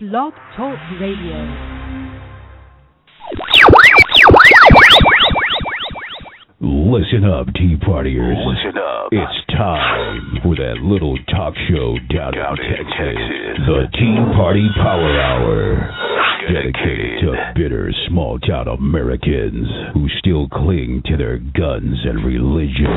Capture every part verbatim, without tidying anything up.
Blog Talk Radio. Listen up, Tea Partiers. Listen up. It's time for that little talk show down, down in Texas. Texas. The Tea Party Power Hour. Dedicated to bitter small-town Americans who still cling to their guns and religion.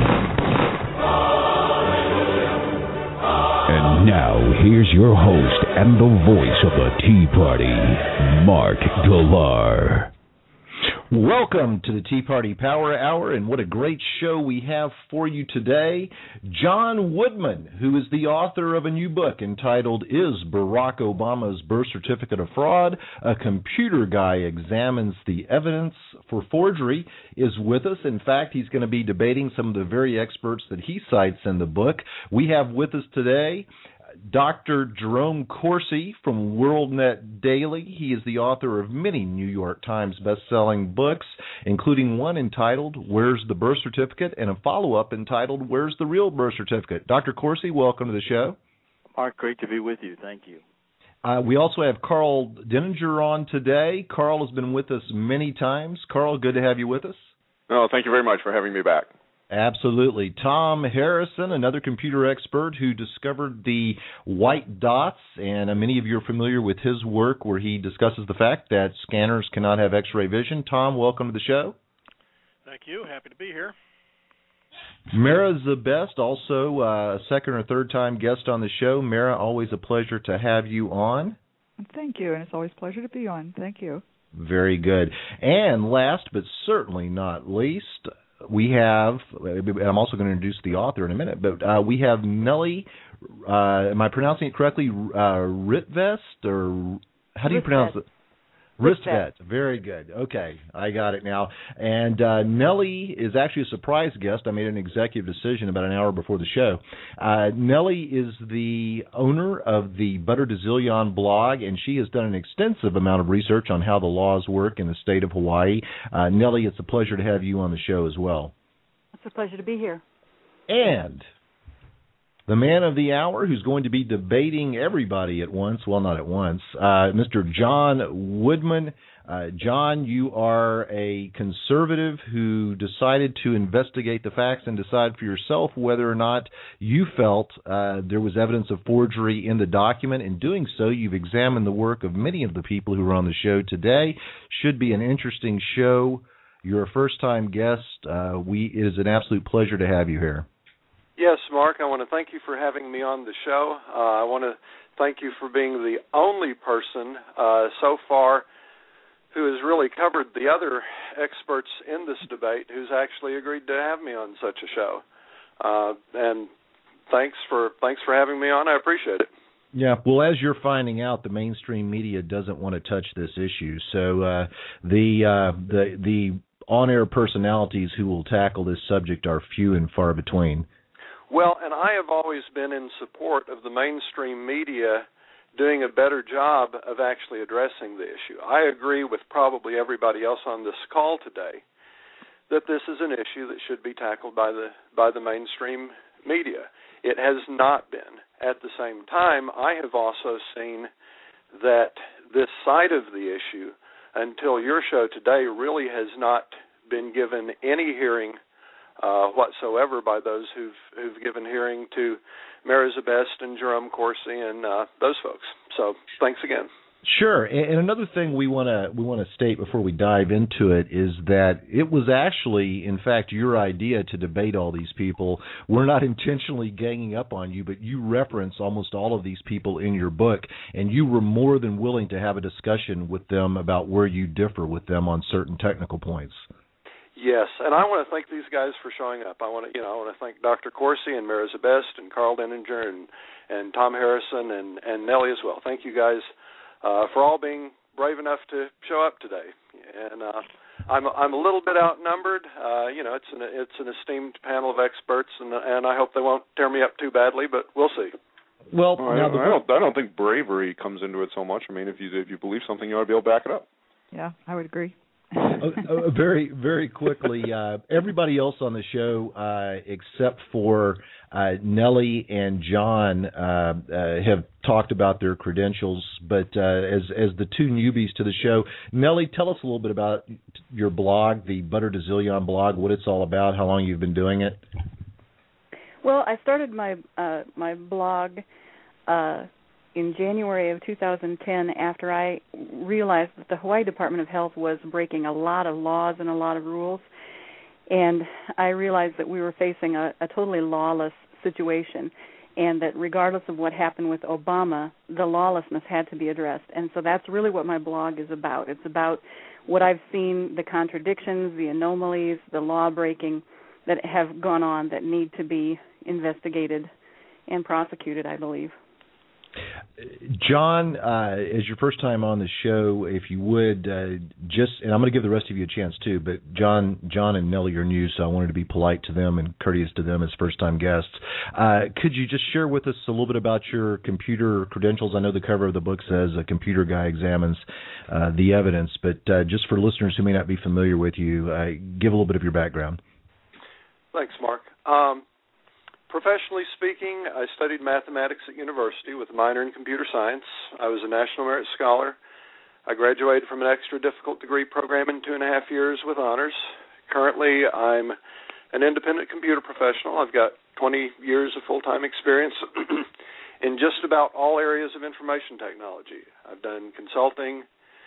And now, here's your host and the voice of the Tea Party, Mark Galar. Welcome to the Tea Party Power Hour, and what a great show we have for you today. John Woodman, who is the author of a new book entitled Is Barack Obama's Birth Certificate a Fraud? A Computer Guy Examines the Evidence for Forgery, is with us. In fact, he's going to be debating some of the very experts that he cites in the book. We have with us today Doctor Jerome Corsi from WorldNet Daily. He is the author of many New York Times best-selling books, including one entitled Where's the Birth Certificate? And a follow-up entitled Where's the Real Birth Certificate? Doctor Corsi, welcome to the show. Mark, great to be with you. Thank you. Uh, we also have Carl Denninger on today. Carl has been with us many times. Carl, good to have you with us. Oh, thank you very much for having me back. Absolutely. Tom Harrison, another computer expert who discovered the white dots, and uh, many of you are familiar with his work where he discusses the fact that scanners cannot have X-ray vision. Tom, welcome to the show. Thank you. Happy to be here. Mara Zabest, also uh, a second or third time guest on the show. Mara, always a pleasure to have you on. Thank you, and it's always a pleasure to be on. Thank you. Very good. And last but certainly not least, we have, I'm also going to introduce the author in a minute, but uh, we have Nellie, uh, am I pronouncing it correctly, uh, Ritvest, or how do you Ristvet. pronounce it? Ristvet. Ristvet. Very good. Okay, I got it now. And uh, Nellie is actually a surprise guest. I made an executive decision about an hour before the show. Uh, Nellie is the owner of the Butter to Zillion blog, and she has done an extensive amount of research on how the laws work in the state of Hawaii. Uh, Nellie, it's a pleasure to have you on the show as well. It's a pleasure to be here. And the man of the hour who's going to be debating everybody at once, well, not at once, uh, Mister John Woodman. Uh, John, you are a conservative who decided to investigate the facts and decide for yourself whether or not you felt uh, there was evidence of forgery in the document. In doing so, you've examined the work of many of the people who are on the show today. Should be an interesting show. You're a first-time guest. Uh, we, it is an absolute pleasure to have you here. Yes, Mark, I want to thank you for having me on the show. Uh, I want to thank you for being the only person uh, so far who has really covered the other experts in this debate who's actually agreed to have me on such a show. Uh, and thanks for thanks for having me on. I appreciate it. Yeah, well, as you're finding out, the mainstream media doesn't want to touch this issue. So uh, the uh, the the on-air personalities who will tackle this subject are few and far between. Well, and I have always been in support of the mainstream media doing a better job of actually addressing the issue. I agree with probably everybody else on this call today that this is an issue that should be tackled by the by the mainstream media. It has not been. At the same time, I have also seen that this side of the issue, until your show today, really has not been given any hearing Uh, whatsoever by those who've who've given hearing to Mara Zabest and Jerome Corsi and uh, those folks. So thanks again. Sure. And another thing we want to we want to state before we dive into it is that it was actually, in fact, your idea to debate all these people. We're not intentionally ganging up on you, but you reference almost all of these people in your book, and you were more than willing to have a discussion with them about where you differ with them on certain technical points. Yes, and I want to thank these guys for showing up. I want to, you know, I want to thank Doctor Corsi and Mara Zabest and Carl Denninger and, and Tom Harrison and, and Nellie as well. Thank you guys uh, for all being brave enough to show up today. And uh, I'm I'm a little bit outnumbered. Uh, you know, it's an it's an esteemed panel of experts, and and I hope they won't tear me up too badly, but we'll see. Well, well now I, I don't I don't think bravery comes into it so much. I mean, if you if you believe something, you ought to be able to back it up. Yeah, I would agree. oh, oh, very, very quickly, uh, everybody else on the show, uh, except for uh, Nellie and John, uh, uh, have talked about their credentials. But uh, as as the two newbies to the show, Nellie, tell us a little bit about your blog, the Butter to Zillion blog, what it's all about, how long you've been doing it. Well, I started my uh, my blog uh, in January of two thousand ten after I realized that the Hawaii Department of Health was breaking a lot of laws and a lot of rules. And I realized that we were facing a, a totally lawless situation, and that regardless of what happened with Obama, the lawlessness had to be addressed. And so that's really what my blog is about. It's about what I've seen, the contradictions, the anomalies, the law breaking that have gone on that need to be investigated and prosecuted, I believe. John, uh, as your first time on the show, if you would uh, just, and I'm going to give the rest of you a chance too, but John, John and Nellie are new, so I wanted to be polite to them and courteous to them as first-time guests. Uh, could you just share with us a little bit about your computer credentials? I know the cover of the book says a computer guy examines uh, the evidence, but uh, just for listeners who may not be familiar with you, uh, give a little bit of your background. Thanks, Mark. Um, Professionally speaking, I studied mathematics at university with a minor in computer science. I was a National Merit Scholar. I graduated from an extra difficult degree program in two and a half years with honors. Currently, I'm an independent computer professional. I've got twenty years of full-time experience in just about all areas of information technology. I've done consulting,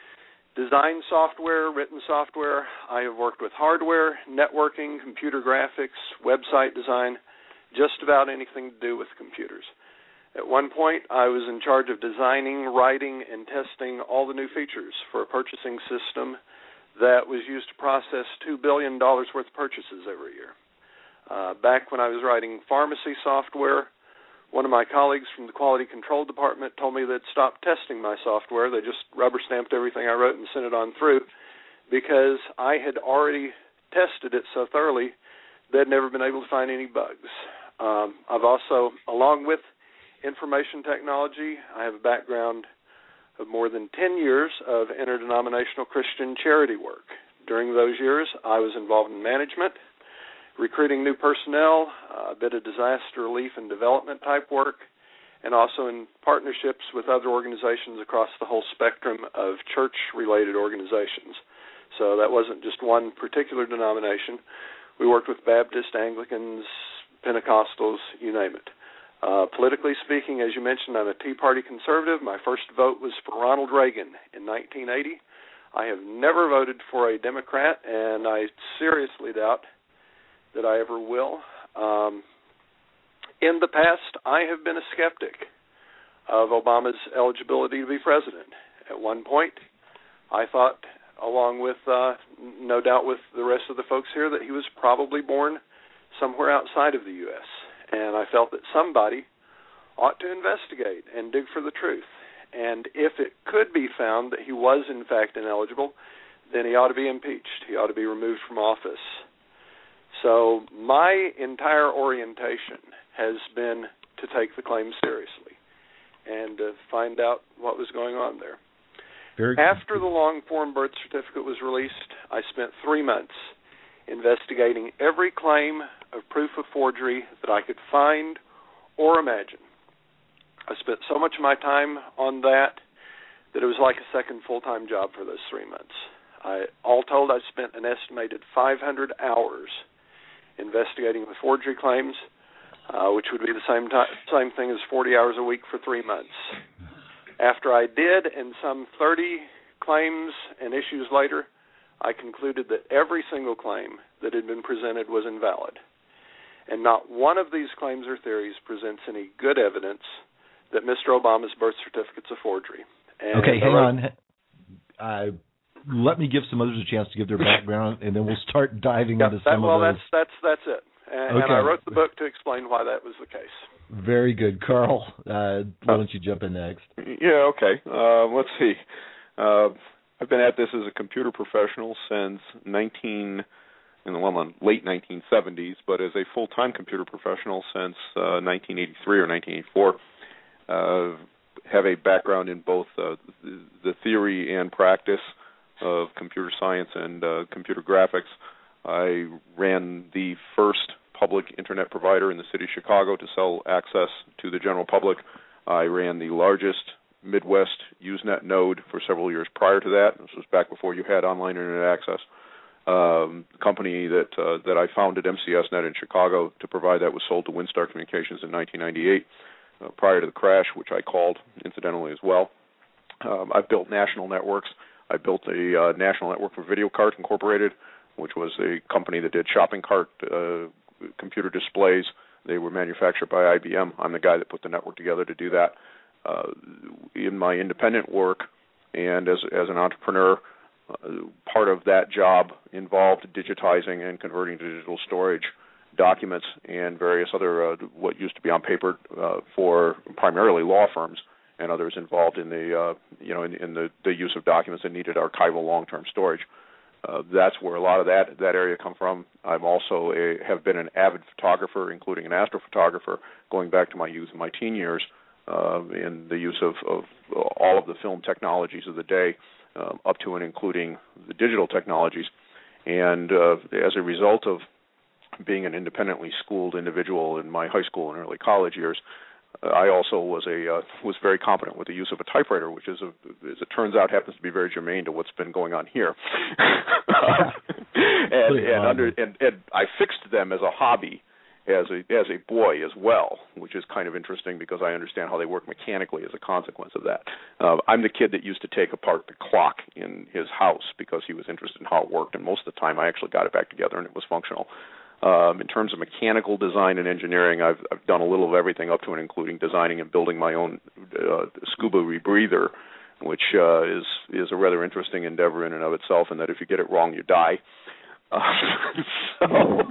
design software, written software. I have worked with hardware, networking, computer graphics, website design, just about anything to do with computers. At one point, I was in charge of designing, writing, and testing all the new features for a purchasing system that was used to process two billion dollars worth of purchases every year. Uh, back when I was writing pharmacy software, one of my colleagues from the Quality Control Department told me they'd stopped testing my software. They just rubber-stamped everything I wrote and sent it on through because I had already tested it so thoroughly they'd never been able to find any bugs. Um, I've also, along with information technology, I have a background of more than ten years of interdenominational Christian charity work. During those years, I was involved in management, recruiting new personnel, a bit of disaster relief and development type work, and also in partnerships with other organizations across the whole spectrum of church-related organizations. So that wasn't just one particular denomination. We worked with Baptists, Anglicans, Pentecostals, you name it. Uh, politically speaking, as you mentioned, I'm a Tea Party conservative. My first vote was for Ronald Reagan in nineteen eighty. I have never voted for a Democrat, and I seriously doubt that I ever will. Um, in the past, I have been a skeptic of Obama's eligibility to be president. At one point, I thought, along with, uh, no doubt with the rest of the folks here, that he was probably born somewhere outside of the U S And I felt that somebody ought to investigate and dig for the truth. And if it could be found that he was, in fact, ineligible, then he ought to be impeached. He ought to be removed from office. So my entire orientation has been to take the claim seriously and to find out what was going on there. Very After the long-form birth certificate was released, I spent three months investigating every claim of proof of forgery that I could find or imagine. I spent so much of my time on that that it was like a second full-time job for those three months. I, all told, I spent an estimated five hundred hours investigating the forgery claims, uh, which would be the same time, same thing as forty hours a week for three months. After I did, and some thirty claims and issues later, I concluded that every single claim that had been presented was invalid. And not one of these claims or theories presents any good evidence that Mister Obama's birth certificate's a forgery. And okay, hang wrote, on. Uh, let me give some others a chance to give their background, and then we'll start diving yeah, into that, some well, of those. Well, that's, that's, that's it. And, okay. and I wrote the book to explain why that was the case. Very good. Carl, uh, why don't you jump in next? Yeah, okay. Uh, let's see. Uh, I've been at this as a computer professional since nineteen, in the well, late nineteen seventies, but as a full-time computer professional since uh, nineteen eighty-three or nineteen eighty-four. Uh, have a background in both uh, the theory and practice of computer science and uh, computer graphics. I ran the first public internet provider in the city of Chicago to sell access to the general public. I ran the largest Midwest Usenet node for several years prior to that. This was back before you had online internet access. Um, the company that uh, that I founded, M C S Net in Chicago, to provide that was sold to WinStar Communications in nineteen ninety-eight, uh, prior to the crash, which I called, incidentally, as well. Um, I've built national networks. I built a uh, national network for VideoCart Incorporated, which was a company that did shopping cart uh, computer displays. They were manufactured by I B M. I'm the guy that put the network together to do that. Uh, in my independent work and as as an entrepreneur, Uh, part of that job involved digitizing and converting to digital storage documents and various other uh, what used to be on paper uh, for primarily law firms and others involved in the uh, you know in, in the, the use of documents that needed archival long-term storage. Uh, that's where a lot of that that area come from. I'm also a, have been an avid photographer, including an astrophotographer, going back to my youth and my teen years, uh, in the use of, of all of the film technologies of the day. Um, up to and including the digital technologies. And uh, as a result of being an independently schooled individual in my high school and early college years, uh, I also was a uh, was very competent with the use of a typewriter, which is, a, as it turns out, happens to be very germane to what's been going on here. and, and, under, and, and I fixed them as a hobby as a as a boy as well, which is kind of interesting because I understand how they work mechanically as a consequence of that. Uh, I'm the kid that used to take apart the clock in his house because he was interested in how it worked, and most of the time I actually got it back together and it was functional. Um, in terms of mechanical design and engineering, I've, I've done a little of everything up to and including designing and building my own uh, scuba rebreather, which uh, is, is a rather interesting endeavor in and of itself, and that if you get it wrong, you die. Uh, so,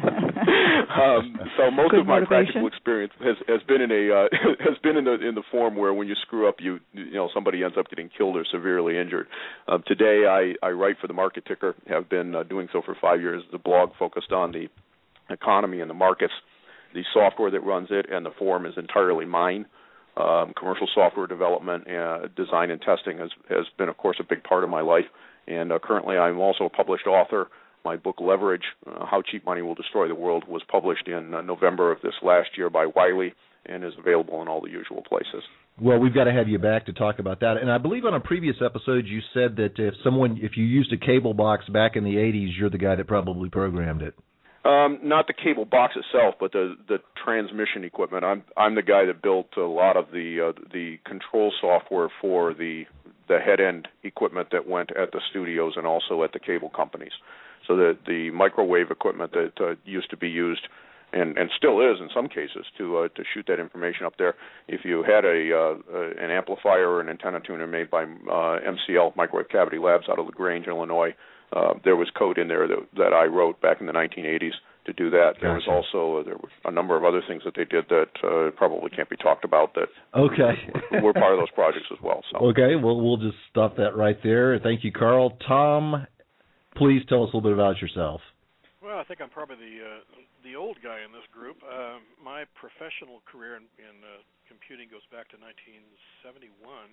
um, so most Good of my motivation. practical experience has, has been in a uh, has been in the in the form where when you screw up, you you know somebody ends up getting killed or severely injured. Um, today, I, I write for the Market Ticker. Have been uh, doing so for five years. The blog focused on the economy and the markets. The software that runs it and the forum is entirely mine. Um, commercial software development, uh, design, and testing has has been, of course, a big part of my life. And uh, currently, I'm also a published author. My book, Leverage, uh, How Cheap Money Will Destroy the World, was published in uh, November of this last year by Wiley and is available in all the usual places. Well, we've got to have you back to talk about that. And I believe on a previous episode you said that if someone, if you used a cable box back in the eighties, you're the guy that probably programmed it. Um, not the cable box itself, but the, the transmission equipment. I'm I'm the guy that built a lot of the uh, the control software for the the head end equipment that went at the studios and also at the cable companies. So that the microwave equipment that uh, used to be used, and, and still is in some cases, to uh, to shoot that information up there. If you had a uh, uh, an amplifier or an antenna tuner made by uh, M C L, Microwave Cavity Labs, out of LaGrange, Illinois, uh, there was code in there that, that I wrote back in the nineteen eighties to do that. There Gotcha. was also uh, there were a number of other things that they did that uh, probably can't be talked about that okay. were part of those projects as well. So okay, well we'll just stop that right there. Thank you, Carl. Tom, please tell us a little bit about yourself. Well, I think I'm probably the uh, the old guy in this group. Uh, my professional career in, in uh, computing goes back to nineteen seventy-one.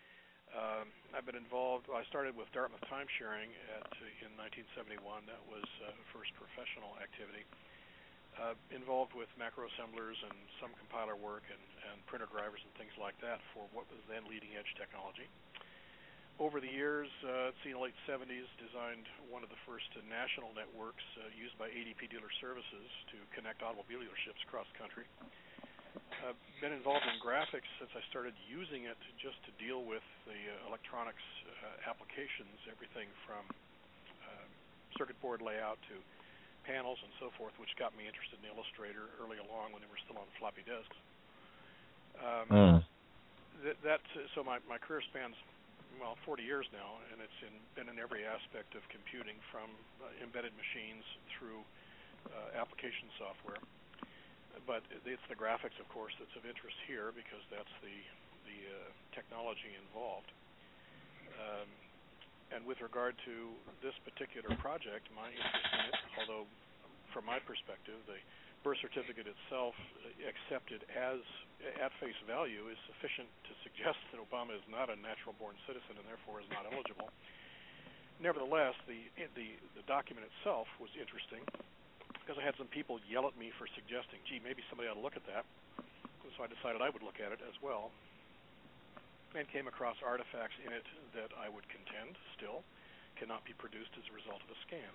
Um, I've been involved. I started with Dartmouth Timesharing at, in nineteen seventy-one. That was uh, first professional activity. Uh, involved with macro assemblers and some compiler work and, and printer drivers and things like that for what was then leading edge technology. Over the years, uh, in the late seventies, designed one of the first uh, national networks uh, used by A D P Dealer Services to connect automobile dealerships across the country. I've uh, been involved in graphics since I started using it just to deal with the uh, electronics uh, applications, everything from uh, circuit board layout to panels and so forth, which got me interested in Illustrator early along when they were still on floppy disks. Um, mm. th- that, so my, my career spans well, forty years now, and it's in, been in every aspect of computing, from uh, embedded machines through uh, application software. But it's the graphics, of course, that's of interest here because that's the the uh, technology involved. Um, and with regard to this particular project, my interest in it, although from my perspective, the birth certificate itself accepted as at face value is sufficient to suggest that Obama is not a natural-born citizen and therefore is not eligible. nevertheless, the, the the document itself was interesting because I had some people yell at me for suggesting, gee, maybe somebody ought to look at that. So I decided I would look at it as well, and came across artifacts in it that I would contend still cannot be produced as a result of a scan.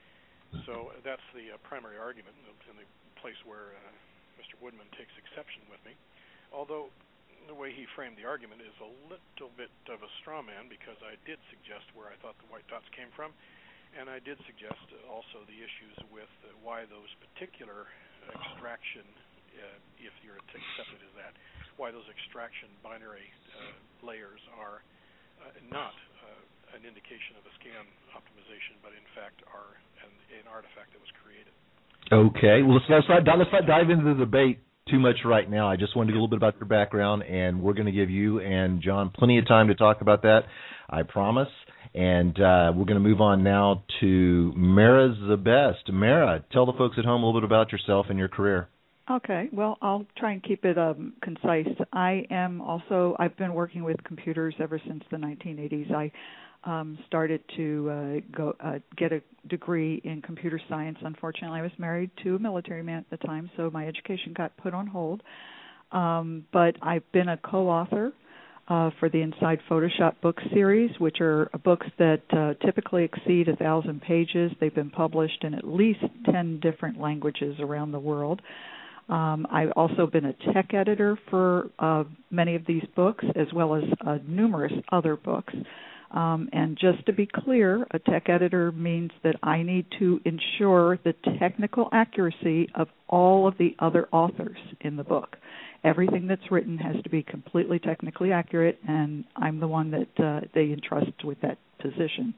So that's the uh, primary argument and the place where uh, Mister Woodman takes exception with me, although the way he framed the argument is a little bit of a straw man, because I did suggest where I thought the white dots came from, and I did suggest uh, also the issues with uh, why those particular extraction, uh, if you're accepted as that, why those extraction binary uh, layers are uh, not uh, an indication of a scan optimization, but in fact are an, an artifact that was created. Okay, well, let's, let's, not, let's not dive into the debate too much right now. I just wanted to get a little bit about your background, and we're going to give you and John plenty of time to talk about that, I promise. And uh, we're going to move on now to Mara Zabest. Mara, tell the folks at home a little bit about yourself and your career. Okay, well, I'll try and keep it um, concise. I am also, I've been working with computers ever since the nineteen eighties. I um, started to uh, go uh, get a degree in computer science. Unfortunately, I was married to a military man at the time, so my education got put on hold. Um, but I've been a co-author uh, for the Inside Photoshop book series, which are books that uh, typically exceed a thousand pages. They've been published in at least ten different languages around the world. Um, I've also been a tech editor for uh, many of these books, as well as uh, numerous other books. Um, and just to be clear, a tech editor means that I need to ensure the technical accuracy of all of the other authors in the book. Everything that's written has to be completely technically accurate, and I'm the one that uh, they entrust with that position.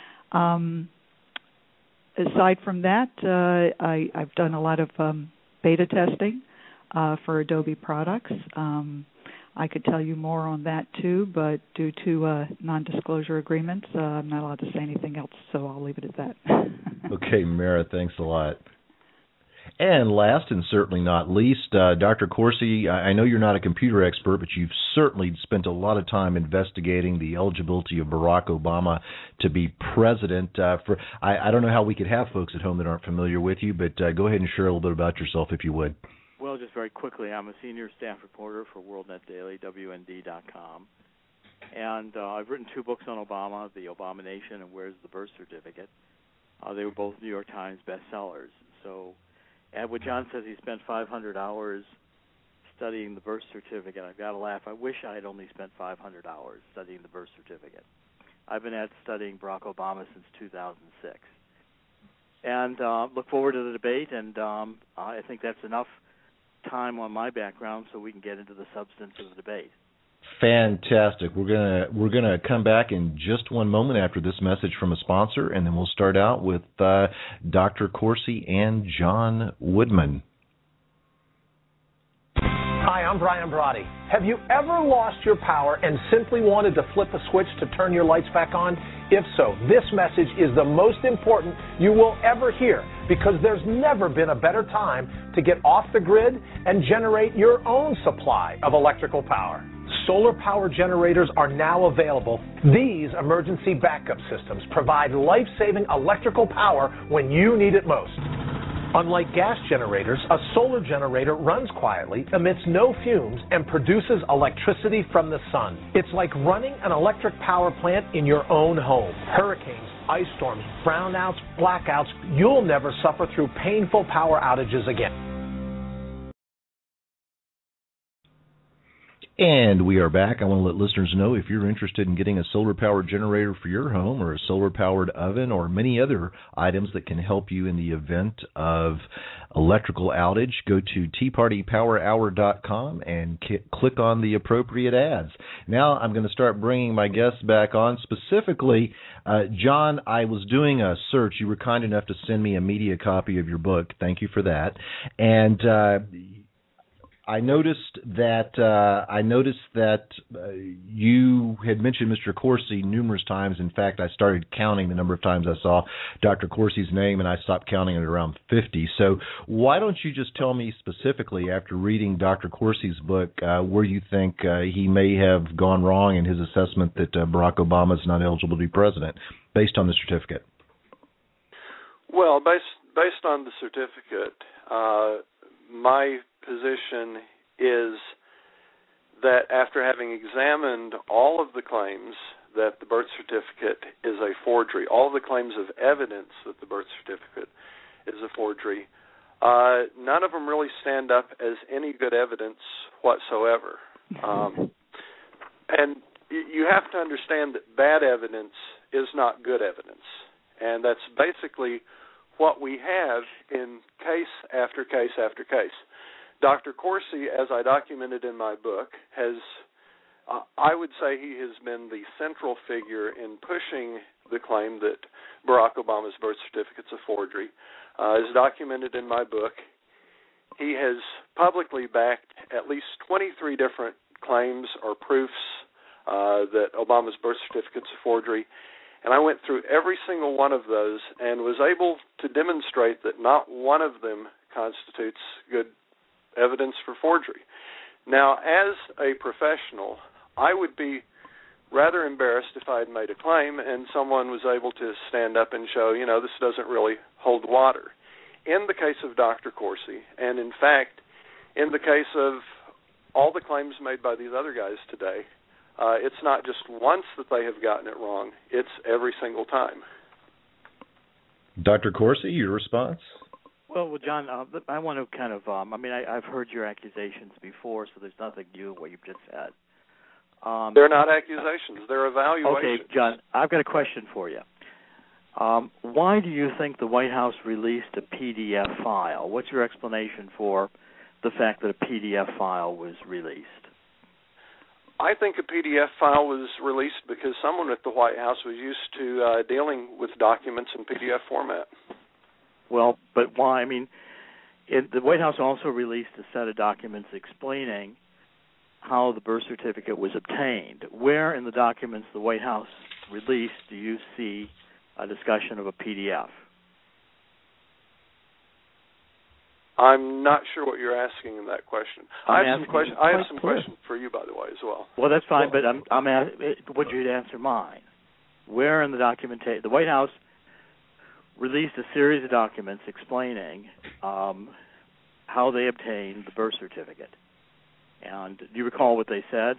Um, aside from that, uh, I, I've done a lot of um, beta testing uh, for Adobe products. Um, I could tell you more on that too, but due to uh, non-disclosure agreements, uh, I'm not allowed to say anything else, so I'll leave it at that. Okay, Mara, thanks a lot. And last and certainly not least, uh, Doctor Corsi, I know you're not a computer expert, but you've certainly spent a lot of time investigating the eligibility of Barack Obama to be president. Uh, for I, I don't know how we could have folks at home that aren't familiar with you, but uh, go ahead and share a little bit about yourself, if you would. Well, just very quickly, I'm a senior staff reporter for WorldNet Daily, W N D dot com. And uh, I've written two books on Obama, The Abomination and Where's the Birth Certificate. Uh, they were both New York Times bestsellers. So and when John says he spent five hundred hours studying the birth certificate, I've got to laugh. I wish I had only spent five hundred hours studying the birth certificate. I've been at studying Barack Obama since two thousand six. And uh, look forward to the debate, and um, I think that's enough time on my background so we can get into the substance of the debate. Fantastic. We're gonna we're gonna come back in just one moment after this message from a sponsor, and then we'll start out with uh, Doctor Corsi and John Woodman. Hi, I'm Brian Brody. Have you ever lost your power and simply wanted to flip a switch to turn your lights back on? If so, this message is the most important you will ever hear, because there's never been a better time to get off the grid and generate your own supply of electrical power. Solar power generators are now available. These emergency backup systems provide life-saving electrical power when you need it most. Unlike gas generators, a solar generator runs quietly, emits no fumes, and produces electricity from the sun. It's like running an electric power plant in your own home. Hurricanes, ice storms, brownouts, blackouts, you'll never suffer through painful power outages again. And we are back. I want to let listeners know, if you're interested in getting a solar-powered generator for your home, or a solar-powered oven, or many other items that can help you in the event of electrical outage, go to tea party power hour dot com and k- click on the appropriate ads. Now I'm going to start bringing my guests back on. Specifically, uh, John, I was doing a search. You were kind enough to send me a media copy of your book. Thank you for that. And uh I noticed that uh, I noticed that uh, you had mentioned Mister Corsi numerous times. In fact, I started counting the number of times I saw Doctor Corsi's name, and I stopped counting at around fifty. So why don't you just tell me specifically, after reading Doctor Corsi's book, uh, where you think uh, he may have gone wrong in his assessment that uh, Barack Obama is not eligible to be president, based on the certificate? Well, based based on the certificate, uh, my position is that after having examined all of the claims that the birth certificate is a forgery, all the claims of evidence that the birth certificate is a forgery, uh, none of them really stand up as any good evidence whatsoever. Um, and you have to understand that bad evidence is not good evidence, and that's basically what we have in case after case after case. Doctor Corsi, as I documented in my book, has, uh, I would say he has been the central figure in pushing the claim that Barack Obama's birth certificate's a forgery. Uh, as documented in my book, he has publicly backed at least twenty-three different claims or proofs uh, that Obama's birth certificate's a forgery. And I went through every single one of those and was able to demonstrate that not one of them constitutes good evidence for forgery. Now, as a professional, I would be rather embarrassed if I had made a claim and someone was able to stand up and show, you know, this doesn't really hold water. In the case of Doctor Corsi, and in fact, in the case of all the claims made by these other guys today, Uh, it's not just once that they have gotten it wrong. It's every single time. Doctor Corsi, your response? Well, well John, uh, I want to kind of, um, I mean, I, I've heard your accusations before, so there's nothing new in what you've just said. Um, they're not accusations. They're evaluations. Okay, John, I've got a question for you. Um, why do you think the White House released a P D F file? What's your explanation for the fact that a P D F file was released? I think a P D F file was released because someone at the White House was used to uh, dealing with documents in P D F format. Well, but why? I mean, it, the White House also released a set of documents explaining how the birth certificate was obtained. Where in the documents the White House released do you see a discussion of a P D F? I'm not sure what you're asking in that question. I'm I have some question. I have some questions for you, by the way, as well. Well, that's fine, but I'm, I'm ask, would you answer mine? Where in the documentation, the White House released a series of documents explaining um, how they obtained the birth certificate. And do you recall what they said?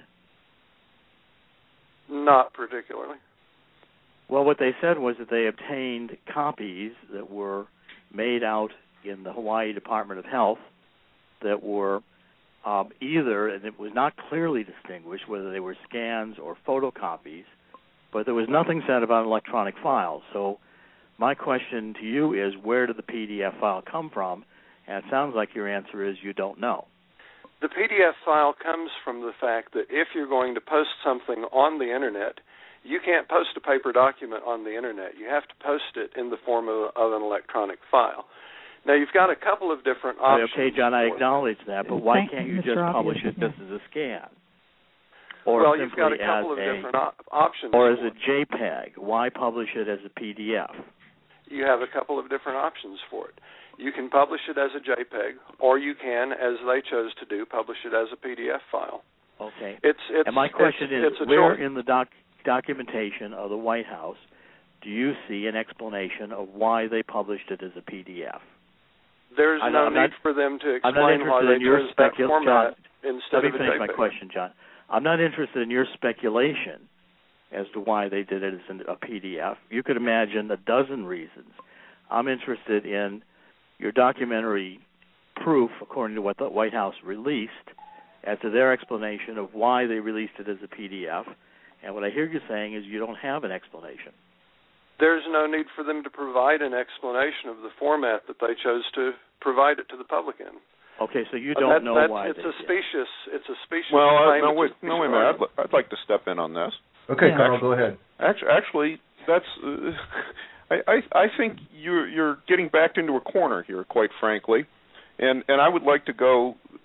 Not particularly. Well, what they said was that they obtained copies that were made out in the Hawaii Department of Health that were um, either, and it was not clearly distinguished whether they were scans or photocopies, but there was nothing said about electronic files. So my question to you is, where did the P D F file come from? And it sounds like your answer is you don't know. The P D F file comes from the fact that if you're going to post something on the Internet, you can't post a paper document on the Internet. You have to post it in the form of, of an electronic file. Now, you've got a couple of different options. Okay, John, I acknowledge that, but why Thank can't you Mister just Obvious, publish it yeah. just as a scan? Or well, you've got a couple of a, different op- options. Or as a JPEG. Why publish it as a P D F? You have a couple of different options for it. You can publish it as a JPEG, or you can, as they chose to do, publish it as a P D F file. Okay. It's, it's, and my question it's, is, it's where choice. in the doc- documentation of the White House do you see an explanation of why they published it as a P D F? There's I'm no not, need for them to I'm not explain why interested they in your chose that specul- format John, instead let me of a finish JPEG. my question, John. I'm not interested in your speculation as to why they did it as a P D F. You could imagine a dozen reasons. I'm interested in your documentary proof, according to what the White House released, as to their explanation of why they released it as a P D F. And what I hear you saying is you don't have an explanation. There's no need for them to provide an explanation of the format that they chose to provide it to the public in. Okay, so you don't that, know that's, why it's they a did. specious. It's a specious. Well, uh, claim. no, It's wait, a no, wait a specious minute. argument. I'd, I'd like to step in on this. Okay, Yeah. Carl, go ahead. Actually, actually that's. Uh, I, I I think you're you're getting backed into a corner here, quite frankly, and and I would like to go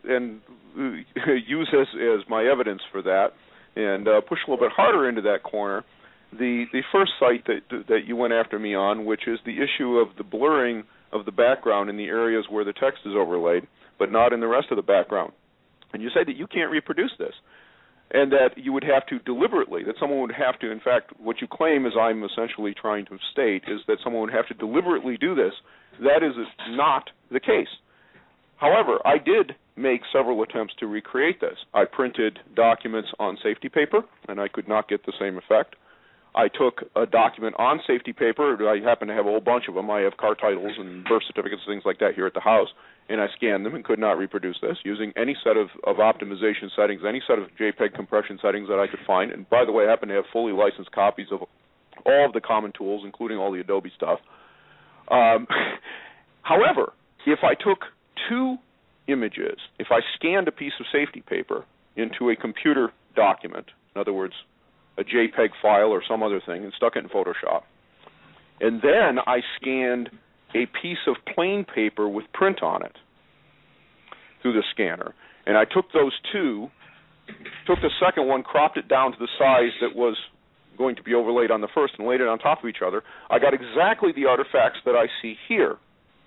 and use as as my evidence for that, and uh, push a little bit harder into that corner, the the first site that that you went after me on, which is the issue of the blurring of the background in the areas where the text is overlaid, but not in the rest of the background. And you say that you can't reproduce this, and that you would have to deliberately, that someone would have to, in fact, what you claim, as I'm essentially trying to state, is that someone would have to deliberately do this. That is not the case. However, I did make several attempts to recreate this. I printed documents on safety paper, and I could not get the same effect. I took a document on safety paper. I happen to have a whole bunch of them. I have car titles and birth certificates, things like that here at the house, and I scanned them and could not reproduce this using any set of, of optimization settings, any set of JPEG compression settings that I could find. And by the way, I happen to have fully licensed copies of all of the common tools, including all the Adobe stuff. Um, however, if I took two images, if I scanned a piece of safety paper into a computer document, in other words, a JPEG file or some other thing, and stuck it in Photoshop, and then I scanned a piece of plain paper with print on it through the scanner, and I took those two, took the second one, cropped it down to the size that was going to be overlaid on the first and laid it on top of each other, I got exactly the artifacts that I see here.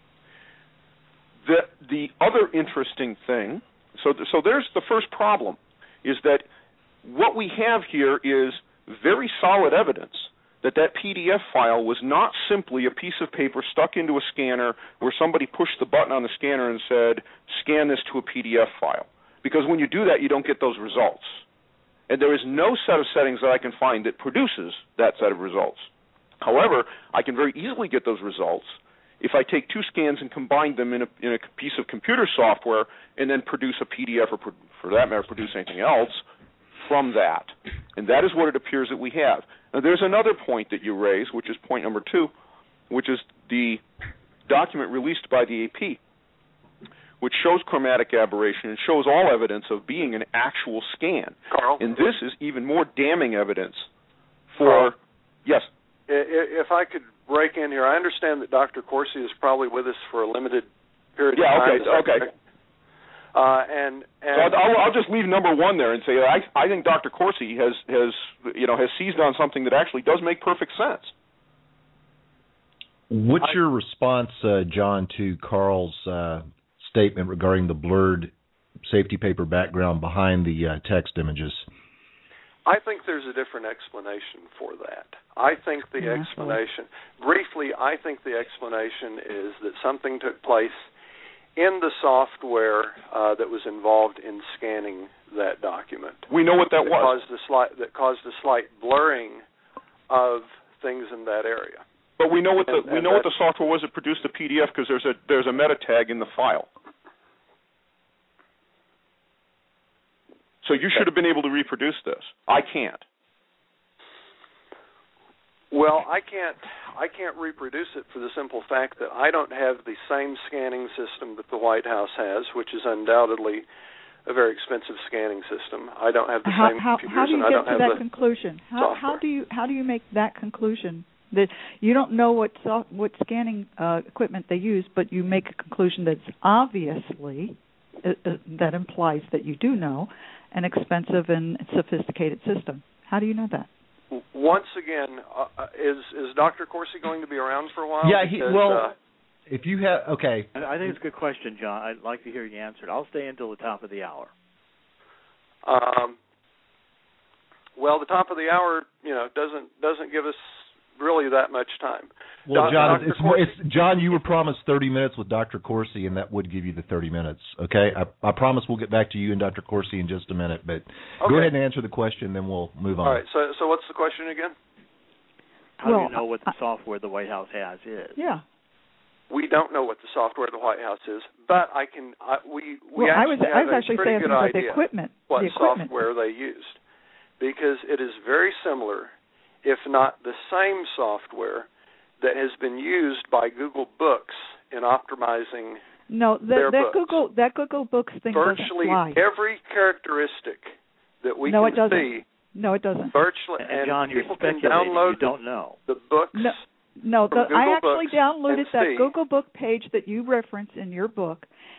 The, the other interesting thing, so, so there's the first problem, is that what we have here is very solid evidence that that P D F file was not simply a piece of paper stuck into a scanner where somebody pushed the button on the scanner and said, scan this to a P D F file. Because when you do that, you don't get those results. And there is no set of settings that I can find that produces that set of results. However, I can very easily get those results if I take two scans and combine them in a, in a piece of computer software and then produce a P D F or, for that matter, produce anything else from that. And that is what it appears that we have. Now, there's another point that you raise, which is point number two, which is the document released by the A P, which shows chromatic aberration and shows all evidence of being an actual scan. Carl? And this is even more damning evidence for, Carl, yes? If I could break in here, I understand that Doctor Corsi is probably with us for a limited period yeah, of time. Yeah, okay, okay. Uh, and, and so I'll, I'll just leave number one there and say I, I think Doctor Corsi has, has, you know, has seized on something that actually does make perfect sense. What's your response, uh, John, to Carl's uh, statement regarding the blurred safety paper background behind the uh, text images? I think there's a different explanation for that. I think the yeah, explanation, briefly, I think the explanation is that something took place in the software uh, that was involved in scanning that document. We know what that, that was. Caused a slight, that caused a slight blurring of things in that area. But we know what the and, we and know what the software was that produced the P D F because there's a there's a meta tag in the file. So you should have been able to reproduce this. I can't. Well, I can't I can't reproduce it for the simple fact that I don't have the same scanning system that the White House has, which is undoubtedly a very expensive scanning system. I don't have the how, same how, computers, how do you and I get don't to have that the conclusion? How, how do you how do you make that conclusion that you don't know what soft, what scanning uh, equipment they use, but you make a conclusion that's obviously uh, uh, that implies that you do know an expensive and sophisticated system? How do you know that? Once again, uh, is is Doctor Corsi going to be around for a while? Yeah, he, because, well, uh, if you have, okay. I think it's a good question, John. I'd like to hear you answer it. I'll stay until the top of the hour. Um, well, the top of the hour, you know, doesn't doesn't give us really that much time. Well, Do- John, Doctor it's, Corsi, it's John. You were promised thirty minutes with Doctor Corsi, and that would give you the thirty minutes. Okay, I, I promise we'll get back to you and Doctor Corsi in just a minute. But okay. Go ahead and answer the question, then we'll move on. All right. So, so what's the question again? How well, do you know what the I, software the White House has is? Yeah. We don't know what the software of the White House is, but I can. I, we we well, actually I was, have I was a actually pretty saying good about idea the equipment. what the equipment. software they used, because it is very similar, if not the same software that has been used by Google Books in optimizing no, that, their that books. Google that Google Books thing virtually doesn't fly. every characteristic that we no, can it doesn't. see. No, it doesn't. Virtually, and, and John, you're people can speculating. download You don't know the books. No. No, the, I actually Books downloaded that see. Google Book page that you reference in your book,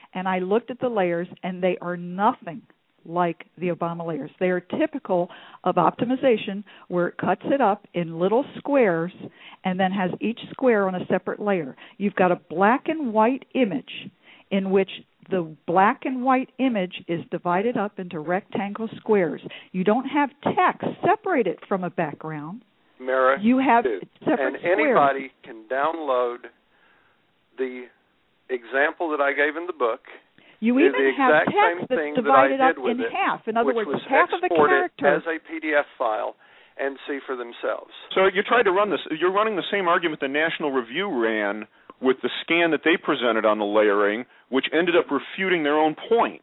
and I looked at the layers, and they are nothing like the Obama layers. They are typical of optimization, where it cuts it up in little squares and then has each square on a separate layer. You've got a black and white image in which the black and white image is divided up into rectangle squares. You don't have text separated from a background. Mara, you have too. separate and squares. Anybody can download the example that I gave in the book. You It is even the have exact text same that's thing that divided I up did with in it, half. In other which words, was half of a exported character as a P D F file and see for themselves. So you tried to run this. You're running the same argument the National Review ran with the scan that they presented on the layering, which ended up refuting their own point.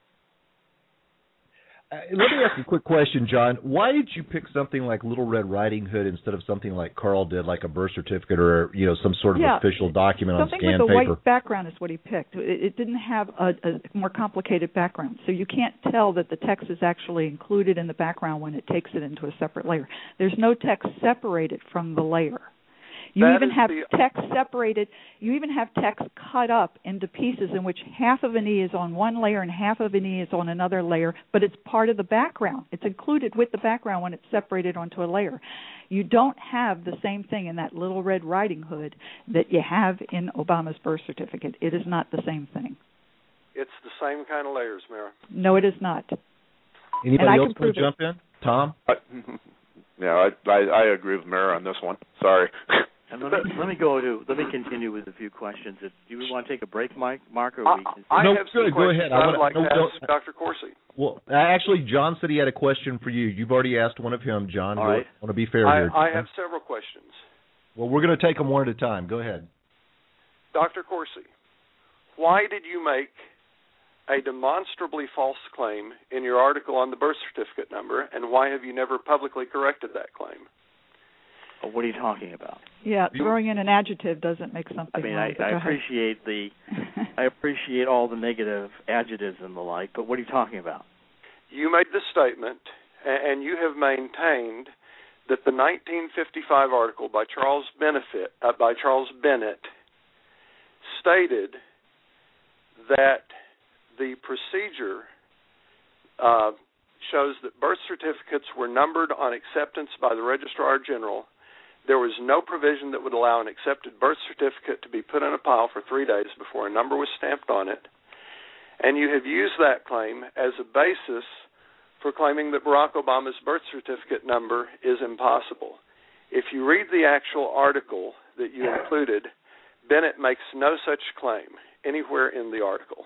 Uh, let me ask you a quick question, John. Why did you pick something like Little Red Riding Hood instead of something like Carl did, like a birth certificate or, you know, some sort of yeah, official document on something scanned with a paper? white background is what he picked. It, it didn't have a, a more complicated background, so you can't tell that the text is actually included in the background when it takes it into a separate layer. There's no text separated from the layer. You That even is have the- text separated. You even have text cut up into pieces in which half of an E is on one layer and half of an E is on another layer, but it's part of the background. It's included with the background when it's separated onto a layer. You don't have the same thing in that Little Red Riding Hood that you have in Obama's birth certificate. It is not the same thing. It's the same kind of layers, Mara. No, it is not. Anybody and I else can want prove to jump in? Tom? I, yeah, I, I I agree with Mara on this one. Sorry. And let me let me go to let me continue with a few questions. If you want to take a break, Mike, Mark, or I, we can. I No, have some good, go questions ahead. I I would wanna- like no, to no. ask Doctor Corsi. Well, actually, John said he had a question for you. You've already asked one of him, John. All right. I want to be fair I, here. I have several questions. Well, we're going to take them one at a time. Go ahead. Doctor Corsi, why did you make a demonstrably false claim in your article on the birth certificate number, and why have you never publicly corrected that claim? Oh, what are you talking about? Yeah, throwing in an adjective doesn't make something I mean, wrong. I, but I go ahead. appreciate the I appreciate all the negative adjectives and the like, but what are you talking about? You made the statement, and you have maintained that the nineteen fifty-five article by Charles Benefit, uh, by Charles Bennett stated that the procedure uh, shows that birth certificates were numbered on acceptance by the Registrar General. There was no provision that would allow an accepted birth certificate to be put in a pile for three days before a number was stamped on it. And you have used that claim as a basis for claiming that Barack Obama's birth certificate number is impossible. If you read the actual article that you included, Bennett makes no such claim anywhere in the article.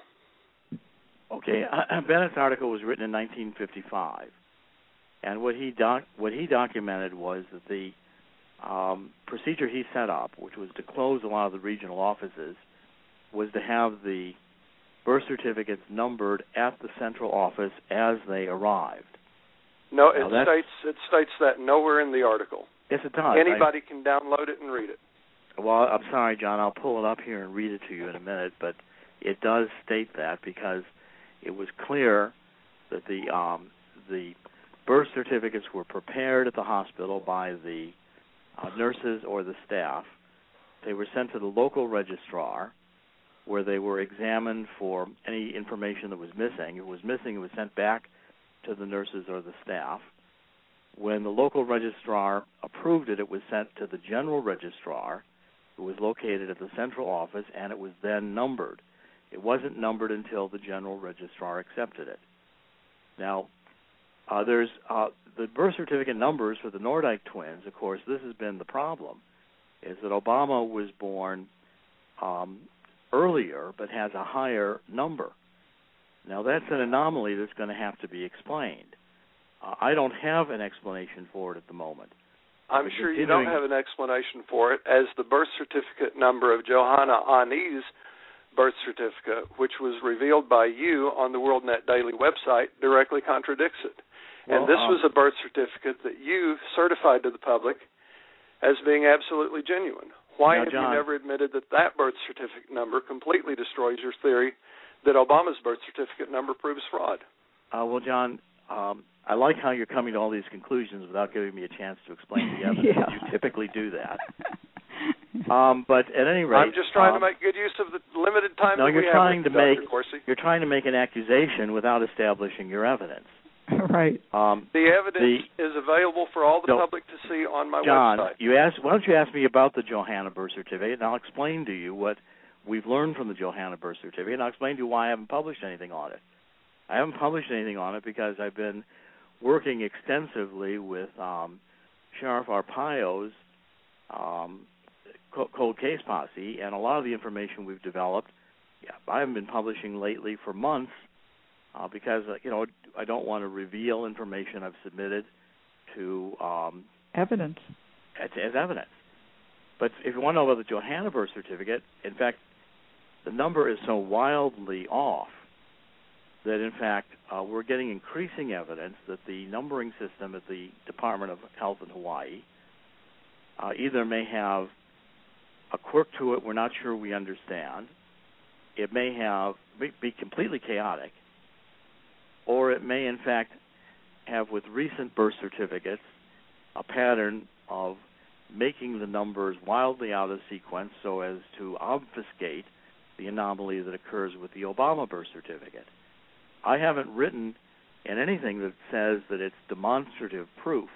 Okay, uh, Bennett's article was written in nineteen fifty-five, and what he doc what he documented was that the um, procedure he set up, which was to close a lot of the regional offices, was to have the birth certificates numbered at the central office as they arrived. No, it Now states it states that nowhere in the article. Yes, it does. Anybody I, can download it and read it. Well, I'm sorry, John. I'll pull it up here and read it to you in a minute, but it does state that because it was clear that the um, the birth certificates were prepared at the hospital by the uh, nurses or the staff. They were sent to the local registrar, where they were examined for any information that was missing. If it was missing, it was sent back to the nurses or the staff. When the local registrar approved it, it was sent to the general registrar, who was located at the central office, and it was then numbered. It wasn't numbered until the general registrar accepted it. Now, uh, there's uh, the birth certificate numbers for the Nordyke twins. Of course, this has been the problem, is that Obama was born um, earlier but has a higher number. Now, that's an anomaly that's going to have to be explained. Uh, I don't have an explanation for it at the moment. I'm sure you don't have an explanation for it, as the birth certificate number of Johanna Ani's birth certificate, which was revealed by you on the WorldNet Daily website, directly contradicts it. Well, and this um, was a birth certificate that you certified to the public as being absolutely genuine. Why now, have John, you never admitted that that birth certificate number completely destroys your theory that Obama's birth certificate number proves fraud? Uh, well, John, um, I like how you're coming to all these conclusions without giving me a chance to explain the evidence. Yeah. You typically do that. Um, but at any rate, I'm just trying um, to make good use of the limited time no, that you're we trying have with to you, make Doctor Corsi. you're trying to make an accusation without establishing your evidence. Right. Um, the evidence the, is available for all the no, public to see on my John, website. you asked, why don't you ask me about the Johanna birth certificate, and I'll explain to you what we've learned from the Johanna birth certificate, and I'll explain to you why I haven't published anything on it. I haven't published anything on it because I've been working extensively with um, Sheriff Arpaio's um, cold case posse, and a lot of the information we've developed, yeah, I haven't been publishing lately for months uh, because, uh, you know, I don't want to reveal information I've submitted to um, evidence as, as evidence. But if you want to know about the Johanna birth certificate, in fact, the number is so wildly off that, in fact, uh, we're getting increasing evidence that the numbering system at the Department of Health in Hawaii uh, either may have a quirk to it we're not sure we understand, it may have be completely chaotic, or it may, in fact, have, with recent birth certificates, a pattern of making the numbers wildly out of sequence so as to obfuscate the anomaly that occurs with the Obama birth certificate. I haven't written in anything that says that it's demonstrative proof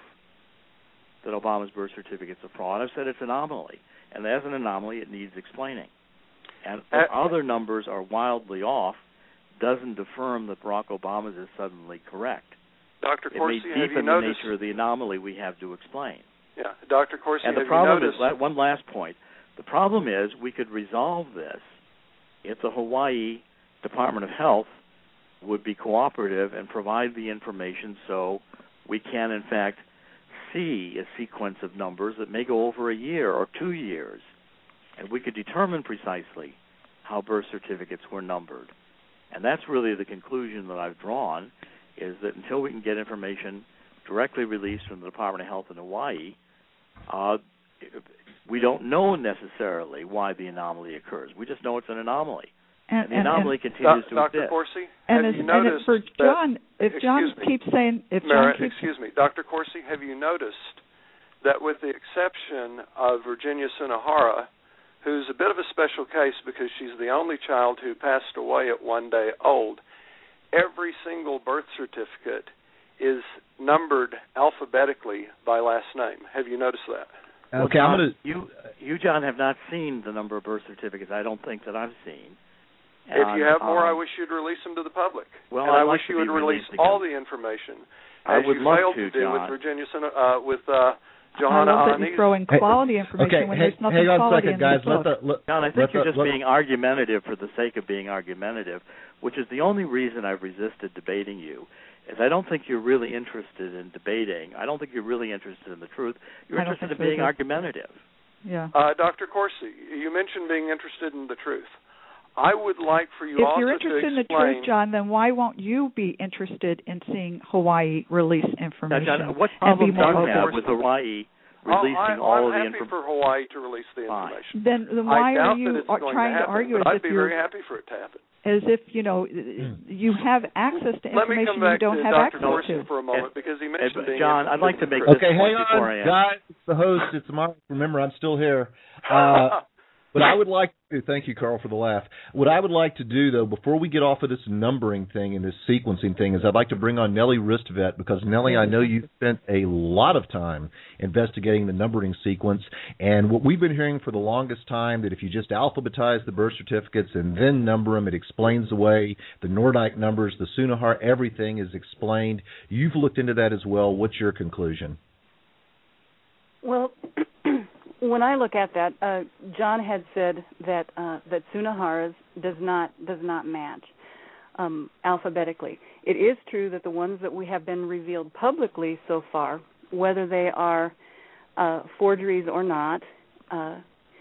that Obama's birth certificate's a fraud. I've said it's an anomaly, and as an anomaly, it needs explaining. And if uh, other numbers are wildly off, doesn't affirm that Barack Obama's is suddenly correct. Doctor Corsi, it may deepen the noticed... nature of the anomaly we have to explain. Yeah, Doctor Corsi, and the have problem you noticed... is, one last point, the problem is we could resolve this if the Hawaii Department of Health would be cooperative and provide the information so we can, in fact, see a sequence of numbers that may go over a year or two years, and we could determine precisely how birth certificates were numbered. And that's really the conclusion that I've drawn, is that until we can get information directly released from the Department of Health in Hawaii, uh, we don't know necessarily why the anomaly occurs. We just know it's an anomaly. And, and the anomaly and, continues Do- to Doctor exist. Corsi, and, have is, you noticed and for John, that, if John me, keeps saying, if Merit, John keeps, excuse me, Doctor Corsi, have you noticed that with the exception of Virginia Tsunohara, who's a bit of a special case because she's the only child who passed away at one day old, every single birth certificate is numbered alphabetically by last name. Have you noticed that? well, Okay, John, I'm gonna. You, you, John, have not seen the number of birth certificates. I don't think that I've seen. If and, you have more, um, I wish you'd release them to the public. Well, and I'd I like wish to you would be release released all because the information, I as would you love failed to, to do John. with Virginia, uh, with uh, Johanna I love that Ani's. you throw in quality information okay, when hey, there's nothing hang on a quality second, in guys. this book. Let the, let, John, I think let you're the, just let, being argumentative for the sake of being argumentative, which is the only reason I've resisted debating you, is I don't think you're really interested in debating. I don't think you're really interested in the truth. You're I don't interested in think so being either. argumentative. Yeah. Uh, Doctor Corsi, you mentioned being interested in the truth. I would like for you if also you're to interested in the explain... truth, John, then why won't you be interested in seeing Hawaii release information? Now, John, what and be problem more do you have open? with Hawaii releasing oh, I, all I'm of the happy information? for Hawaii to release the information. Then, then why I doubt are you that it's are going trying to, happen, to argue but as I'd if be you're very happy for it to happen. as if you know you have access to Let me information come back you don't to have Doctor access Corsi to? for a moment because he mentioned Hey, being John, I'd like to make this Okay, hang before I on, end. guys. It's the host. It's Mark. Remember, I'm still here. Uh, But I would like to, thank you, Carl, for the laugh. What I would like to do, though, before we get off of this numbering thing and this sequencing thing, is I'd like to bring on Nellie Ristvet, because, Nellie, I know you've spent a lot of time investigating the numbering sequence, and what we've been hearing for the longest time, that if you just alphabetize the birth certificates and then number them, it explains away the Nordyke numbers, the Tsunohara, everything is explained. You've looked into that as well. What's your conclusion? Well, when I look at that, uh, John had said that uh, that Tsunohara's does not does not match um, alphabetically. It is true that the ones that we have been revealed publicly so far, whether they are uh, forgeries or not, uh,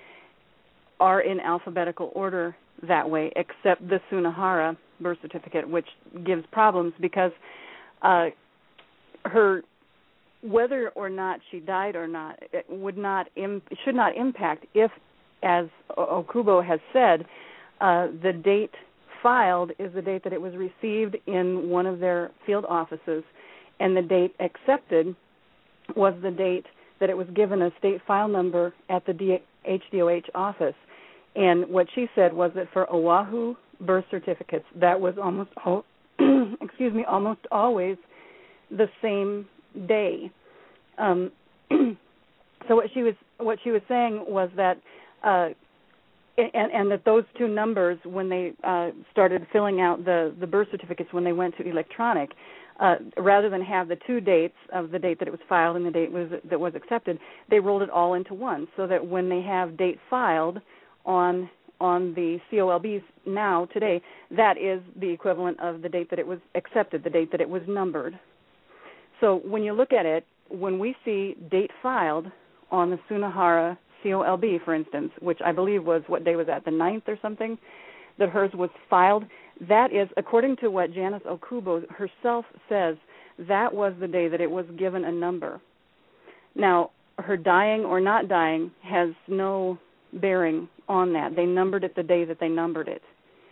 are in alphabetical order that way, except the Tsunohara birth certificate, which gives problems because uh, her. Whether or not she died or not, it would not Im- should not impact if, as Okubo has said, uh, the date filed is the date that it was received in one of their field offices, and the date accepted was the date that it was given a state file number at the D- H D O H office. And what she said was that for Oahu birth certificates, that was almost al- excuse me, almost always the same day. Um, so what she was what she was saying was that, uh, and, and that those two numbers, when they uh, started filling out the, the birth certificates when they went to electronic, uh, rather than have the two dates of the date that it was filed and the date was that was accepted, they rolled it all into one, so that when they have date filed on on the C O L Bs now, today, that is the equivalent of the date that it was accepted, the date that it was numbered. So when you look at it, when we see date filed on the Sunahara C O L B, for instance, which I believe was, what day was that, the ninth or something, that hers was filed, that is, according to what Janice Okubo herself says, that was the day that it was given a number. Now, her dying or not dying has no bearing on that. They numbered it the day that they numbered it.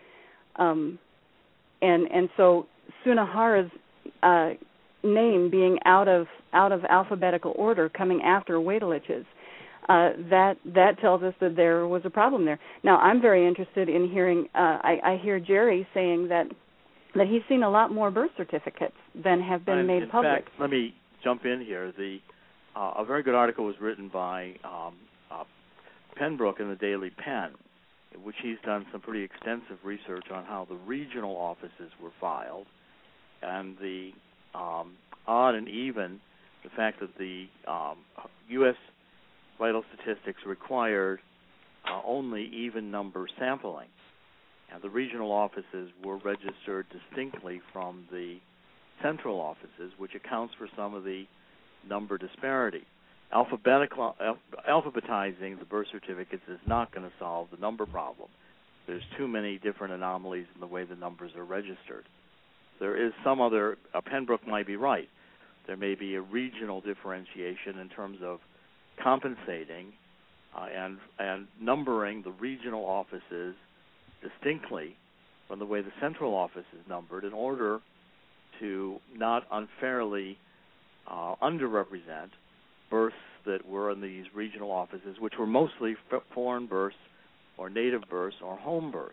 Um, and and so Sunahara's uh, name being out of out of alphabetical order, coming after Wadalich's, uh, that that tells us that there was a problem there. Now, I'm very interested in hearing. Uh, I, I hear Jerry saying that that he's seen a lot more birth certificates than have been and made in public. Fact, let me jump in here. The uh, a very good article was written by um, uh, Penbrook in the Daily Pen, in which he's done some pretty extensive research on how the regional offices were filed, and the um, odd and even, the fact that the um, U S vital statistics required uh, only even number sampling, and the regional offices were registered distinctly from the central offices, which accounts for some of the number disparity. Alphabetical, alphabetizing the birth certificates is not going to solve the number problem. There's too many different anomalies in the way the numbers are registered. There is some other, uh, Penbrook might be right. There may be a regional differentiation in terms of compensating uh, and and numbering the regional offices distinctly from the way the central office is numbered in order to not unfairly uh, underrepresent births that were in these regional offices, which were mostly foreign births or native births or home births.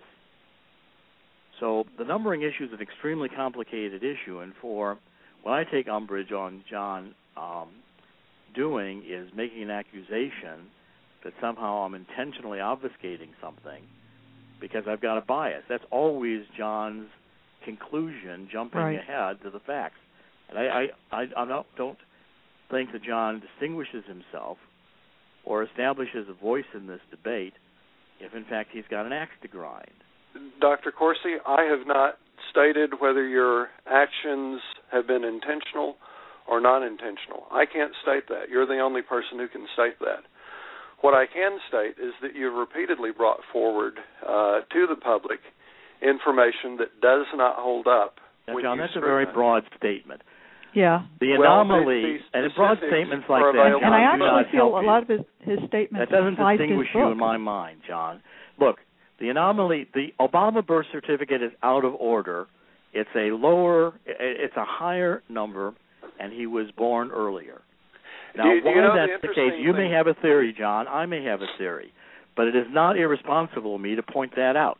So the numbering issue is an extremely complicated issue, and for what I take umbrage on John um, doing is making an accusation that somehow I'm intentionally obfuscating something because I've got a bias. That's always John's conclusion, jumping right. ahead to the facts. And I, I, I, I don't, don't think that John distinguishes himself or establishes a voice in this debate if, in fact, he's got an axe to grind. Doctor Corsi, I have not stated whether your actions have been intentional or non-intentional. I can't state that. You're the only person who can state that. What I can state is that you've repeatedly brought forward uh, to the public information that does not hold up. Now, John, that's a very broad statement. Yeah. The well, anomaly, the, the and broad statements like that, and, and I actually feel a you. lot of his, his statements that doesn't apply distinguish to his you book. in my mind, John. Look, the anomaly, the Obama birth certificate is out of order. It's a lower, it's a higher number, and he was born earlier. Now, do, do why you know that's the, the case, you may have a theory, John. I may have a theory, but it is not irresponsible of me to point that out.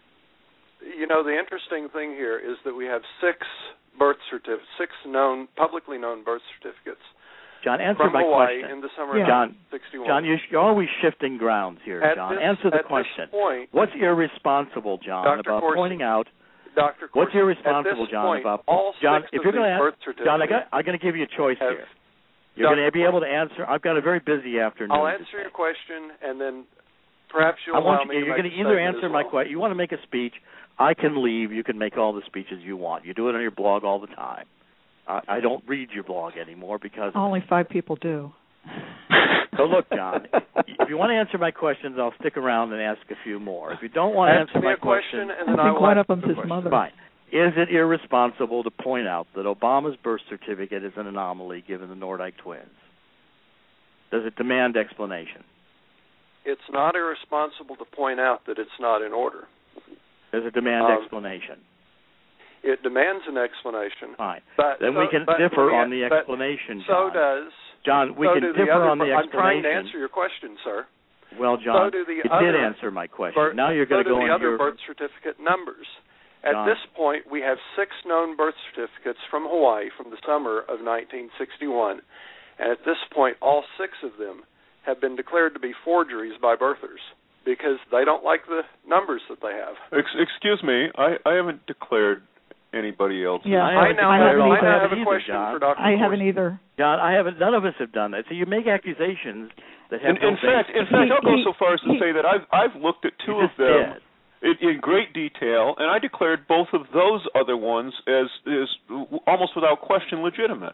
You know, the interesting thing here is that we have six birth certificates, six known, publicly known birth certificates. John, answer from my Hawaii question. In the summer yeah. of John, sixty-one. John, you're always shifting grounds here, at John. This, answer the at question. This point, what's irresponsible, John, Doctor about Corsi, pointing out? Doctor Corsi, what's irresponsible, at this John, point, about all John? six If of you're going these to birth certificates, John, I got, I'm going to give you a choice have, here. You're going to be Corsi, able to answer. I've got a very busy afternoon. I'll answer your question, and then perhaps you'll I want allow you, me to you're make going to a either statement answer as my well. question. You want to make a speech? I can leave. You can make all the speeches you want. You do it on your blog all the time. I, I don't read your blog anymore because only five people do. So look, John, if you want to answer my questions, I'll stick around and ask a few more. If you don't want to Ask answer me my a question, questions, and then I think will one of answer them's the his question. mother. fine. Is it irresponsible to point out that Obama's birth certificate is an anomaly given the Nordyke twins? Does it demand explanation? It's not irresponsible to point out that it's not in order. Does it demand Um, explanation? It demands an explanation. Fine. But Then so, we can but differ we- on the but explanation, So John. does John, we so can do differ the other, on the I'm trying to explanation. answer your question, sir. Well, John, so do the you other, did answer my question. Birth, now you're going so to go do the on other your... birth certificate numbers. At John. this point, we have six known birth certificates from Hawaii from the summer of nineteen sixty-one. And at this point, all six of them have been declared to be forgeries by birthers because they don't like the numbers that they have. Ex- excuse me, I, I haven't declared anybody else. Yeah, I, I now I have, haven't I either. now have a either, question John. for Doctor I haven't Corsi. either. John, I haven't. None of us have done that. So you make accusations that have In, no in fact, basis. in fact, He- I'll go he- so far as to he- say that I've I've looked at two You of just them did. in, in great detail, and I declared both of those other ones as is almost without question legitimate.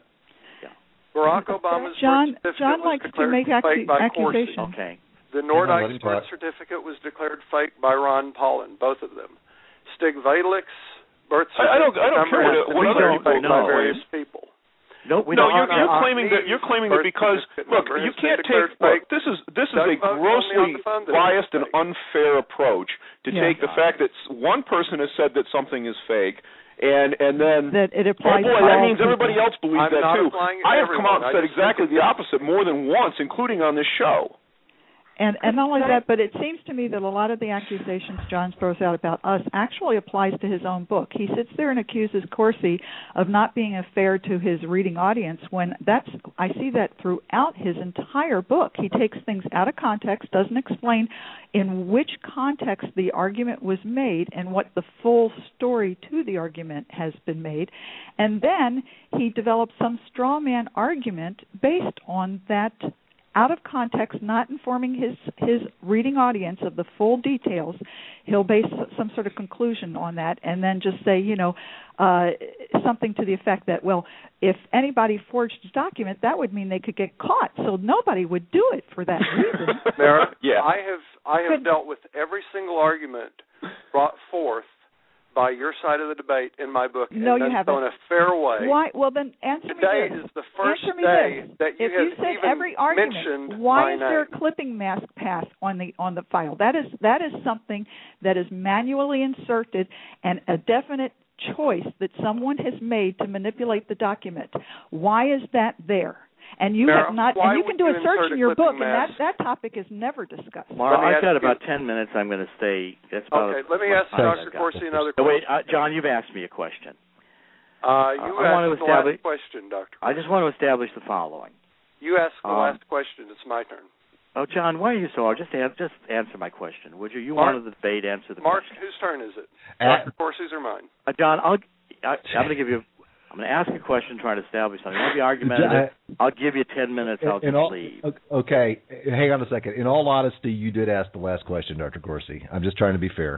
Barack Obama's John, birth certificate John was likes to declared make fake accu- by accusations. Corsi. Okay. The Hang on, let Nordyke's him birth talk. certificate was declared fake by Ron Paulin, both of them. Stig Valick's birth I- I don't- certificate I don't number care has what- been what other declared people fake by know. various people. No, we no, don't. you're, no, you're no, claiming that Neve's you're claiming birth that because certificate look, number you has been can't declared take look, fake. this is this is Doug a Vogt told me on grossly the phone that it biased was and fake. unfair approach to Yeah. take the fact that s- one person has said that something is fake. And and then That it oh applies boy, to that all means everybody people. else believes I'm that not too. applying it to I have come out and everyone. I said just exactly think the it's- opposite more than once, including on this show. And and not only that, but it seems to me that a lot of the accusations John throws out about us actually applies to his own book. He sits there and accuses Corsi of not being fair to his reading audience when that's I see that throughout his entire book. He takes things out of context, doesn't explain in which context the argument was made and what the full story to the argument has been made. And then he develops some straw man argument based on that out of context, not informing his his reading audience of the full details. He'll base some sort of conclusion on that and then just say, you know, uh, something to the effect that, well, if anybody forged a document, that would mean they could get caught. So nobody would do it for that reason. Mara, Yeah. I have I have Could- dealt with every single argument brought forth by your side of the debate in my book, No, and you done haven't. so in a fair way. Why? Well, then answer Today me this. is the first answer me day this. that you if have you said even every argument, mentioned why my is there name. a clipping mask pass on the on the file? That is that is something that is manually inserted and a definite choice that someone has made to manipulate the document. Why is that there? And you Mara, have not. why And you would can do you a search insert in a your book, clipping and that mask? that topic is never discussed. Mark, Let me I've ask got you- about ten minutes. I'm going to stay. That's about Okay, as let me much ask time as Doctor I've got. Corsi another No, question. wait, uh, John, you've asked me a question. Uh, you I asked want to the establish- last question, Doctor I just want to establish the following. You asked the Um, last question. It's my turn. Oh, John, why are you so hard? Just an- just answer my question, would you? You Mark- wanted the debate. Answer the Mark, question. whose turn is it? Uh, Doctor Corsi's or mine? Uh, John, I'll. I, I'm going to give you. I'm going to ask a question, trying to establish something. You want to be argumentative? I'll give you ten minutes. I'll in just all, leave. Okay, hang on a second. In all honesty, you did ask the last question, Doctor Corsi. I'm just trying to be fair.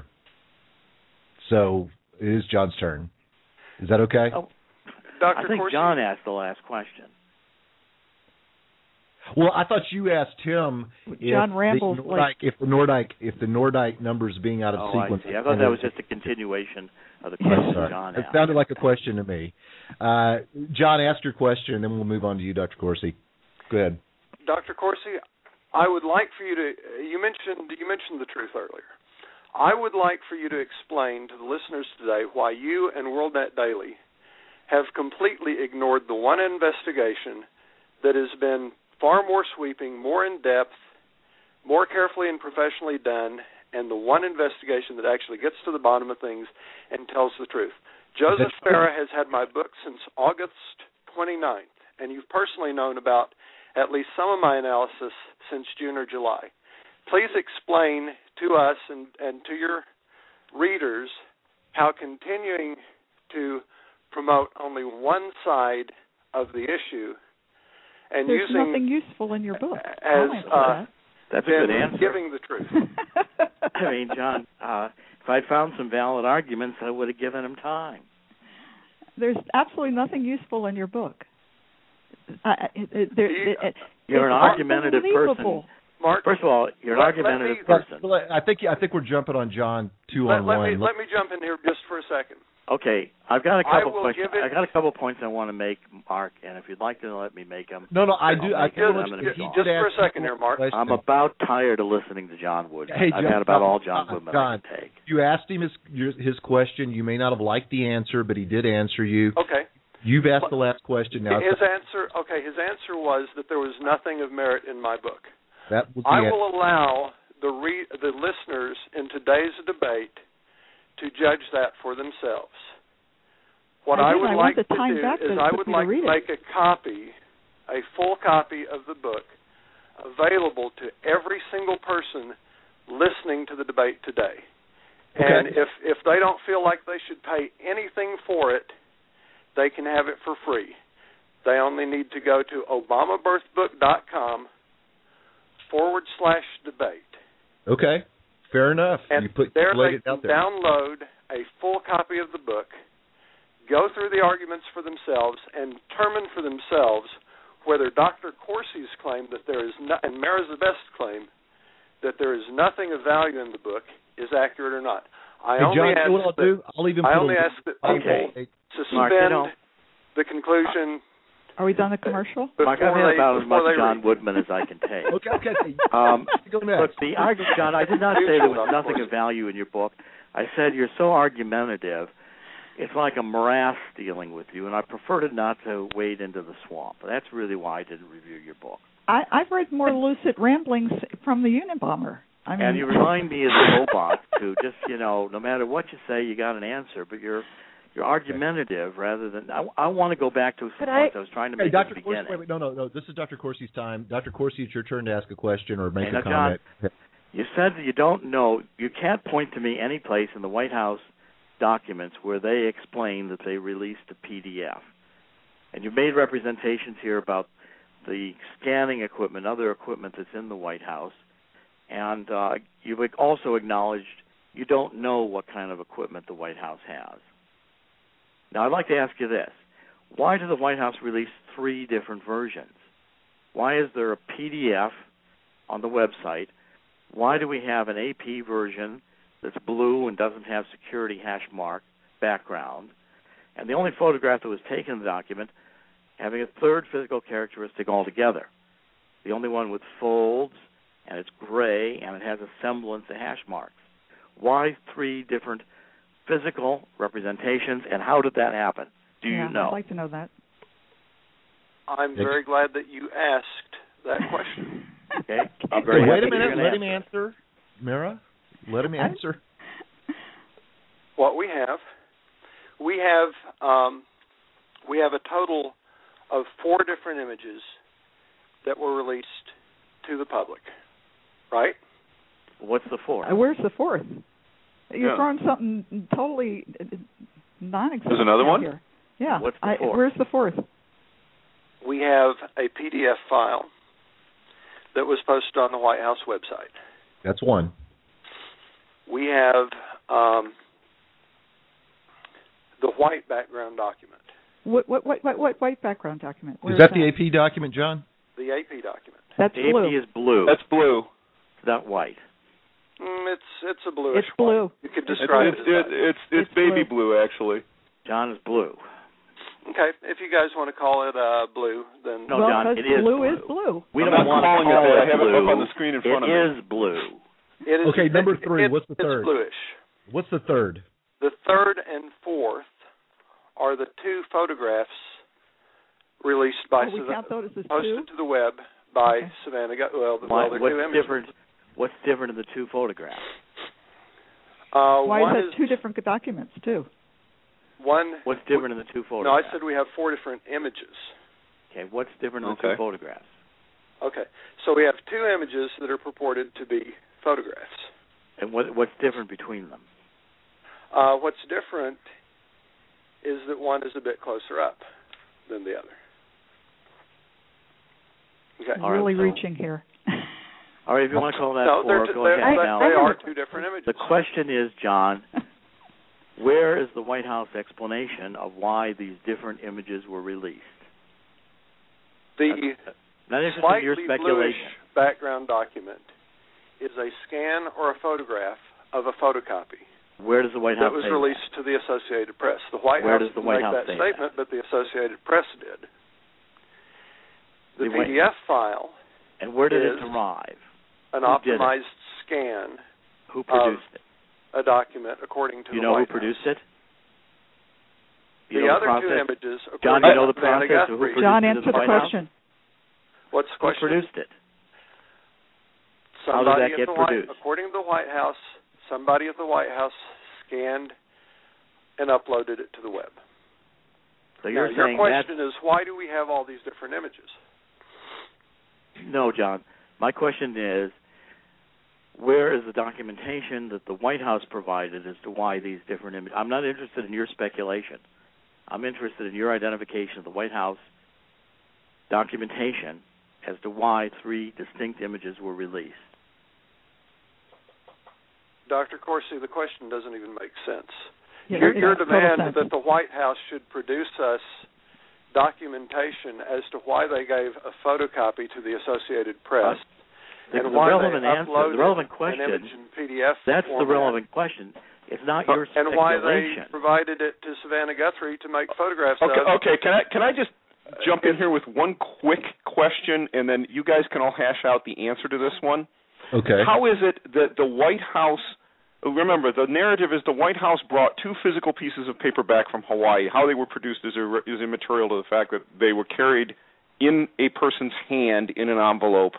So it is John's turn. Is that okay? Oh, Doctor I think Corsi, John asked the last question. Well, I thought you asked him if John rambles the like- Nordyke, if the Nordyke, if the Nordyke numbers being out of Oh, sequence. I see. I thought that was just a continuation of the I'm question sorry. John It asked. sounded like a question to me. Uh, John, ask your question, and then we'll move on to you, Doctor Corsi. Go ahead. Doctor Corsi, I would like for you to. You mentioned you mentioned the truth earlier. I would like for you to explain to the listeners today why you and WorldNet Daily have completely ignored the one investigation that has been far more sweeping, more in-depth, more carefully and professionally done, and the one investigation that actually gets to the bottom of things and tells the truth. Joseph Farah has had my book since August twenty-ninth, and you've personally known about at least some of my analysis since June or July. Please explain to us and, and to your readers how continuing to promote only one side of the issue and There's using nothing useful in your book. as I'll answer uh, That's a been good answer. giving the truth. that. I mean, John, uh, if I'd found some valid arguments, I would have given him time. There's absolutely nothing useful in your book. Uh, it, it, there, it, it, You're an it's argumentative person. unbelievable. Mark, First of all, you're an Let- argumentative let me- person. Well, I think I think we're jumping on John two let, on let one. me let me jump in here just for a second. Okay, I've got a I couple will questions. give it- I got a couple points I want to make, Mark, and if you'd like to let me make them. no, no, I I'll do. I make think it. we'll I'm let gonna you- be he gone. did Just for a ask second you here, Mark. question. I'm about tired of listening to John Wood. Hey, I've John, had about John, all John uh, Woodman John, I can take. You asked him his your, his question. You may not have liked the answer, but he did answer you. Okay. You've asked the last question now. His answer, okay, his answer was that there was nothing of merit in my book. That was the I answer. will allow the re- the listeners in today's debate to judge that for themselves. What I, I, would I like want the to time do back is to, I to would me like to, to make a copy, a full copy of the book, available to every single person listening to the debate today. Okay. And if, if they don't feel like they should pay anything for it, they can have it for free. They only need to go to obamabirthbook.com forward slash debate. Okay, fair enough. And you put there laid they it can out there. download a full copy of the book, go through the arguments for themselves, and determine for themselves whether Doctor Corsi's claim that there is no, and Marizabest's claim that there is nothing of value in the book is accurate or not. I hey, only John, ask you know what I'll that, do? I'll even I put only a, ask that people Okay. suspend Mark, you know, the conclusion. Are we done the commercial? Mark, I've had they, about as much John read. Woodman as I can take. Okay, okay. okay. Um, Go next. look, the argument, John, I did not say there was nothing of value in your book. I said you're so argumentative, it's like a morass dealing with you, and I preferred it not to wade into the swamp. That's really why I didn't review your book. I, I've read more lucid ramblings from the Unabomber. I mean, and you remind me of the robot who just, you know, no matter what you say, you got an answer, but you're you're argumentative rather than. I, I want to go back to some points I, I was trying to hey, make Doctor at the Corsi, beginning. wait, wait, no, no, no. This is Doctor Corsi's time. Doctor Corsi, it's your turn to ask a question or make hey, a now, comment. John, you said that you don't know. You can't point to me any place in the White House documents where they explain that they released a P D F. And you've made representations here about the scanning equipment, other equipment that's in the White House. And uh, you've also acknowledged you don't know what kind of equipment the White House has. Now, I'd like to ask you this. Why did the White House release three different versions? Why is there a P D F on the website? Why do we have an A P version that's blue and doesn't have security hash mark background? And the only photograph that was taken in the document having a third physical characteristic altogether. The only one with folds, and it's gray, and it has a semblance of hash marks. Why three different physical representations, and how did that happen? Do yeah, you know? I'd like to know that. I'm very glad that you asked that question. Okay. I'm very hey, wait happy a minute. you're Let him answer. answer. Mara, let him answer. What we have, we have, um, we have a total of four different images that were released to the public, right? What's the fourth? Uh, where's the fourth? You're Yeah. throwing something totally non-existent. There's another out one? Here. Yeah. What's the I, fourth? where's the fourth? We have a P D F file that was posted on the White House website. That's one. We have um, the white background document. What what what what, what white background document? Where is that the A P document, John? The A P document. That's the blue. A P is blue. That's blue. It's not white. Mm, it's it's a bluish It's blue. white. You could It's describe it's, it. it, As that. it's it's It's baby blue. blue actually. John is blue. Okay, if you guys want to call it uh, blue, then No, well, John, because it is blue, blue. is blue. We I'm don't not want to calling call it that. it I have it blue. up on the screen in front it of me. is blue. it is. Okay, number it- three. it- What's the third? It's bluish. What's the third? The third and fourth are the two photographs released by Oh, we Sav- count those as posted two? to the web by Okay. Savannah. Go- well, the, Why, well, they're what's two images. different? What's different in the two photographs? Uh, Why one is that two different documents too? one? What's different in the two No, I photographs? said we have four different images. Okay, what's different in the Okay. two photographs? Okay, so we have two images that are purported to be photographs. And what what's different between them? Uh, what's different is that one is a bit closer up than the other. Okay. All right, really so- reaching here. All right, if you want to call that No, four, they're, go they're, ahead. they, Now, they are two different images. the question is, John, where is the White House explanation of why these different images were released? The Not interested in your slightly bluish speculation. background document is a scan or a photograph of a photocopy Where does the White that House was say released to the Associated Press. The White Where House does the didn't White make House that say statement, but the Associated Press did. The The White- P D F file, that? And where did is it arrive? an Who did it? optimized scan, Who produced it? a document according to Do you the know White who produced House. it? You the know other the two images. John, you know the process of who produced John, it answer in the the White question. House? What's the question? Who produced it? Somebody How did that at get the White, produced? according to the White House, somebody at the White House scanned and uploaded it to the web. So you're now, saying your question is, why do we have all these different images? No, John. My question is, where is the documentation that the White House provided as to why these different images? I'm not interested in your speculation. I'm interested in your identification of the White House documentation as to why three distinct images were released. Doctor Corsi, the question doesn't even make sense. Yeah, your your demand sense. that the White House should produce us documentation as to why they gave a photocopy to the Associated Press The, and the why relevant they answer, uploaded the relevant an question, image in P D F that's format, the relevant question. It's not your and speculation. why they provided it to Savannah Guthrie to make photographs Okay, of. okay. Can I can I just jump in here with one quick question, and then you guys can all hash out the answer to this one? Okay. How is it that the White House? Remember, the narrative is the White House brought two physical pieces of paper back from Hawaii. How they were produced is, a, is immaterial to the fact that they were carried in a person's hand in an envelope,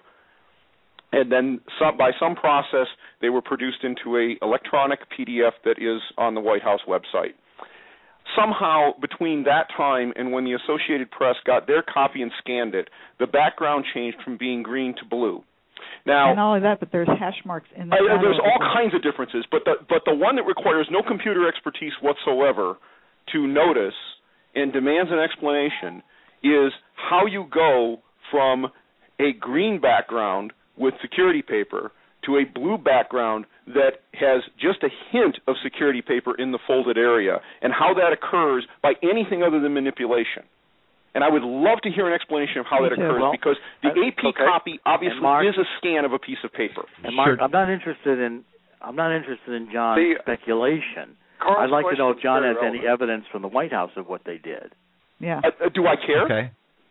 and then some, by some process they were produced into a electronic P D F that is on the White House website. Somehow, between that time and when the Associated Press got their copy and scanned it, the background changed from being green to blue. Now, and not only that, but there's hash marks in the uh, there's all the kinds of differences, but the but the one that requires no computer expertise whatsoever to notice and demands an explanation is how you go from a green background with security paper to a blue background that has just a hint of security paper in the folded area, and how that occurs by anything other than manipulation. And I would love to hear an explanation of how Me that too. occurs, Well, because the uh, A P okay. copy obviously Mark, is a scan of a piece of paper. And Mark, Sure. I'm not interested in I'm not interested in John's The- speculation. Carl's I'd like to know if question is John very has any relevant. evidence from the White House of what they did. Yeah. Uh, uh, do I care? Okay.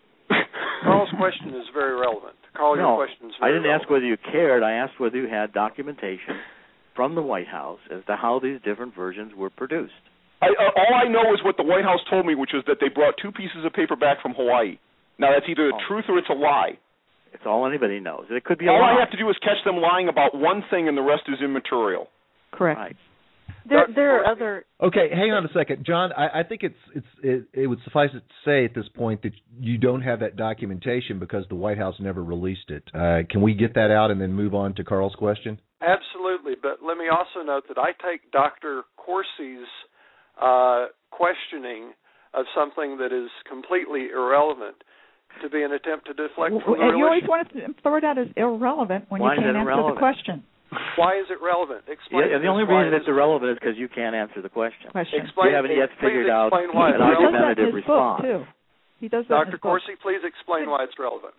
Carl's question is very relevant. Carl, no, your question is I very didn't ask relevant. whether you cared. I asked whether you had documentation from the White House as to how these different versions were produced. I, uh, all I know is what the White House told me, which is that they brought two pieces of paper back from Hawaii. Now, that's either the Oh. truth or it's a lie. It's all anybody knows. It could be a All lie. I have to do is catch them lying about one thing, and the rest is immaterial. Correct. Right. There, there are other. Okay, hang on a second, John. I, I think it's it's it, it would suffice it to say at this point that you don't have that documentation because the White House never released it. Uh, can we get that out and then move on to Carl's question? Absolutely, but let me also note that I take Doctor Corsi's uh, questioning of something that is completely irrelevant to be an attempt to deflect Well, from the and real you always issue. want to throw it out as irrelevant when Why you is can't it answer irrelevant? the question. Why is it relevant? Explain. Yeah, the this. only Why reason it it's is- irrelevant is because you can't answer the question. Question. Explain, You haven't yet please figured out explain He, why he it's an does that relevant. in argumentative his response. book too. He does that in Doctor his book. Corsi, please explain why it's relevant.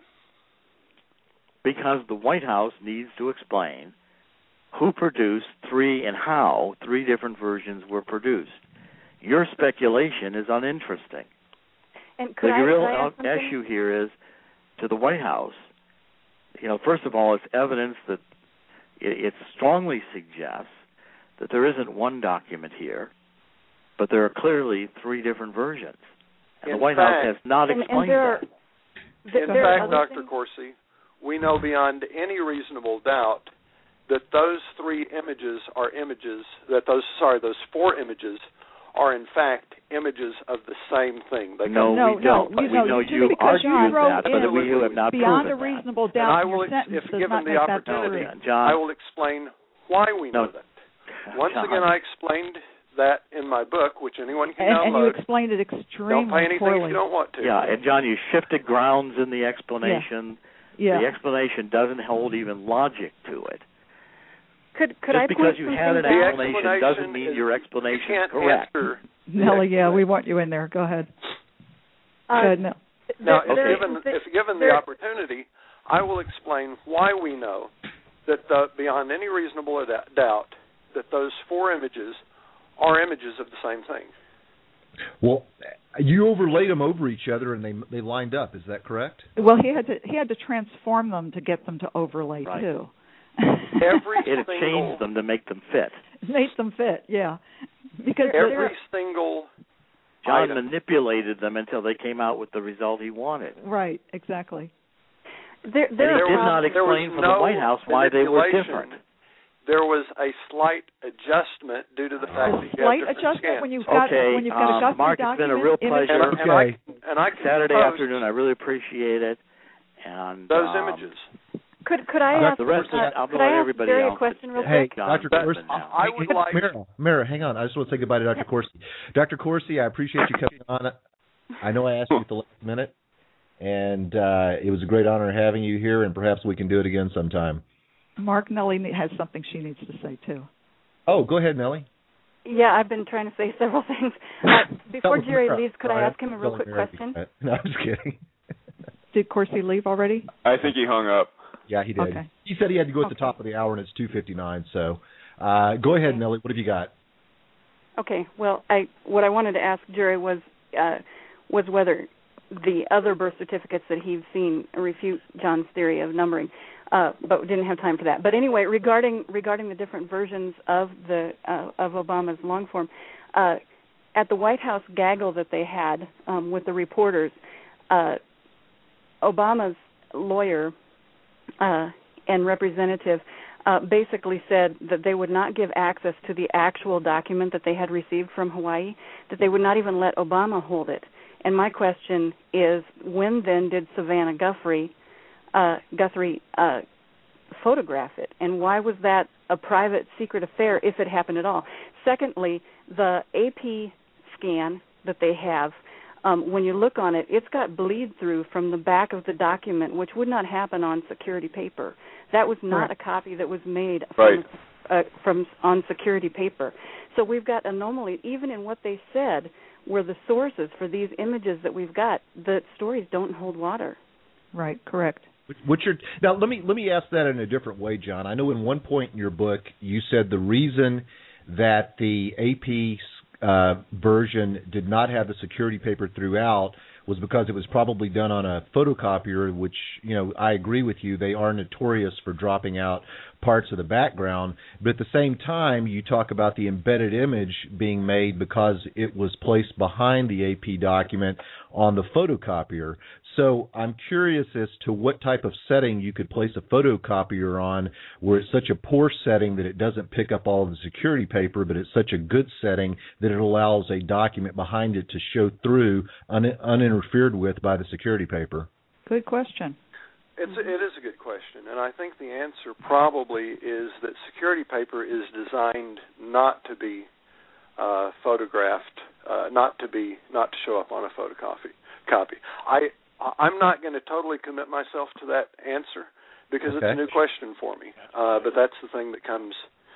Because the White House needs to explain who produced three and how three different versions were produced. Your speculation is uninteresting. And could the I, real could I add something? issue here is to the White House. You know, first of all, it's evidence that it, it strongly suggests that there isn't one document here, but there are clearly three different versions. And In the White fact- House has not and, explained and there are, that. th- In there are fact, other Doctor things- Corsi, we know beyond any reasonable doubt that those three images are images, that those, sorry, those four images are in fact images of the same thing. They No, come- No, we don't. no, but you we know, know just you because you argued wrote that, but in we have not beyond proven a reasonable And doubt I in will, your ex- sentence if does given not the make that opportunity, true. John, I will explain why we know No. that. Once John. again, I explained that in my book, which anyone can And, and you download. explained it Don't extremely pay anything poorly. if you don't want to. Yeah, and John, you shifted grounds in the explanation. Yeah. The explanation doesn't hold even logic to it. Could could Just I because point you some had an things out? explanation explanation doesn't mean is- your You explanation is can't correct. answer. Nellie, yeah, we want you in there. Go ahead. Uh, Go ahead, Nell. Now, there- if there- given, there- if given the there- opportunity, I will explain why we know that the, beyond any reasonable da- doubt that those four images are images of the same thing. Well, you overlaid them over each other and they they lined up. Is that correct? Well, he had to he had to transform them to get them to overlay Right. too. Every It had single, changed them to make them fit. Made them fit, yeah. Because every there- single John item. manipulated them until they came out with the result he wanted. Right, exactly. There, But there he are did not problems. explain from no the White House why they were manipulation. different. There was a slight adjustment due to the fact that you Slight have different adjustment scans. when you've got Okay, when you've got um, a Guthrie Mark, it's document. been a real image- pleasure. And, I- Okay. and I and I can Saturday post afternoon, I really appreciate it. And those um, images. Could could I Uh, ask the rest uh, of it, I'll could let I ask everybody Jerry a else. question real Hey, quick? Doctor John Corsi, Goodman now. I would like. Mira, Mira, hang on. I just want to say goodbye to Doctor Corsi. Doctor Corsi, I appreciate you coming on. I know I asked you at the last minute, and uh, it was a great honor having you here, and perhaps we can do it again sometime. Mark Nellie has something she needs to say too. Oh, go ahead, Nellie. Yeah, I've been trying to say several things. Uh, before That was Jerry Mira. leaves, could Sorry, I ask him a real telling quick Mira question? to- No, I'm just kidding. Did Corsi leave already? I think he hung up. Yeah, he did. Okay. He said he had to go at the Okay. top of the hour, and it's two fifty-nine. So, uh, go ahead, Nellie. What have you got? Okay. Well, I what I wanted to ask Jerry was uh, was whether the other birth certificates that he's seen refute John's theory of numbering, uh, but we didn't have time for that. But anyway, regarding regarding the different versions of the uh, of Obama's long form, uh, at the White House gaggle that they had um, with the reporters, uh, Obama's lawyer uh, and representative uh, basically said that they would not give access to the actual document that they had received from Hawaii, that they would not even let Obama hold it. And my question is, when then did Savannah Guthrie, uh, Guthrie uh, photograph it? And why was that a private, secret affair if it happened at all? Secondly, the A P scan that they have, um, when you look on it, it's got bleed through from the back of the document, which would not happen on security paper. That was not Right. a copy that was made Right. from, uh, from on security paper. So we've got anomaly, even in what they said were the sources for these images that we've got. The stories don't hold water. Right, correct. What's your now? Let me let me ask that in a different way, John. I know in one point in your book you said the reason that the A P uh, version did not have the security paper throughout was because it was probably done on a photocopier, which, you know, I agree with you. They are notorious for dropping out parts of the background. But at the same time, you talk about the embedded image being made because it was placed behind the A P document on the photocopier. So I'm curious as to what type of setting you could place a photocopier on where it's such a poor setting that it doesn't pick up all of the security paper, but it's such a good setting that it allows a document behind it to show through un- uninterfered with by the security paper. Good question. It's a, it is a good question, and I think the answer probably is that security paper is designed not to be uh, photographed, uh, not to be not to show up on a photocopy. Copy. I I'm not going to totally commit myself to that answer because Okay. it's a new question for me. Uh, but that's the thing that comes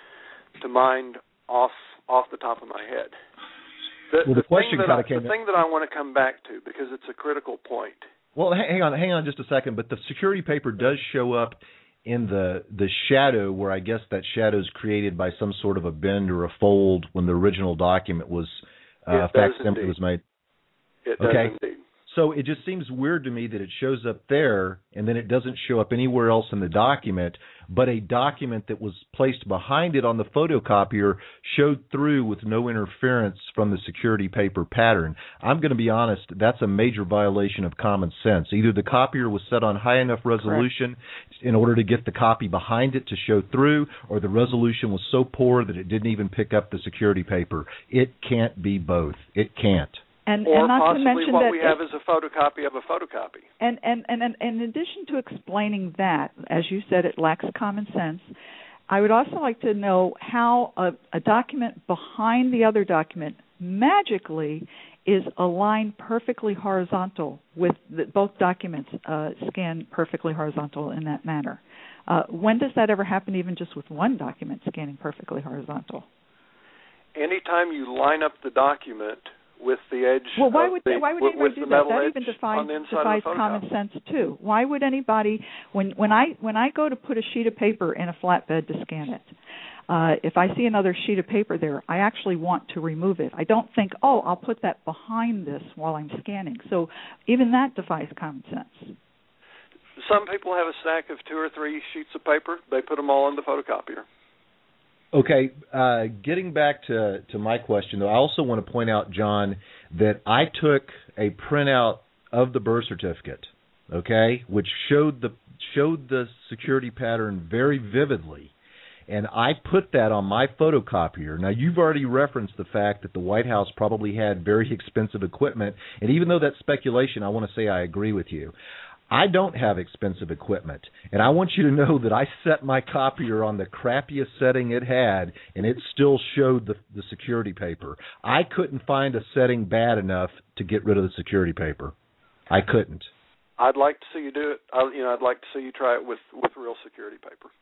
to mind off off the top of my head. The, Well, the the question thing that kinda I, came the thing that I want to come back to because it's a critical point. Well, ha- hang on, hang on just a second. But the security paper does show up in the the shadow, where I guess that shadow is created by some sort of a bend or a fold when the original document was uh, It does facsimile indeed. was made. It Okay. does indeed. So it just seems weird to me that it shows up there and then it doesn't show up anywhere else in the document, but a document that was placed behind it on the photocopier showed through with no interference from the security paper pattern. I'm going to be honest, that's a major violation of common sense. Either the copier was set on high enough resolution Correct. in order to get the copy behind it to show through, or the resolution was so poor that it didn't even pick up the security paper. It can't be both. It can't. And, or and not possibly to mention what that we have is a photocopy of a photocopy. And, and, and, and in addition to explaining that, as you said, it lacks common sense, I would also like to know how a, a document behind the other document magically is aligned perfectly horizontal with the, both documents uh, scanned perfectly horizontal in that manner. Uh, when does that ever happen, even just with one document scanning perfectly horizontal? Anytime you line up the document with the edge well, why of would the, why would with, anybody with do the that? metal That edge even defies, on the inside defies of the common photocopy. sense too. Why would anybody, when when I when I go to put a sheet of paper in a flatbed to scan it, uh, if I see another sheet of paper there, I actually want to remove it. I don't think, oh, I'll put that behind this while I'm scanning. So even that defies common sense. Some people have a stack of two or three sheets of paper. They put them all in the photocopier. Okay, uh, getting back to, to my question, though, I also want to point out, John, that I took a printout of the birth certificate, okay, which showed the showed the security pattern very vividly, and I put that on my photocopier. Now, you've already referenced the fact that the White House probably had very expensive equipment, and even though that's speculation, I want to say I agree with you. I don't have expensive equipment, and I want you to know that I set my copier on the crappiest setting it had, and it still showed the, the security paper. I couldn't find a setting bad enough to get rid of the security paper. I couldn't. I'd like to see you do it. I, you know, I'd like to see you try it with, with real security paper.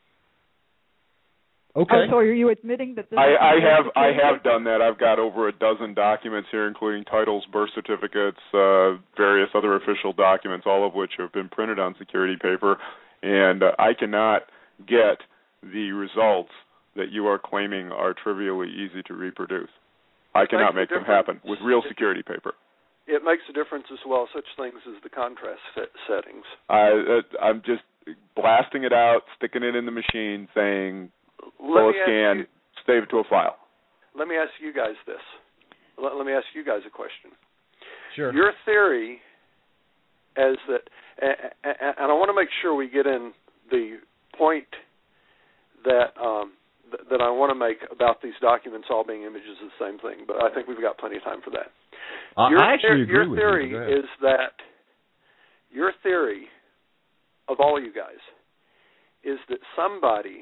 Okay. Oh, so are you admitting that this I, is I have I security have paper? done that. I've got over a dozen documents here, including titles, birth certificates, uh, various other official documents, all of which have been printed on security paper, and uh, I cannot get the results that you are claiming are trivially easy to reproduce. I It cannot makes make a them happen with real security paper. It makes a difference as well, such things as the contrast set settings. I, uh, I'm just blasting it out, sticking it in the machine, saying, Let pull a me ask scan, you, save it to a file. let me ask you guys this. Let, let me ask you guys a question. Sure. Your theory is that, and I want to make sure we get in the point that um, that I want to make about these documents all being images of the same thing, but I think we've got plenty of time for that. Uh, your, I actually agree your with theory you. Go ahead. is that your theory of all you guys is that somebody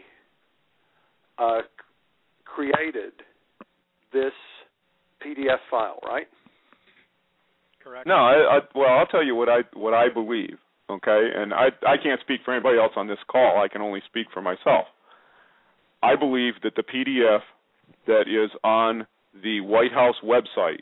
uh, created this P D F file, right? Correct. No, I, I, well, I'll tell you what I what I believe. Okay, and I I can't speak for anybody else on this call. I can only speak for myself. I believe that the P D F that is on the White House website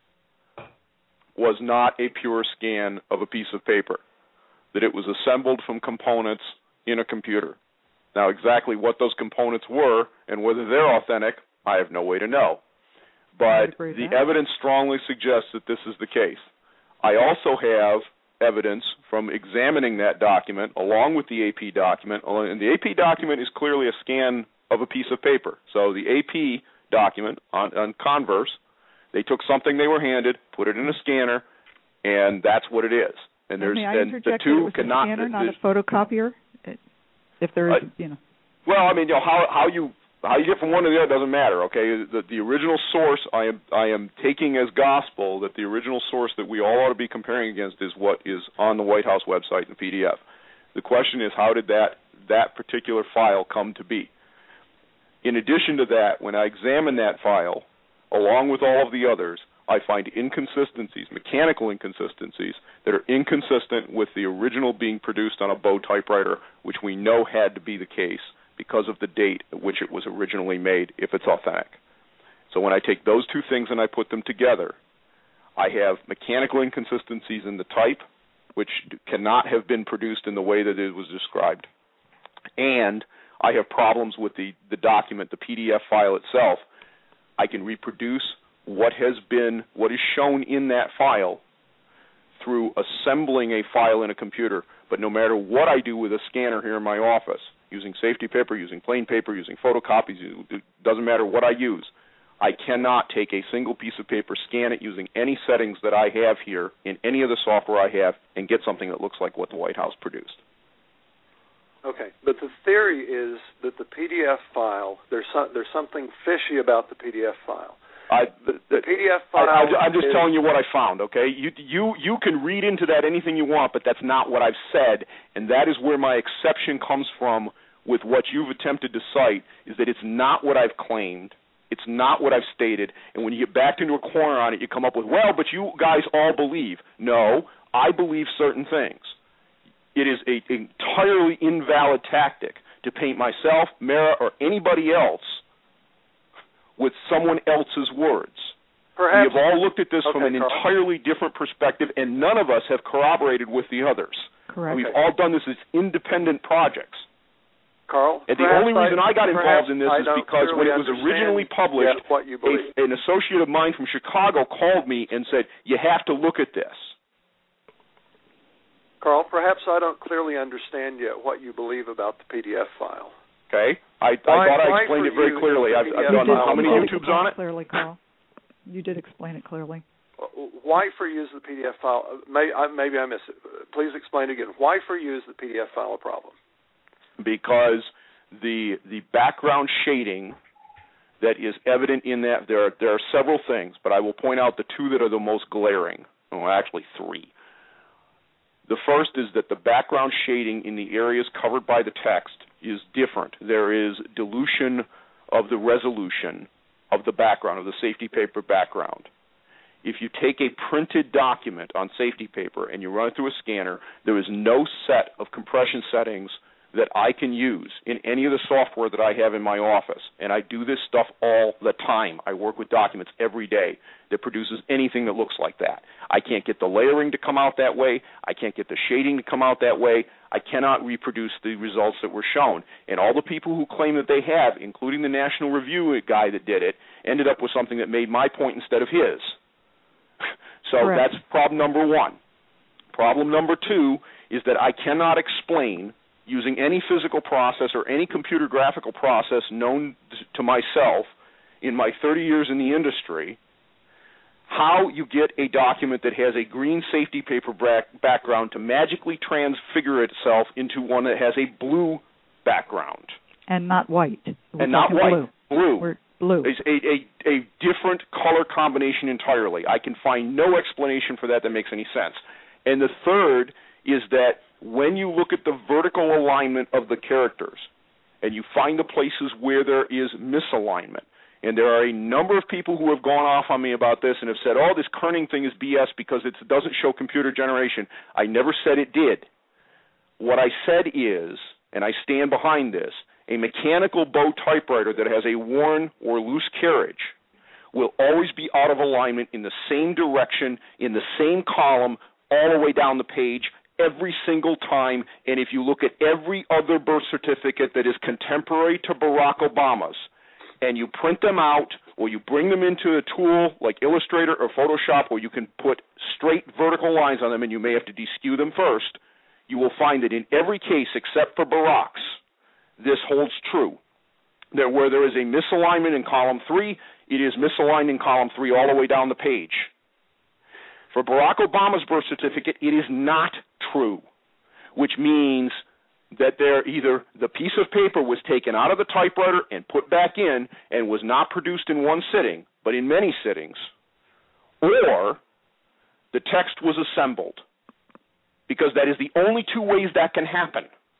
was not a pure scan of a piece of paper, that it was assembled from components in a computer. Now, exactly what those components were and whether they're authentic, I have no way to know. But the evidence strongly suggests that this is the case. I also have evidence from examining that document along with the A P document, and the A P document is clearly a scan of a piece of paper. So the A P document on, on Converse, they took something they were handed, put it in a scanner, and that's what it is. And there's May I and interject the two that it was cannot. a scanner, not a photocopier? If there is, uh, you know. Well, I mean, you know, how how you how you get from one to the other doesn't matter. Okay, the the original source I am I am taking as gospel that the original source that we all ought to be comparing against is what is on the White House website in the P D F. The question is, how did that that particular file come to be? In addition to that, when I examine that file, along with all of the others, I find inconsistencies, mechanical inconsistencies, that are inconsistent with the original being produced on a Bow typewriter, which we know had to be the case because of the date at which it was originally made, if it's authentic. So when I take those two things and I put them together, I have mechanical inconsistencies in the type, which cannot have been produced in the way that it was described. And I have problems with the, the document, the P D F file itself. I can reproduce what has been, what is shown in that file through assembling a file in a computer. But no matter what I do with a scanner here in my office, using safety paper, using plain paper, using photocopies, it doesn't matter what I use, I cannot take a single piece of paper, scan it using any settings that I have here in any of the software I have, and get something that looks like what the White House produced. Okay, but the theory is that the P D F file, there's some, there's something fishy about the P D F file. I, the, the, the P D F file. I, I, I'm just is, telling you what I found. Okay, you you you can read into that anything you want, but that's not what I've said, and that is where my exception comes from with what you've attempted to cite. Is that it's not what I've claimed, it's not what I've stated, and when you get backed into a corner on it, you come up with, well, but you guys all believe. No, I believe certain things. It is an entirely invalid tactic to paint myself, Mara, or anybody else with someone else's words. Perhaps, we have all looked at this okay, from an Carl. entirely different perspective, and none of us have corroborated with the others. Correct. We've Okay. all done this as independent projects. Carl, And the only reason I got involved in this I is because when it was originally published, what you a, believe. an associate of mine from Chicago called me and said, you have to look at this. Carl, perhaps I don't clearly understand yet what you believe about the P D F file. Okay, I, I Why- thought I why explained for it very you clearly. is I've, the I've P D F done file how many problem? YouTubes on it? Clearly, Carl. You did explain it clearly. Why for you is the P D F file? May, I, maybe I missed it. Please explain again. Why for you is the P D F file a problem? Because the the background shading that is evident in that, there are, there are several things, but I will point out the two that are the most glaring. Well, actually three. The first is that the background shading in the areas covered by the text is different. There is dilution of the resolution of the background, of the safety paper background. If you take a printed document on safety paper and you run it through a scanner, there is no set of compression settings that I can use in any of the software that I have in my office. And I do this stuff all the time. I work with documents every day that produces anything that looks like that. I can't get the layering to come out that way. I can't get the shading to come out that way. I cannot reproduce the results that were shown. And all the people who claim that they have, including the National Review guy that did it, ended up with something that made my point instead of his. So Correct. That's problem number one. Problem number two is that I cannot explain, using any physical process or any computer graphical process known to myself in my thirty years in the industry, how you get a document that has a green safety paper background to magically transfigure itself into one that has a blue background. And not white. We're and not white. Blue. Blue. We're blue. It's a, a, a different color combination entirely. I can find no explanation for that that makes any sense. And the third is that when you look at the vertical alignment of the characters and you find the places where there is misalignment, and there are a number of people who have gone off on me about this and have said, oh, this kerning thing is B S because it doesn't show computer generation. I never said it did. What I said is, and I stand behind this, a mechanical bow typewriter that has a worn or loose carriage will always be out of alignment in the same direction, in the same column, all the way down the page, every single time. And if you look at every other birth certificate that is contemporary to Barack Obama's, and you print them out, or you bring them into a tool like Illustrator or Photoshop, where you can put straight vertical lines on them, and you may have to deskew them first, you will find that in every case except for Barack's, this holds true. That where there is a misalignment in column three, it is misaligned in column three all the way down the page. For Barack Obama's birth certificate, it is not true, which means that there either the piece of paper was taken out of the typewriter and put back in and was not produced in one sitting, but in many sittings, or the text was assembled, because that is the only two ways that can happen.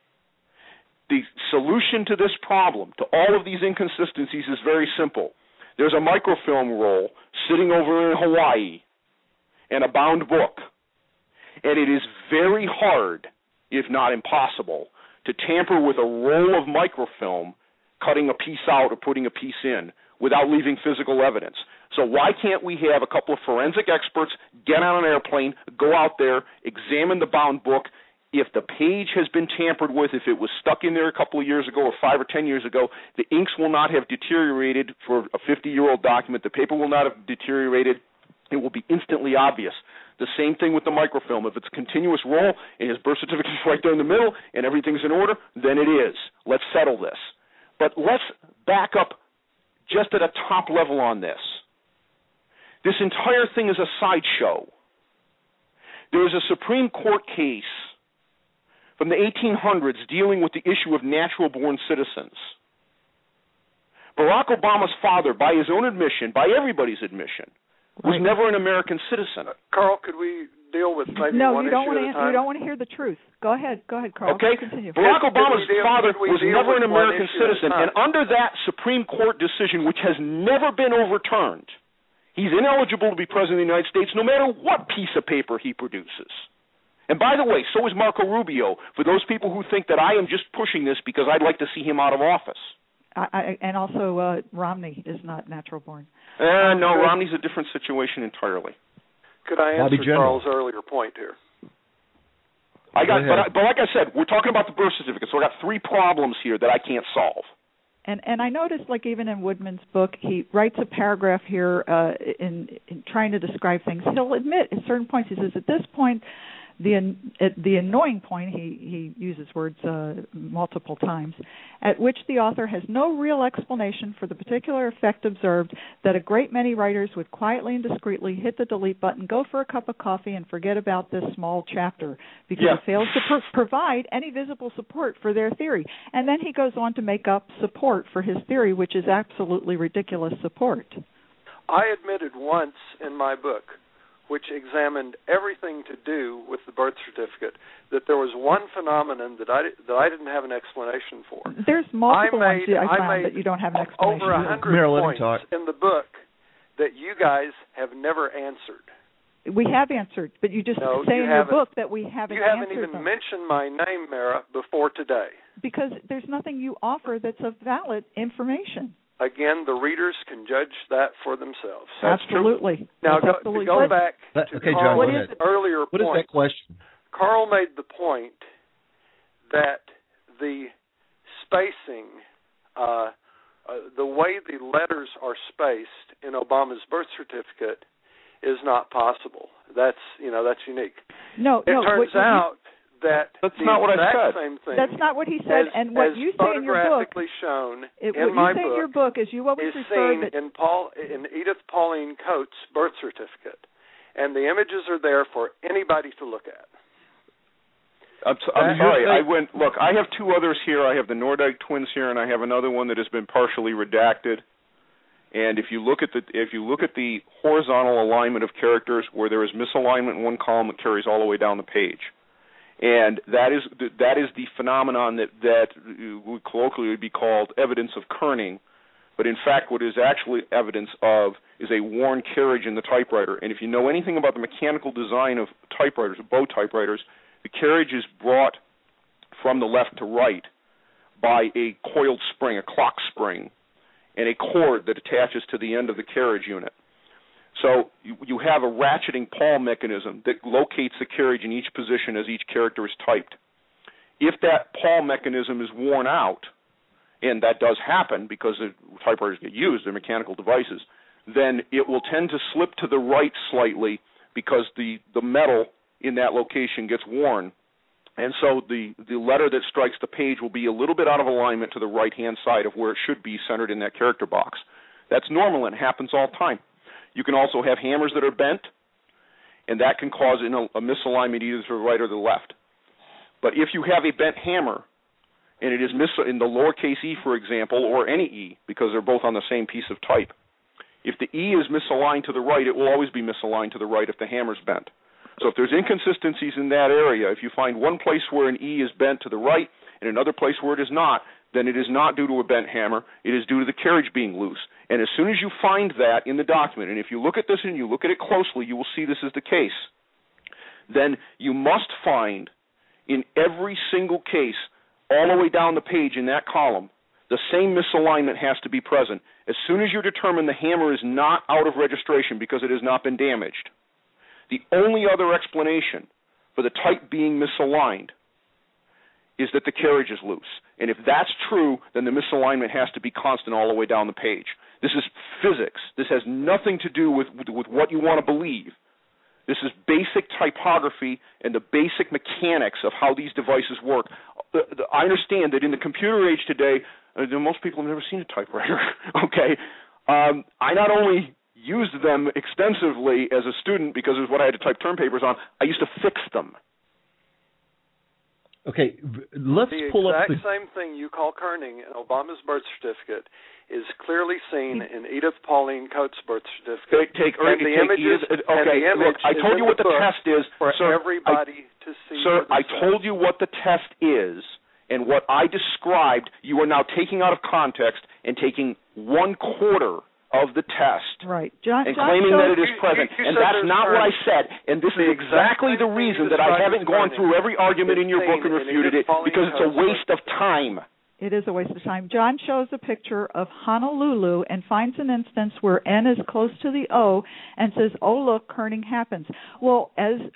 The solution to this problem, to all of these inconsistencies, is very simple. There's a microfilm roll sitting over in Hawaii and a bound book, and it is very hard, if not impossible, to tamper with a roll of microfilm, cutting a piece out or putting a piece in without leaving physical evidence. So why can't we have a couple of forensic experts get on an airplane, go out there, examine the bound book? If the page has been tampered with, if it was stuck in there a couple of years ago or five or ten years ago, the inks will not have deteriorated for a fifty-year-old document. The paper will not have deteriorated. It will be instantly obvious. The same thing with the microfilm. If it's a continuous roll and his birth certificate is right there in the middle and everything's in order, then it is. Let's settle this. But let's back up just at a top level on this. This entire thing is a sideshow. There is a Supreme Court case from the eighteen hundreds dealing with the issue of natural-born citizens. Barack Obama's father, by his own admission, by everybody's admission, was never an American citizen. Uh, Carl, could we deal with maybe no, one you don't issue want at a to. time? You don't want to hear the truth. Go ahead. Go ahead, Carl. Okay. Continue. Barack Could- Obama's could we deal- father could we was deal never with an one American issue at a citizen, time? and under that Supreme Court decision, which has never been overturned, he's ineligible to be president of the United States no matter what piece of paper he produces. And by the way, so is Marco Rubio, for those people who think that I am just pushing this because I'd like to see him out of office. I, I, and also, uh, Romney is not natural born. Uh, no, Romney's a different situation entirely. Could I Bobby answer General. Carl's earlier point here? I got, Go but, ahead. I, but like I said, we're talking about the birth certificate, so I got three problems here that I can't solve. And and I noticed, like even in Woodman's book, he writes a paragraph here uh, in, in trying to describe things. He'll admit at certain points, he says, at this point, The at the annoying point, he, he uses words uh, multiple times, at which the author has no real explanation for the particular effect observed that a great many writers would quietly and discreetly hit the delete button, go for a cup of coffee, and forget about this small chapter because yeah. it fails to pr- provide any visible support for their theory. And then he goes on to make up support for his theory, which is absolutely ridiculous support. I admitted once in my book, which examined everything to do with the birth certificate, that there was one phenomenon that I, that I didn't have an explanation for. There's multiple I made, ones I found I made that you don't have an explanation over a for. hundred points in the book that you guys have never answered. We have answered, but you just no, say you in your haven't. book that we haven't You haven't answered even them. mentioned my name, Mara, before today. Because there's nothing you offer that's of valid information. Again, the readers can judge that for themselves. That's absolutely. True. Now, that's go, absolutely. to go But, back that, to okay, Carl's John, earlier what point. What is that question? Carl made the point that the spacing, uh, uh, the way the letters are spaced in Obama's birth certificate is not possible. That's, you know, that's unique. No, it no. turns what, out that that's the not what I exact said. same thing. That's not what he said. As, and what as you say in your book, photographically shown it, in what my you say book, in your book is you always is refer seen that in Paul in Edith Pauline Coates' birth certificate, and the images are there for anybody to look at. I'm, t- I'm Uh, sorry. you're I went. Look, I have two others here. I have the Nordyke twins here, and I have another one that has been partially redacted. And if you look at the if you look at the horizontal alignment of characters, where there is misalignment in one column, it carries all the way down the page. And that is that is the phenomenon that that would colloquially would be called evidence of kerning, but in fact, what is actually evidence of is a worn carriage in the typewriter. And if you know anything about the mechanical design of typewriters, bow typewriters, the carriage is brought from the left to right by a coiled spring, a clock spring, and a cord that attaches to the end of the carriage unit. So you, you have a ratcheting pawl mechanism that locates the carriage in each position as each character is typed. If that pawl mechanism is worn out, and that does happen because the typewriters get used, they're mechanical devices, then it will tend to slip to the right slightly because the, the metal in that location gets worn. And so the, the letter that strikes the page will be a little bit out of alignment to the right-hand side of where it should be centered in that character box. That's normal and it happens all the time. You can also have hammers that are bent, and that can cause a misalignment either to the right or the left. But if you have a bent hammer, and it is mis- in the lowercase e, for example, or any e, because they're both on the same piece of type, if the e is misaligned to the right, it will always be misaligned to the right if the hammer's bent. So if there's inconsistencies in that area, if you find one place where an E is bent to the right and another place where it is not, then it is not due to a bent hammer. It is due to the carriage being loose. And as soon as you find that in the document, and if you look at this and you look at it closely, you will see this is the case, then you must find in every single case, all the way down the page in that column, the same misalignment has to be present. As soon as you determine the hammer is not out of registration because it has not been damaged, the only other explanation for the type being misaligned is that the carriage is loose. And if that's true, then the misalignment has to be constant all the way down the page. This is physics. This has nothing to do with, with, with what you want to believe. This is basic typography and the basic mechanics of how these devices work. I understand that in the computer age today, uh, most people have never seen a typewriter, okay? Um, I not only used them extensively as a student because it was what I had to type term papers on, I used to fix them. Okay, let's the pull up the... the... exact same thing you call kerning in Obama's birth certificate is clearly seen in Edith Pauline Coates' birth certificate. Take, take, and the take images, Edith, and okay, the image look, I told you what the, the test is. For sir, everybody I, to see. Sir, I told you what the test is, and what I described, you are now taking out of context and taking one quarter of the test right. John, and John claiming showed, that it is you, present. You, you and that's not what I said. And this is exactly the reason that I haven't gone through every argument in your book and refuted it, because it's a waste of time. It is a waste of time. John shows a picture of Honolulu and finds an instance where N is close to the O and says, oh, look, kerning happens. Well, as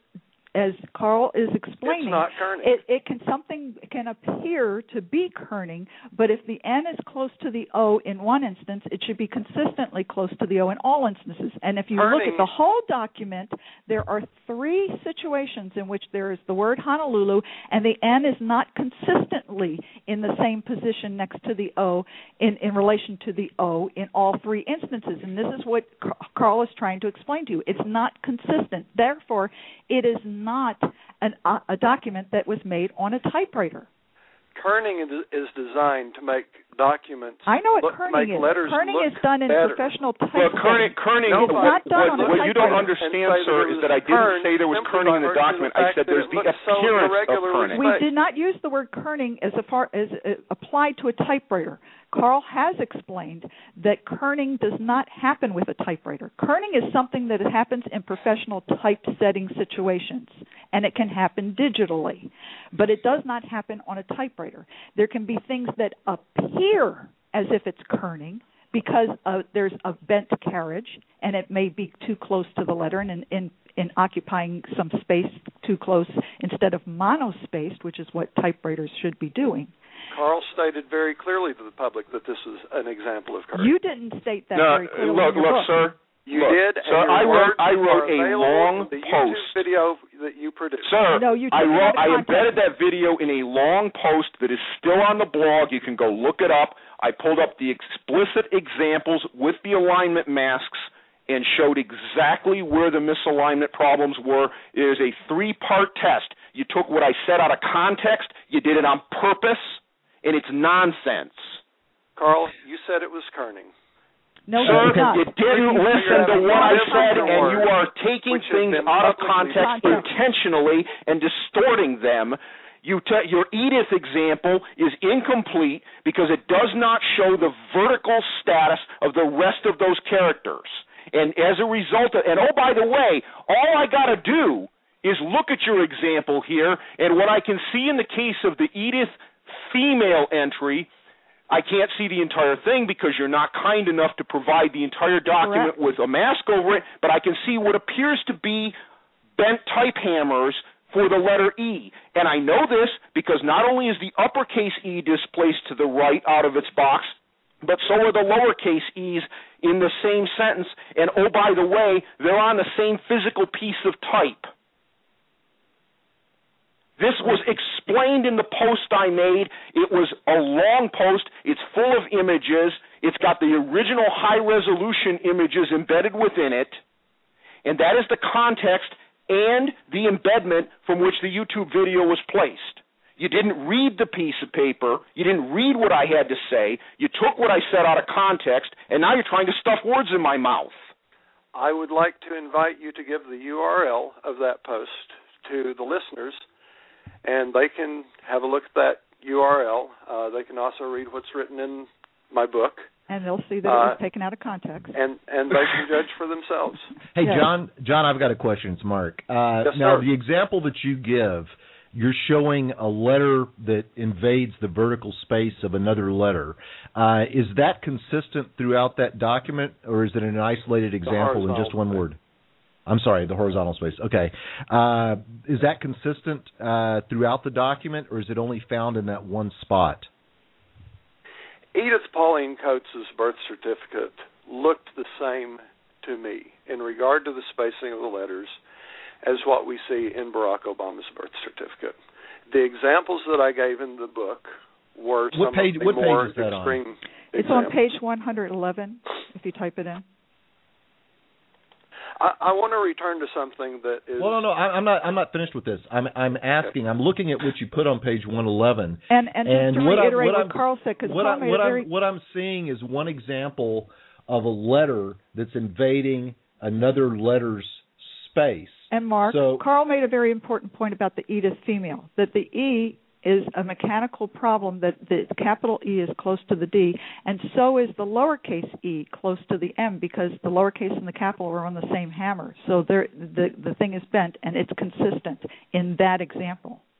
as Carl is explaining, it's not kerning. It, it can something can appear to be kerning, but if the N is close to the O in one instance, it should be consistently close to the O in all instances. And if you kerning, look at the whole document, there are three situations in which there is the word Honolulu, and the N is not consistently in the same position next to the O in, in relation to the O in all three instances. And this is what Carl is trying to explain to you. It's not consistent. Therefore, it is not an, uh, a document that was made on a typewriter. Kerning is, is designed to make documents. I know what look, kerning make is. letters Kerning look is done in better. professional typesetting. Well, kerning, kerning no, it's what, not done what, on a what you don't typewriter. understand, sir, is that I didn't say there was kerning in the document. I said there's the appearance of kerning. We did not use the word kerning as, a far, as uh, applied to a typewriter. Carl has explained that kerning does not happen with a typewriter. Kerning is something that happens in professional typesetting situations, and it can happen digitally, but it does not happen on a typewriter. There can be things that appear as if it's kerning because uh, there's a bent carriage, and it may be too close to the letter and in, in, in occupying some space too close instead of monospaced, which is what typewriters should be doing. Carl stated very clearly to the public that this is an example of kerning. You didn't state that no, very clearly look, in your look, book. sir. You look, did, sir, and your I wrote, I wrote a long in the post. YouTube video that you produced. Sir, no, you I wrote, I context. embedded that video in a long post that is still on the blog. You can go look it up. I pulled up the explicit examples with the alignment masks and showed exactly where the misalignment problems were. It is a three-part test. You took what I said out of context, you did it on purpose, and it's nonsense. Carl, you said it was kerning. No, Sir, not. you didn't listen to what I said, and you are taking things out of context intentionally and distorting them. You te- your Edith example is incomplete because it does not show the vertical status of the rest of those characters. And as a result of, and oh, by the way, all I got to do is look at your example here, and what I can see in the case of the Edith female entry, I can't see the entire thing because you're not kind enough to provide the entire document Correct. with a mask over it, but I can see what appears to be bent type hammers for the letter E. And I know this because not only is the uppercase E displaced to the right out of its box, but so are the lowercase e's in the same sentence. And oh, by the way, they're on the same physical piece of type. This was explained in the post I made. It was a long post. It's full of images. It's got the original high-resolution images embedded within it, and that is the context and the embedment from which the YouTube video was placed. You didn't read the piece of paper. You didn't read what I had to say. You took what I said out of context, and now you're trying to stuff words in my mouth. I would like to invite you to give the U R L of that post to the listeners, and they can have a look at that U R L. Uh, they can also read what's written in my book. And they'll see that uh, it was taken out of context. And and they can judge for themselves. Hey, yes. John, John, I've got a question. It's Mark. Uh, yes, now, sir. the example that you give, you're showing a letter that invades the vertical space of another letter. Uh, is that consistent throughout that document, or is it an isolated example in just one space. word? I'm sorry, the horizontal space. Okay. Uh, is that consistent uh, throughout the document, or is it only found in that one spot? Edith Pauline Coates' birth certificate looked the same to me in regard to the spacing of the letters as what we see in Barack Obama's birth certificate. The examples that I gave in the book were what some page, of the what more page is that extreme on? It's examples. on page one eleven, if you type it in. I, I want to return to something that is. Well, no, no, I, I'm not. I'm not finished with this. I'm, I'm asking. I'm looking at what you put on page one eleven. And and, and just to what reiterate I'm, what, what I'm, Carl said, because what, Carl I'm, made what, a very I'm, what I'm seeing is one example of a letter that's invading another letter's space. And Mark, so, Carl made a very important point about the E to female, that the E is a mechanical problem, that the capital E is close to the D, and so is the lowercase e close to the M, because the lowercase and the capital are on the same hammer. So the the thing is bent, and it's consistent in that example.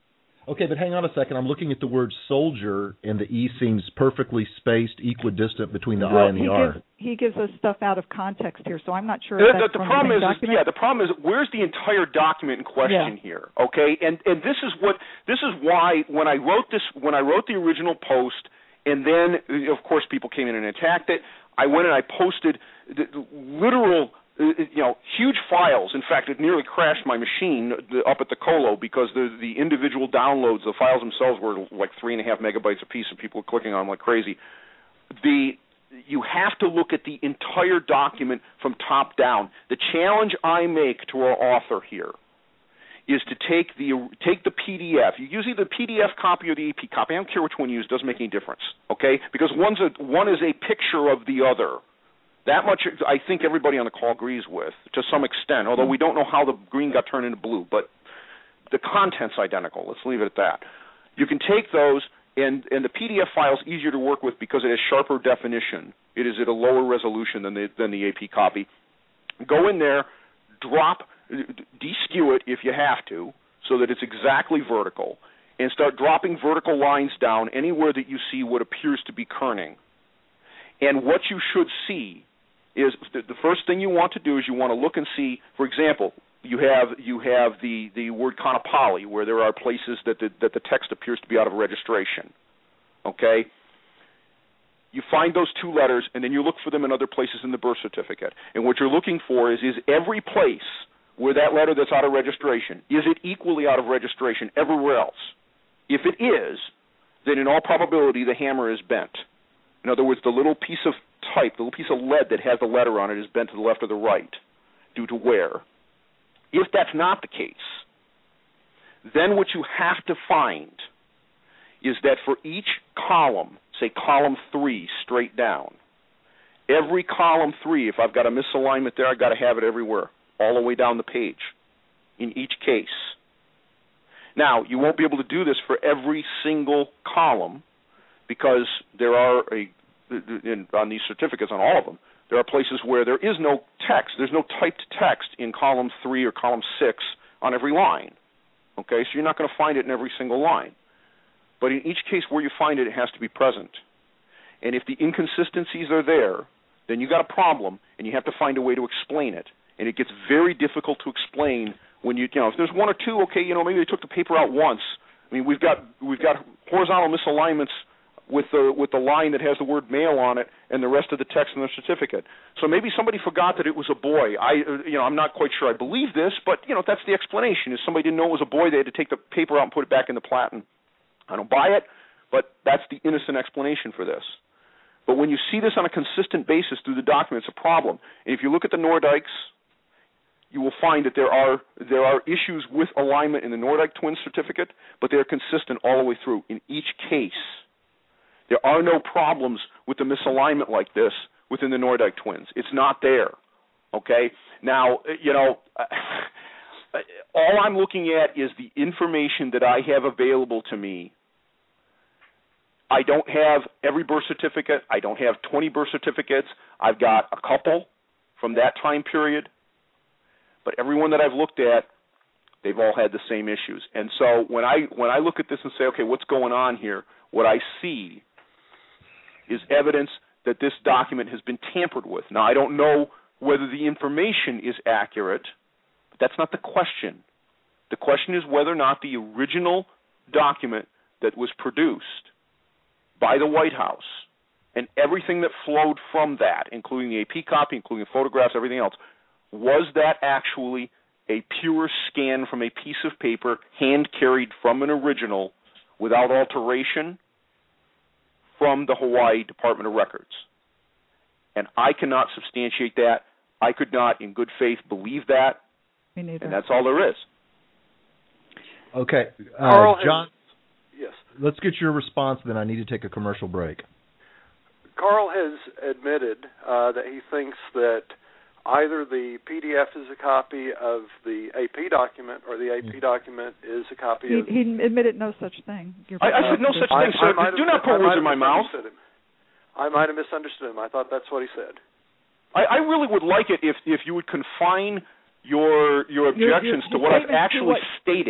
Okay, but hang on a second. I'm looking at the word soldier, and the E seems perfectly spaced, equidistant between the well, I and the he R. Gives, he gives us stuff out of context here, so I'm not sure. The, if that's the, the from problem the is, same is, yeah, the problem is, where's the entire document in question yeah. here? Okay, and and this is what this is why when I wrote this, when I wrote the original post, and then of course people came in and attacked it. I went and I posted the, the literal. You know, huge files. In fact, it nearly crashed my machine up at the Colo because the the individual downloads, the files themselves were like three and a half megabytes apiece, and people were clicking on them like crazy. The you have to look at the entire document from top down. The challenge I make to our author here is to take the take the P D F. You use either the P D F copy or the A P copy. I don't care which one you use. It doesn't make any difference. Okay, because one's a one is a picture of the other. That much I think everybody on the call agrees with, to some extent, although we don't know how the green got turned into blue, but the content's identical. Let's leave it at that. You can take those, and, and the P D F file is easier to work with because it has sharper definition. It is at a lower resolution than the, than the A P copy. Go in there, drop, de-skew it if you have to, so that it's exactly vertical, and start dropping vertical lines down anywhere that you see what appears to be kerning. And what you should see is the first thing you want to do is you want to look and see, for example, you have you have the, the word Kaanapali, where there are places that the, that the text appears to be out of registration. Okay? You find those two letters, and then you look for them in other places in the birth certificate. And what you're looking for is, is every place where that letter that's out of registration, is it equally out of registration everywhere else? If it is, then in all probability the hammer is bent. In other words, the little piece of type, the little piece of lead that has the letter on it is bent to the left or the right due to wear. If that's not the case, then what you have to find is that for each column, say column three straight down, every column three, if I've got a misalignment there, I've got to have it everywhere, all the way down the page, in each case. Now, you won't be able to do this for every single column, because there are, a, in, on these certificates, on all of them, there are places where there is no text. There's no typed text in column three or column six on every line. Okay, so you're not going to find it in every single line. But in each case where you find it, it has to be present. And if the inconsistencies are there, then you've got a problem, and you have to find a way to explain it. And it gets very difficult to explain when you, you know, if there's one or two, okay, you know, maybe they took the paper out once. I mean, we've got we've got horizontal misalignments with the with the line that has the word male on it and the rest of the text in the certificate. So maybe somebody forgot that it was a boy. I, you know, I'm not quite sure I believe this, but, you know, that's the explanation. Is somebody didn't know it was a boy, they had to take the paper out and put it back in the platen. I don't buy it, but that's the innocent explanation for this. But when you see this on a consistent basis through the document, it's a problem. And if you look at the Nordykes, you will find that there are there are issues with alignment in the Nordyke twins certificate, but they are consistent all the way through in each case. There are no problems with the misalignment like this within the Nordyke twins. It's not there, okay? Now, you know, all I'm looking at is the information that I have available to me. I don't have every birth certificate. I don't have twenty birth certificates. I've got a couple from that time period. But everyone that I've looked at, they've all had the same issues. And so when I when I look at this and say, okay, what's going on here, what I see is evidence that this document has been tampered with. Now, I don't know whether the information is accurate, but that's not the question. The question is whether or not the original document that was produced by the White House and everything that flowed from that, including the A P copy, including photographs, everything else, was that actually a pure scan from a piece of paper hand-carried from an original without alteration from the Hawaii Department of Records? And I cannot substantiate that. I could not, in good faith, believe that. Me neither. And that's all there is. Okay. Uh, Carl John, has, yes. Let's get your response, then I need to take a commercial break. Carl has admitted uh, that he thinks that either the P D F is a copy of the A P document or the A P document is a copy he, of... He admitted no such thing. I, I said no such thing, sir. Do not put words in my mouth. Him. I might have misunderstood him. I thought that's what he said. I, I really would like it if, if you would confine your your objections your, your, to what I've actually what, stated.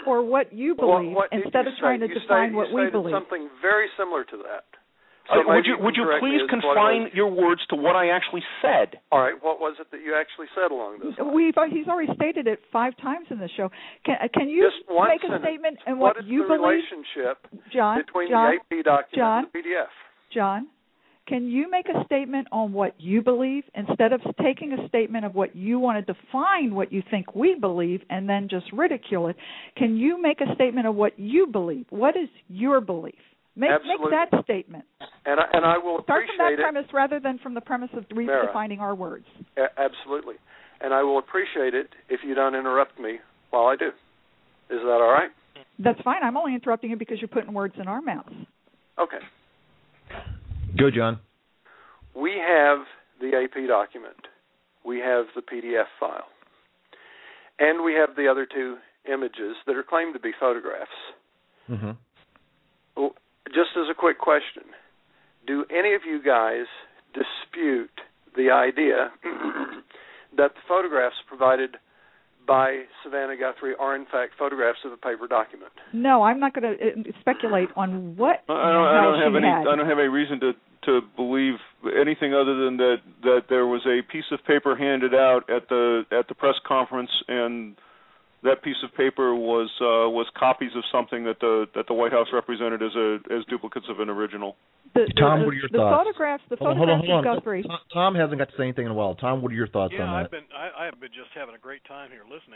for what you believe what, what instead of trying say? to you define stated, what you we stated believe. Something very similar to that. So So would you you would you correct me please as to what confine it was. your words to what I actually said? All right, what was it that you actually said along those lines? We've he's already stated it five times in the show. Can can you Just one make sentence. a statement and what what is you the believe, relationship John? between John, the A P document John, and the P D F? John, can you make a statement on what you believe instead of taking a statement of what you want to define what you think we believe and then just ridicule it? Can you make a statement of what you believe? What is your belief? Make, Absolutely. make that statement. And I, and I will Start appreciate from that it. premise rather than from the premise of Mara. redefining our words. A- absolutely. And I will appreciate it if you don't interrupt me while I do. Is that all right? That's fine. I'm only interrupting you because you're putting words in our mouths. Okay. Go, John. We have the A P document. We have the P D F file. And we have the other two images that are claimed to be photographs. Mm-hmm. Well, just as a quick question, do any of you guys dispute the idea that the photographs provided by Savannah Guthrie are in fact photographs of a paper document? No, I'm not going to speculate on what I don't, I don't have any. had. I don't have any reason to to believe anything other than that that there was a piece of paper handed out at the at the press conference, and that piece of paper was uh, was copies of something that the that the White House represented as a as duplicates of an original. The, Tom, the, what are your the thoughts? Photographs, the hold photographs on, hold on, hold on. of Guthrie. Tom, Tom hasn't got to say anything in a while. Tom, what are your thoughts yeah, on that? I've been I, I've been just having a great time here listening.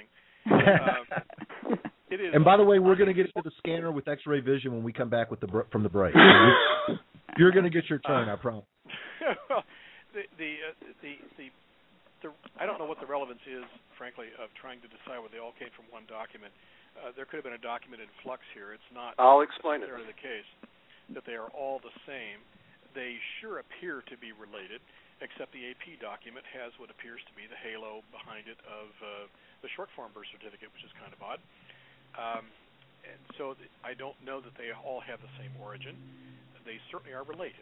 Uh, it is. And by the way, we're going to get to the scanner with X-ray vision when we come back with the br- from the break. You're going to get your turn, I promise. well, the the, uh, the the the I don't know what the relevance is, frankly, of trying to decide whether they all came from one document. Uh, there could have been a document in flux here. It's not I'll explain it. necessarily the case that they are all the same. They sure appear to be related, except the A P document has what appears to be the halo behind it of uh, the short form birth certificate, which is kind of odd. Um, and so th- I don't know that they all have the same origin. They certainly are related.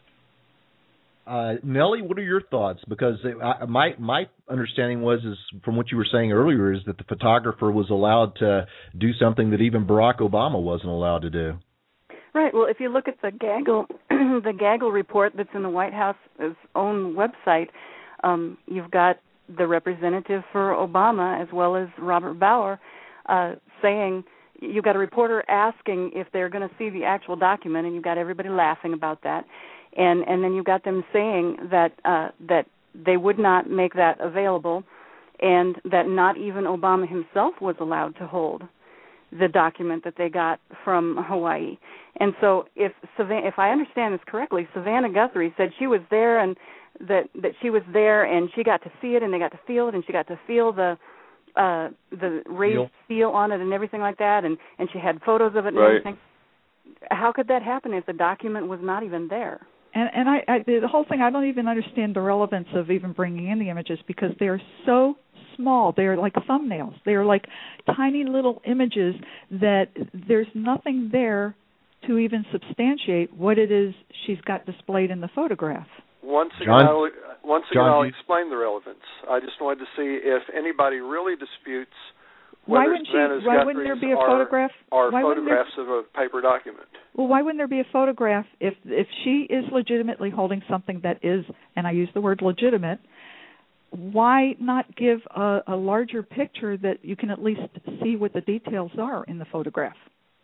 Uh, Nellie, what are your thoughts? Because I, my my understanding was, is from what you were saying earlier, is that the photographer was allowed to do something that even Barack Obama wasn't allowed to do. Right. Well, if you look at the gaggle, the gaggle report that's in the White House's own website, um, you've got the representative for Obama as well as Robert Bauer uh, saying, you've got a reporter asking if they're going to see the actual document, and you've got everybody laughing about that. And and then you've got them saying that uh, that they would not make that available, and that not even Obama himself was allowed to hold the document that they got from Hawaii. And so if Savannah, if I understand this correctly, Savannah Guthrie said she was there, and that, that she was there, and she got to see it, and they got to feel it, and she got to feel the uh, the raised Seal. seal on it and everything like that, and, and she had photos of it and Right. everything. How could that happen if the document was not even there? And, and I, I, the whole thing, I don't even understand the relevance of even bringing in the images because they're so small. They're like thumbnails. They're like tiny little images that there's nothing there to even substantiate what it is she's got displayed in the photograph. Once again, John? I'll, once again, John, I'll you- explain the relevance. I just wanted to see if anybody really disputes Why whether wouldn't she? Savannah's Why wouldn't there Guthrie's be a are, photograph? are why wouldn't there, photographs of a paper document. Well, why wouldn't there be a photograph if if she is legitimately holding something that is, and I use the word legitimate? Why not give a, a larger picture that you can at least see what the details are in the photograph?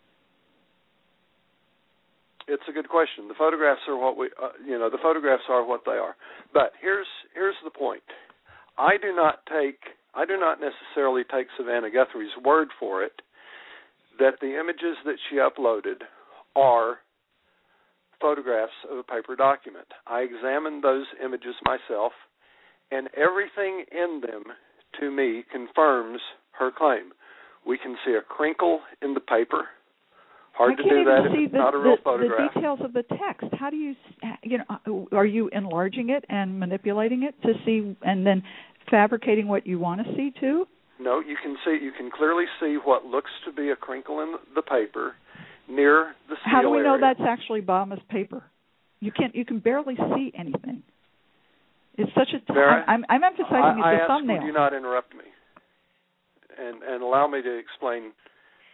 It's a good question. The photographs are what we, uh, you know, the photographs are what they are. But here's here's the point. I do not take, I do not necessarily take Savannah Guthrie's word for it that the images that she uploaded are photographs of a paper document. I examined those images myself, and everything in them, to me, confirms her claim. We can see a crinkle in the paper. Hard I to can't do even that if see it's the, not a real the, photograph. the details of the text. How do you, you know, are you enlarging it and manipulating it to see, and then fabricating what you want to see too? No, you can see, you can clearly see what looks to be a crinkle in the paper near the seal How do we know area. that's actually Obama's paper? You can't. You can barely see anything. It's such a. T- Vera, I'm, I'm emphasizing I, I the ask, thumbnail. would you not interrupt me and and allow me to explain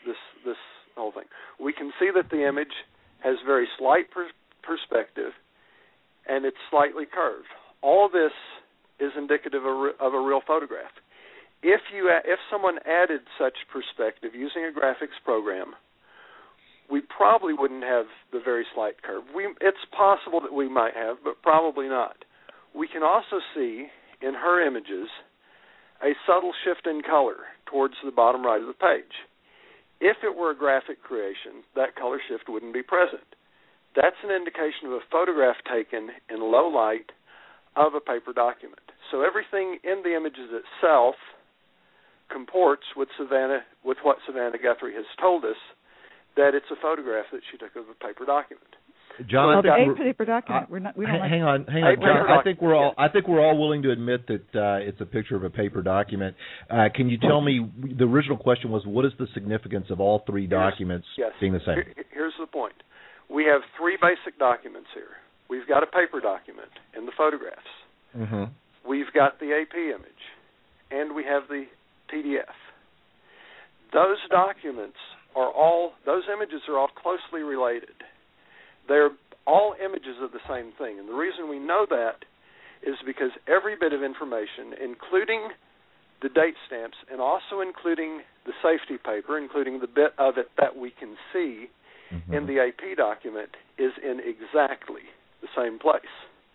this this whole thing. We can see that the image has very slight per- perspective, and it's slightly curved. All this is indicative of, re- of a real photograph. If you if someone added such perspective using a graphics program, we probably wouldn't have the very slight curve. We, it's possible that we might have, but probably not. We can also see in her images a subtle shift in color towards the bottom right of the page. If it were a graphic creation, that color shift wouldn't be present. That's an indication of a photograph taken in low light of a paper document. So everything in the images itself comports with Savannah, with what Savannah Guthrie has told us, that it's a photograph that she took of a paper document. John, well, I think a paper document. We're not. We don't hang like on, hang on, John. I think we're all. I think we're all willing to admit that uh, it's a picture of a paper document. Uh, can you tell me? The original question was, what is the significance of all three documents yes. being the same? Here, here's the point. We have three basic documents here. We've got a paper document in the photographs. Mm-hmm. We've got the A P image, and we have the P D F. Those documents are all. Those images are all closely related. They're all images of the same thing. And the reason we know that is because every bit of information, including the date stamps and also including the safety paper, including the bit of it that we can see mm-hmm. in the A P document, is in exactly the same place.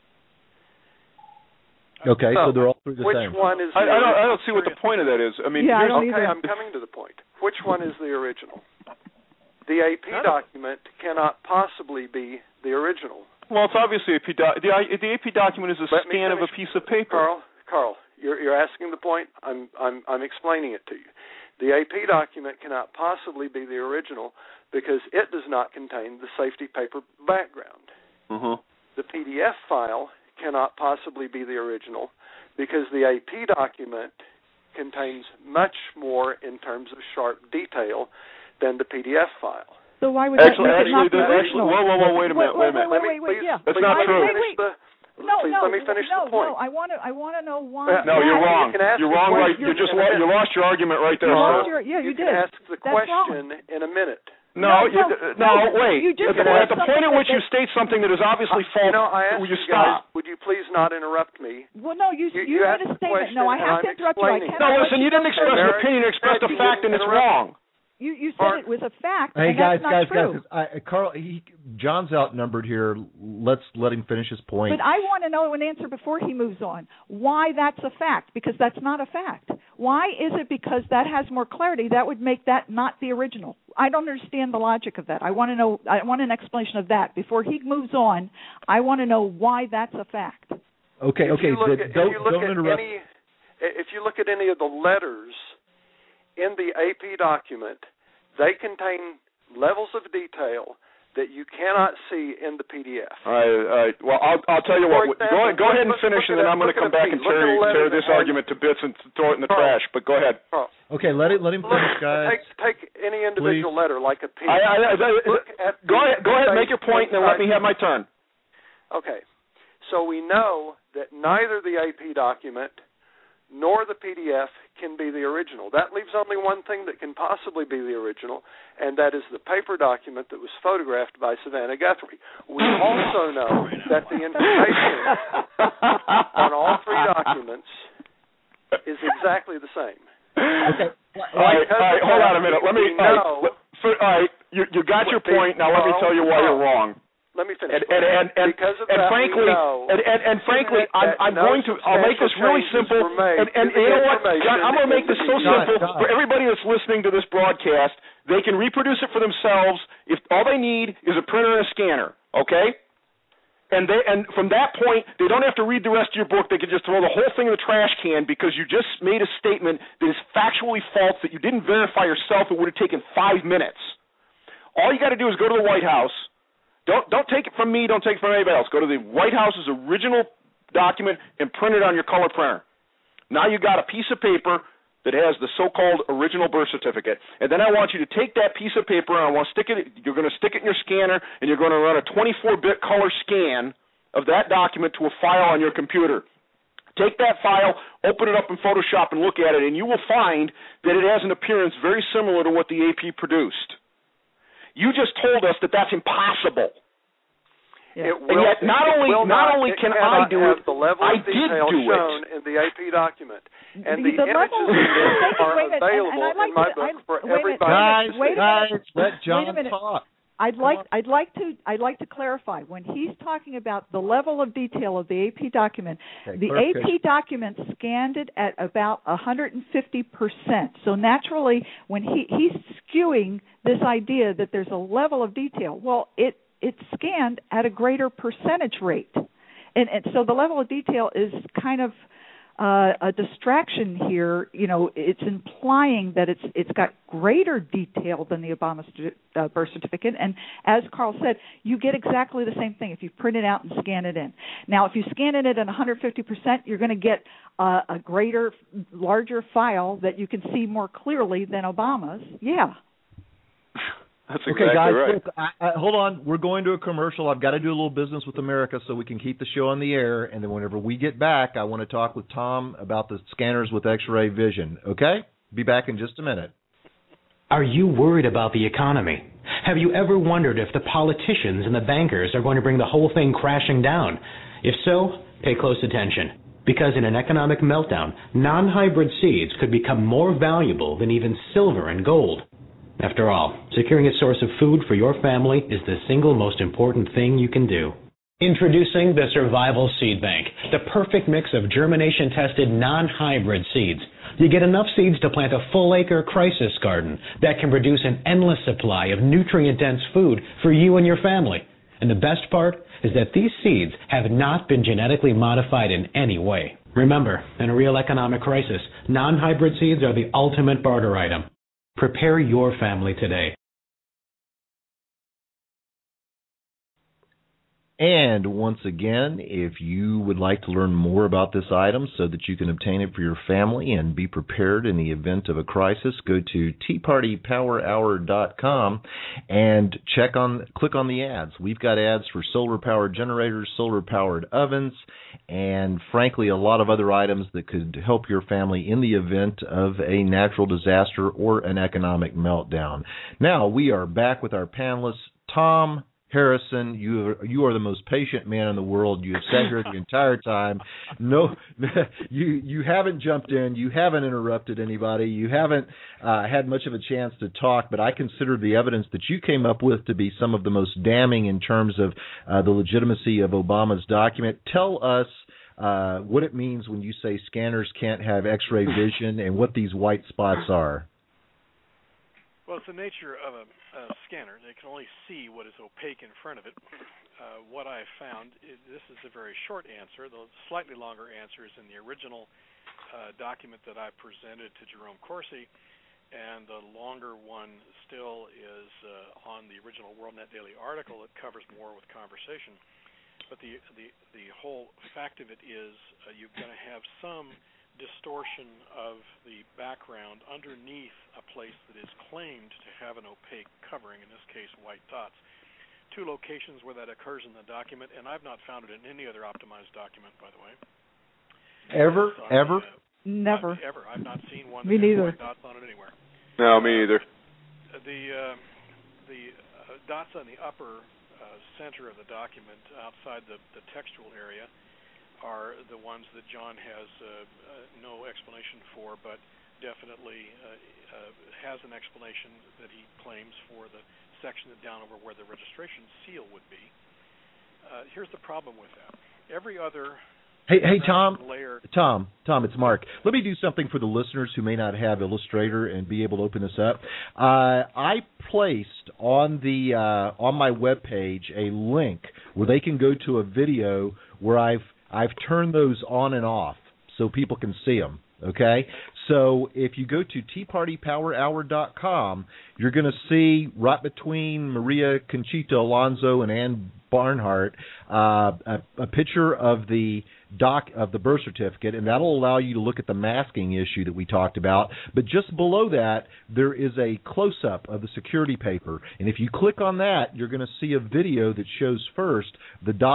Okay, so, so they're all through the which same. Which one is I, the I, don't, I don't see what the point of that is. I mean, yeah, I okay, either. I'm coming to the point. Which one is the original? The A P document cannot possibly be the original. Well, it's obviously a P doc- the, the A P document is a Let scan of a piece of paper. Carl, Carl, you're, you're asking the point. I'm, I'm, I'm explaining it to you. The A P document cannot possibly be the original because it does not contain the safety paper background. Mm-hmm. The P D F file cannot possibly be the original because the A P document contains much more in terms of sharp detail than the P D F file. So why would actually, that make actually, it not the original? Whoa, whoa, whoa, wait a minute, wait, wait, a minute. Wait, wait, wait, wait, yeah. That's please not let true. Me finish the, no, please no, let me finish no, the point. no. I want to, I want to know why. Uh, no, you're wrong. You you're wrong. Right. You just lo- you lost your argument right there. You sir. lost your, yeah, you, you did. can ask the That's question wrong. in a minute. No, No, you, no, no, no, wait. you just at the, at the point at which you state something that is obviously Uh, false, you know, I asked will you you stop? guys, would you please not interrupt me? Well, no, you You- you, you made asked a the statement. question No, I and have I'm to interrupt you. I explaining. cannot No, let listen, you didn't express an Mary, opinion. You expressed a you fact, and didn't it's interrupt. wrong. You you said it was a fact. Hey and guys, that's not guys, true. guys! I, Carl, he, John's outnumbered here. Let's let him finish his point. But I want to know an answer before he moves on. Why that's a fact? Because that's not a fact. Why is it because that has more clarity? That would make that not the original. I don't understand the logic of that. I want to know. I want an explanation of that before he moves on. I want to know why that's a fact. Okay, If okay. you look But at, don't if you look don't at interrupt. Any, if you look at any of the letters in the A P document, they contain levels of detail that you cannot see in the P D F. All right, all right. Well, I'll, I'll tell you For what. example, go ahead, go ahead and look- finish, look and then at I'm going to a- come look at back a and P. Look tear, at a letter tear that this has- argument to bits and throw it in the Carl. trash. But go ahead. Carl, Okay, let it let him look, finish, guys. take, take any individual letter like a P. I, I, I, Look at go the ahead, go ahead, make your point, and then let me inside. have my turn. Okay, so we know that neither the A P document nor the P D F can be the original. That leaves only one thing that can possibly be the original, and that is the paper document that was photographed by Savannah Guthrie. We also know that the information on all three documents is exactly the same. Okay. All right, all right, hold on a minute. Let me. We All right, know- let- for, all right you, you got your point. Now let me tell you why you're wrong. Let me finish. And and and, and, because of and that, frankly, we know and, and, and frankly, I'm, I'm no going to. I'll make this really substantial simple. changes were made And, and to the you know what, John? I'm going to make information this so in the simple John, John. for everybody that's listening to this broadcast. They can reproduce it for themselves. If all they need is a printer and a scanner, okay? And they and from that point, they don't have to read the rest of your book. They can just throw the whole thing in the trash can because you just made a statement that is factually false that you didn't verify yourself. It would have taken five minutes. All you got to do is go to the White House. Don't don't take it from me. Don't take it from anybody else. Go to the White House's original document and print it on your color printer. Now you got a piece of paper that has the so-called original birth certificate, and then I want you to take that piece of paper and I want to stick it. You're going to stick it in your scanner, and you're going to run a twenty-four bit color scan of that document to a file on your computer. Take that file, open it up in Photoshop, and look at it, and you will find that it has an appearance very similar to what the A P produced. You just told us that that's impossible. Yeah. It and will, yet, not it only will not, not only it can I do it, the level I of did detail do shown it. in the A P document, and the, the images level, in this are wait a minute, available and, and like in my to, book I, for wait everybody. Guys, wait a guys, minute. let John wait a minute. talk. I'd like I'd like to I'd like to clarify when he's talking about the level of detail of the A P document. Okay, the A P document scanned it at about one hundred fifty percent. So naturally, when he he's skewing this idea that there's a level of detail, well, it it's scanned at a greater percentage rate, and, and so the level of detail is kind of Uh, a distraction here. You know, it's implying that it's it's got greater detail than the Obama st- uh, birth certificate. And as Carl said, you get exactly the same thing if you print it out and scan it in. Now, if you scan it at one hundred fifty percent, you're going to get uh, a greater, larger file that you can see more clearly than Obama's. Yeah. That's okay, exactly guys, right. look, I, I, hold on. We're going to a commercial. I've got to do a little business with America so we can keep the show on the air. And then whenever we get back, I want to talk with Tom about the scanners with X-ray vision. Okay? Be back in just a minute. Are you worried about the economy? Have you ever wondered if the politicians and the bankers are going to bring the whole thing crashing down? If so, pay close attention. Because in an economic meltdown, non-hybrid seeds could become more valuable than even silver and gold. After all, securing a source of food for your family is the single most important thing you can do. Introducing the Survival Seed Bank, the perfect mix of germination-tested non-hybrid seeds. You get enough seeds to plant a full-acre crisis garden that can produce an endless supply of nutrient-dense food for you and your family. And the best part is that these seeds have not been genetically modified in any way. Remember, in a real economic crisis, non-hybrid seeds are the ultimate barter item. Prepare your family today. And once again, if you would like to learn more about this item so that you can obtain it for your family and be prepared in the event of a crisis, go to tea party power hour dot com and check on, click on the ads. We've got ads for solar-powered generators, solar-powered ovens, and frankly, a lot of other items that could help your family in the event of a natural disaster or an economic meltdown. Now, we are back with our panelists, Tom Harrison. You are, you are the most patient man in the world. You have sat here the entire time. No, you you haven't jumped in. You haven't interrupted anybody. You haven't uh, had much of a chance to talk. But I consider the evidence that you came up with to be some of the most damning in terms of uh, the legitimacy of Obama's document. Tell us uh, what it means when you say scanners can't have X-ray vision and what these white spots are. Well, it's the nature of a, a scanner. They can only see what is opaque in front of it. Uh, what I found, is, this is a very short answer. The slightly longer answer is in the original uh, document that I presented to Jerome Corsi, and the longer one still is uh, on the original WorldNet Daily article. It covers more with conversation. But the, the, the whole fact of it is uh, you're going to have some distortion of the background underneath a place that is claimed to have an opaque covering, in this case white dots. Two locations where that occurs in the document, and I've not found it in any other optimized document, by the way. Ever? So ever? Uh, Never. Not, ever. I've not seen one Me that has neither. white dots on it anywhere. No, me either. Uh, the uh, the uh, dots on the upper uh, center of the document outside the, the textual area are the ones that John has uh, uh, no explanation for, but definitely uh, uh, has an explanation that he claims for the section down over where the registration seal would be. Uh, here's the problem with that. Every other Hey, hey, Tom. layer... Tom, Tom, it's Mark. Let me do something for the listeners who may not have Illustrator and be able to open this up. Uh, I placed on the uh, on my webpage a link where they can go to a video where I've I've turned those on and off so people can see them, okay? So if you go to tea party power hour dot com, you're going to see right between Maria Conchita Alonso and Ann Barnhart uh, a, a picture of the doc of the birth certificate, and that'll allow you to look at the masking issue that we talked about. But just below that, there is a close-up of the security paper, and if you click on that, you're going to see a video that shows first the dots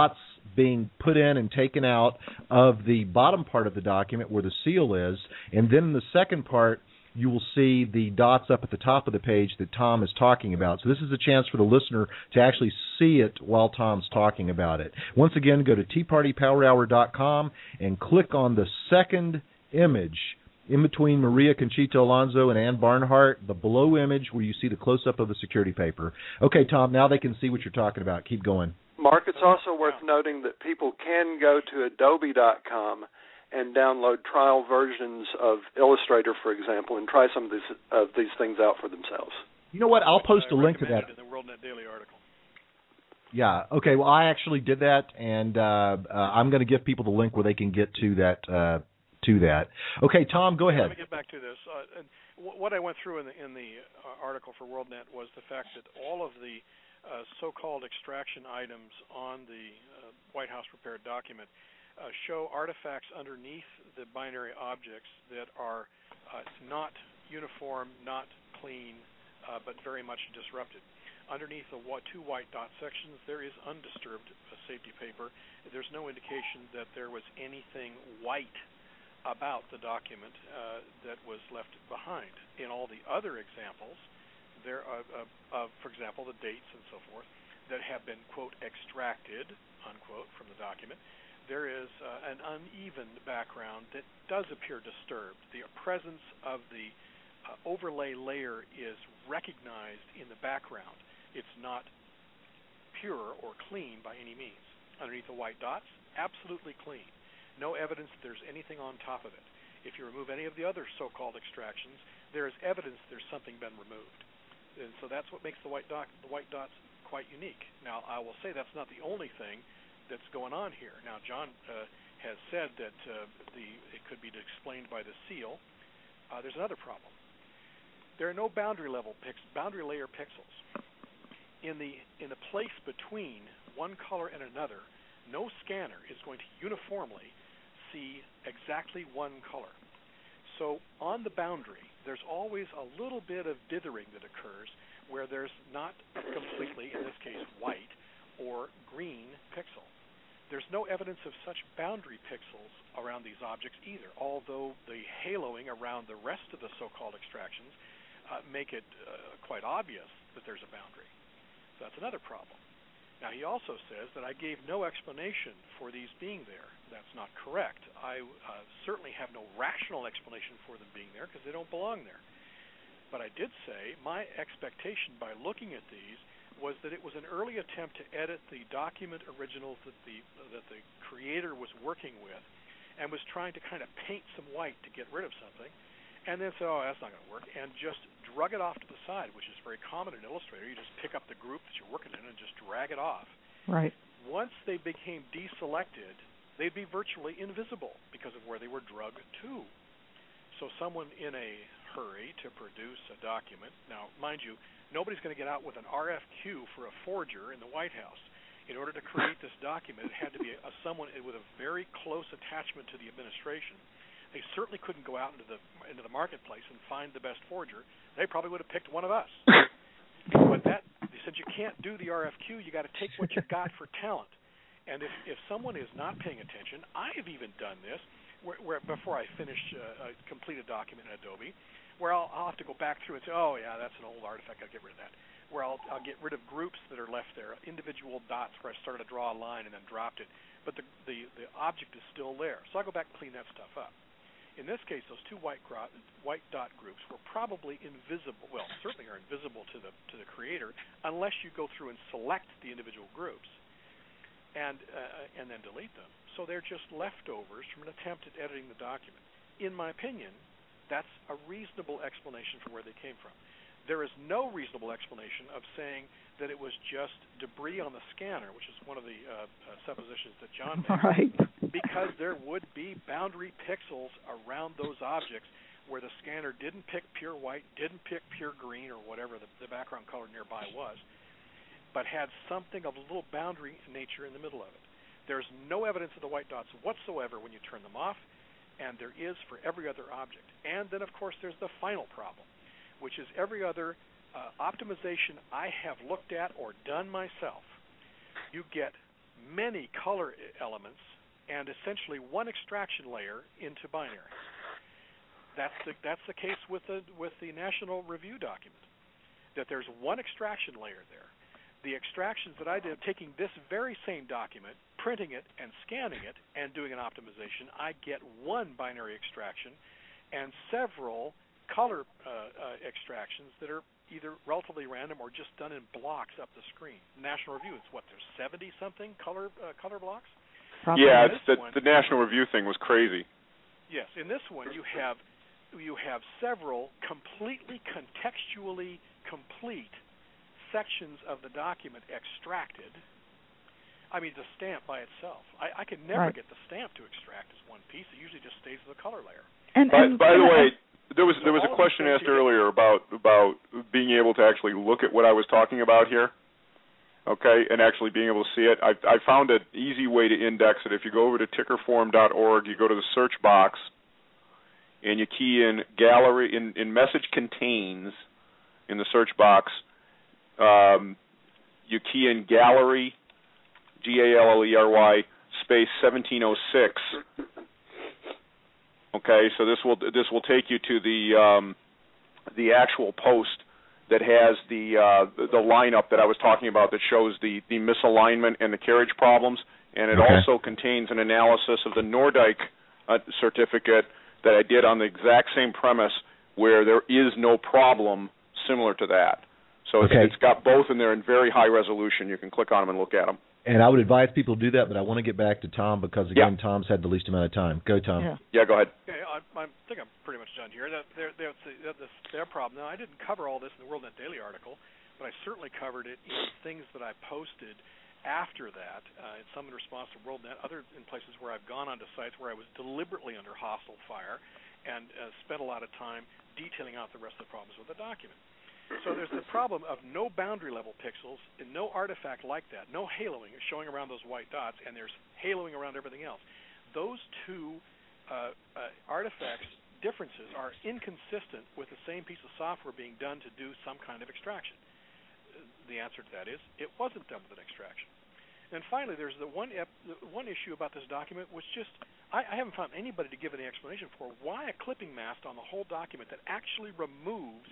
being put in and taken out of the bottom part of the document where the seal is, and then in the second part, you will see the dots up at the top of the page that Tom is talking about. So this is a chance for the listener to actually see it while Tom's talking about it. Once again, go to tea party power hour dot com and click on the second image in between Maria Conchita Alonso and Ann Barnhart, the below image where you see the close-up of the security paper. Okay, Tom, now they can see what you're talking about. Keep going. Mark, it's also worth noting that people can go to adobe dot com and download trial versions of Illustrator, for example, and try some of these of these things out for themselves. You know what? I'll post a link to that. In the WorldNet Daily article. Yeah. Okay. Well, I actually did that, and uh, uh, I'm going to give people the link where they can get to that. Uh, to that. Okay, Tom, go ahead. Let me get back to this. Uh, and w- what I went through in the in the uh, article for WorldNet was the fact that all of the uh, so-called extraction items on the uh, White House prepared document Uh, show artifacts underneath the binary objects that are uh, not uniform, not clean, uh, but very much disrupted. Underneath the two white dot sections, there is undisturbed uh, safety paper. There's no indication that there was anything white about the document uh, that was left behind. In all the other examples, there are, uh, uh, for example, the dates and so forth that have been, quote, extracted, unquote, from the document, there is uh, an uneven background that does appear disturbed. The presence of the uh, overlay layer is recognized in the background. It's not pure or clean by any means. Underneath the white dots, absolutely clean. No evidence that there's anything on top of it. If you remove any of the other so-called extractions, there is evidence there's something been removed. And so that's what makes the white dot, the white dots quite unique. Now, I will say that's not the only thing that's going on here. Now, John uh, has said that uh, the it could be explained by the seal. Uh, there's another problem. There are no boundary level pix, boundary layer pixels in the in the place between one color and another. No scanner is going to uniformly see exactly one color. So on the boundary, there's always a little bit of dithering that occurs where there's not completely, in this case, white or green pixel. There's no evidence of such boundary pixels around these objects either, although the haloing around the rest of the so-called extractions uh, make it uh, quite obvious that there's a boundary. So that's another problem. Now, he also says that I gave no explanation for these being there. That's not correct. I uh, certainly have no rational explanation for them being there because they don't belong there. But I did say my expectation by looking at these was that it was an early attempt to edit the document originals that the that the creator was working with and was trying to kind of paint some white to get rid of something, and then said, oh, that's not going to work, and just drug it off to the side, which is very common in Illustrator. You just pick up the group that you're working in and just drag it off. Right. Once they became deselected, they'd be virtually invisible because of where they were drugged to. So someone in a hurry to produce a document, now, mind you, nobody's going to get out with an R F Q for a forger in the White House. In order to create this document, it had to be a, someone with a very close attachment to the administration. They certainly couldn't go out into the into the marketplace and find the best forger. They probably would have picked one of us. But that, since you can't do the R F Q, you got to take what you've got for talent. And if if someone is not paying attention, I have even done this, where, where before I finish uh, a complete a document in Adobe, where I'll, I'll have to go back through and say, oh, yeah, that's an old artifact, I'll get rid of that. Where I'll, I'll get rid of groups that are left there, individual dots where I started to draw a line and then dropped it. But the, the, the object is still there. So I'll go back and clean that stuff up. In this case, those two white, gro- white dot groups were probably invisible, well, certainly are invisible to the, to the creator, unless you go through and select the individual groups and, uh, and then delete them. So they're just leftovers from an attempt at editing the document. In my opinion, that's a reasonable explanation for where they came from. There is no reasonable explanation of saying that it was just debris on the scanner, which is one of the uh, uh, suppositions that John made, right. because there would be boundary pixels around those objects where the scanner didn't pick pure white, didn't pick pure green, or whatever the, the background color nearby was, but had something of a little boundary nature in the middle of it. There's no evidence of the white dots whatsoever when you turn them off, and there is for every other object. And then, of course, there's the final problem, which is every other uh, optimization I have looked at or done myself. You get many color elements and essentially one extraction layer into binary. That's the that's the case with the with the National Review document. That there's one extraction layer there. The extractions that I did, taking this very same document, printing it and scanning it and doing an optimization, I get one binary extraction and several color uh, uh, extractions that are either relatively random or just done in blocks up the screen. National Review, it's what, there's seventy something color uh, color blocks? Probably. Yeah, it's the, one, the National Review thing was crazy. Yes, in this one you have you have several completely contextually complete sections of the document extracted. I mean, the stamp by itself. I, I can never right. get the stamp to extract as one piece. It usually just stays as a color layer. And, by, and, by and, the way, there was so there was a question asked together. earlier about about being able to actually look at what I was talking about here. Okay, and actually being able to see it. I, I found an easy way to index it. If you go over to ticker form dot org, you go to the search box, and you key in gallery, in, in message contains, in the search box, um, you key in gallery, G A L L E R Y, space seventeen oh six. Okay, so this will this will take you to the um, the actual post that has the uh, the lineup that I was talking about that shows the, the misalignment and the carriage problems, and it okay. also contains an analysis of the Nordyke uh, certificate that I did on the exact same premise where there is no problem similar to that. So okay. it's, it's got both in there in very high resolution. You can click on them and look at them. And I would advise people to do that, but I want to get back to Tom because, again, yeah. Tom's had the least amount of time. Go, Tom. Yeah, yeah go ahead. Okay, I, I think I'm pretty much done here. That, they're, they're, that's their problem. Now, I didn't cover all this in the WorldNet Daily article, but I certainly covered it in things that I posted after that, uh, in some in response to WorldNet, other in places where I've gone onto sites where I was deliberately under hostile fire and uh, spent a lot of time detailing out the rest of the problems with the document. So there's the problem of no boundary level pixels and no artifact like that, no haloing showing around those white dots, and there's haloing around everything else. Those two uh, uh, artifacts differences are inconsistent with the same piece of software being done to do some kind of extraction. The answer to that is it wasn't done with an extraction. And finally, there's the one ep- the one issue about this document which just I, I haven't found anybody to give any explanation for why a clipping mask on the whole document that actually removes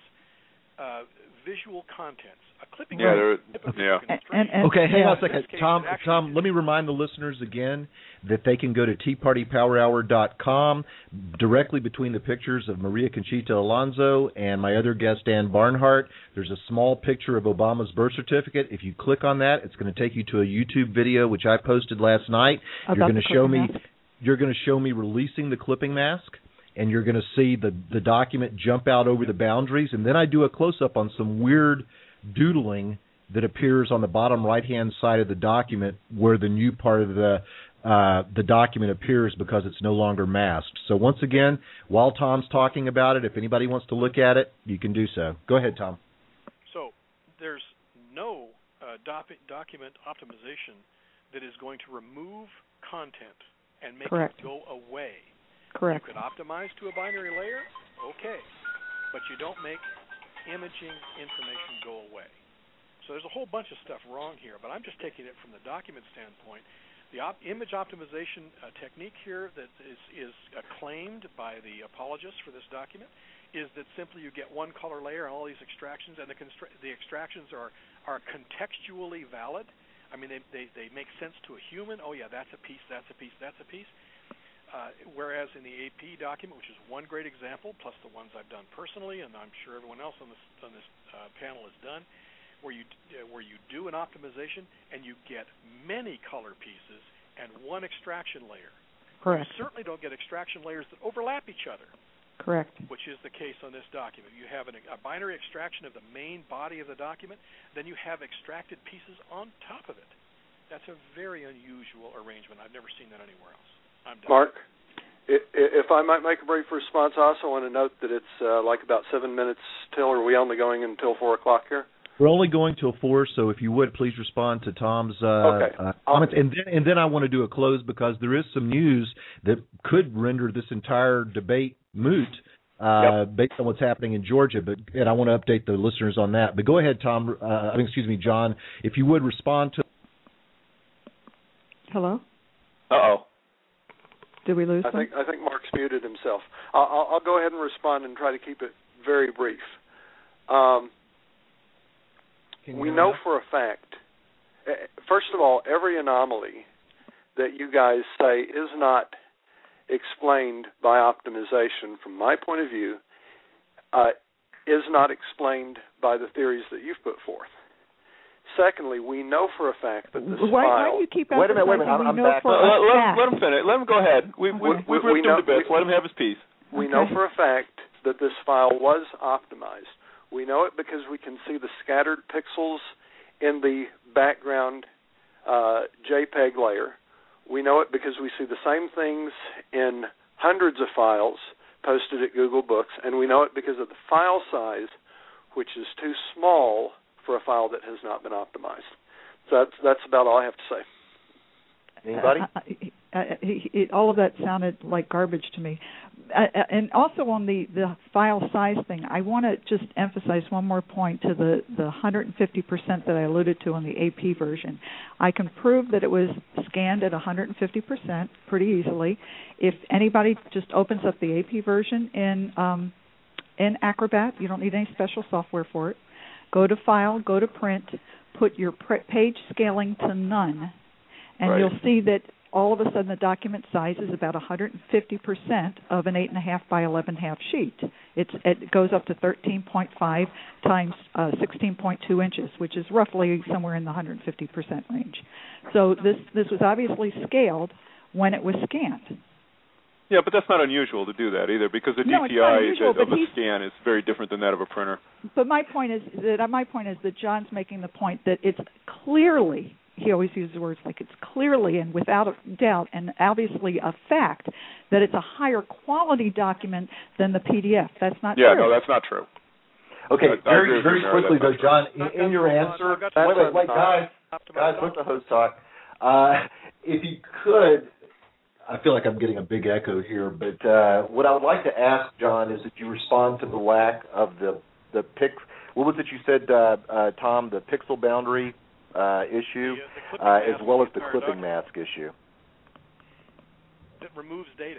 Uh, visual contents. A clipping. Yeah, there, yeah. And, and, okay, hang yeah. on a second, Tom. Tom, let me remind the listeners again that they can go to tea party power hour dot com. Directly between the pictures of Maria Conchita Alonso and my other guest Dan Barnhart, there's a small picture of Obama's birth certificate. If you click on that, it's going to take you to a YouTube video which I posted last night. About you're going to show me. mask? You're going to show me releasing the clipping mask. And you're going to see the, the document jump out over the boundaries. And then I do a close-up on some weird doodling that appears on the bottom right-hand side of the document where the new part of the uh, the document appears because it's no longer masked. So once again, while Tom's talking about it, if anybody wants to look at it, you can do so. Go ahead, Tom. So there's no uh, doc- document optimization that is going to remove content and make Correct. it go away. Correct. You can optimize to a binary layer, okay, but you don't make imaging information go away. So there's a whole bunch of stuff wrong here, but I'm just taking it from the document standpoint. The op- image optimization uh, technique here that is, is acclaimed by the apologists for this document is that simply you get one color layer and all these extractions, and the, constra- the extractions are, are contextually valid. I mean, they, they, they make sense to a human. Oh, yeah, that's a piece, that's a piece, that's a piece. Uh, whereas in the A P document, which is one great example, plus the ones I've done personally, and I'm sure everyone else on this on this uh, panel has done, where you uh, where you do an optimization and you get many color pieces and one extraction layer. Correct. You certainly don't get extraction layers that overlap each other. Correct. Which is the case on this document. You have an, a binary extraction of the main body of the document, then you have extracted pieces on top of it. That's a very unusual arrangement. I've never seen that anywhere else. I'm done. Mark, if I might make a brief response, I also want to note that it's uh, like about seven minutes till. Are we only going until four o'clock here? We're only going till four, so if you would, please respond to Tom's uh, okay. uh, comments. And then, and then I want to do a close because there is some news that could render this entire debate moot uh, yep. based on what's happening in Georgia. But and I want to update the listeners on that. But go ahead, Tom. Uh, I mean, excuse me, John. If you would respond to. Hello? Uh-oh. Did we lose I him? think I think Mark's muted himself. I'll, I'll, I'll go ahead and respond and try to keep it very brief. Um, we know for a fact, first of all, every anomaly that you guys say is not explained by optimization, from my point of view, uh, is not explained by the theories that you've put forth. Secondly, we know for a fact that this why, file... Why do you keep wait a minute, wait a minute, I'm, I'm back. Uh, let, him, let him finish. Let him go ahead. We've, we, we've, we've we, we ripped know, him to bits. we, Let him have his piece. We okay. know for a fact that this file was optimized. We know it because we can see the scattered pixels in the background uh, JPEG layer. We know it because we see the same things in hundreds of files posted at Google Books, and we know it because of the file size, which is too small for a file that has not been optimized. So that's, that's about all I have to say. Anybody? Uh, uh, he, he, all of that sounded like garbage to me. Uh, and also on the, the file size thing, I want to just emphasize one more point to the, the one hundred fifty percent that I alluded to on the A P version. I can prove that it was scanned at one hundred fifty percent pretty easily. If anybody just opens up the A P version in um, in Acrobat, you don't need any special software for it. Go to File, go to Print, put your pr- page scaling to none, and right. you'll see that all of a sudden the document size is about one hundred fifty percent of an eight point five by eleven point five sheet. It's, it goes up to thirteen point five times uh, sixteen point two inches, which is roughly somewhere in the one hundred fifty percent range. So this, this was obviously scaled when it was scanned. Yeah, but that's not unusual to do that either, because the no, D P I unusual, of a scan is very different than that of a printer. But my point is that my point is that John's making the point that it's clearly, he always uses words like it's clearly and without a doubt and obviously a fact that it's a higher quality document than the P D F. That's not yeah, true. Yeah, no, that's not true. Okay, I, very I very there, quickly though, true. John, in, in your answer, wait, wait, wait, guys, guys, let the host talk. Uh, if you could, I feel like I'm getting a big echo here, but uh, what I would like to ask, John, is that you respond to the lack of the the pic. What was it you said, uh, uh, Tom? The pixel boundary uh, issue, the, uh, uh, as well as the document. clipping mask issue. It removes data.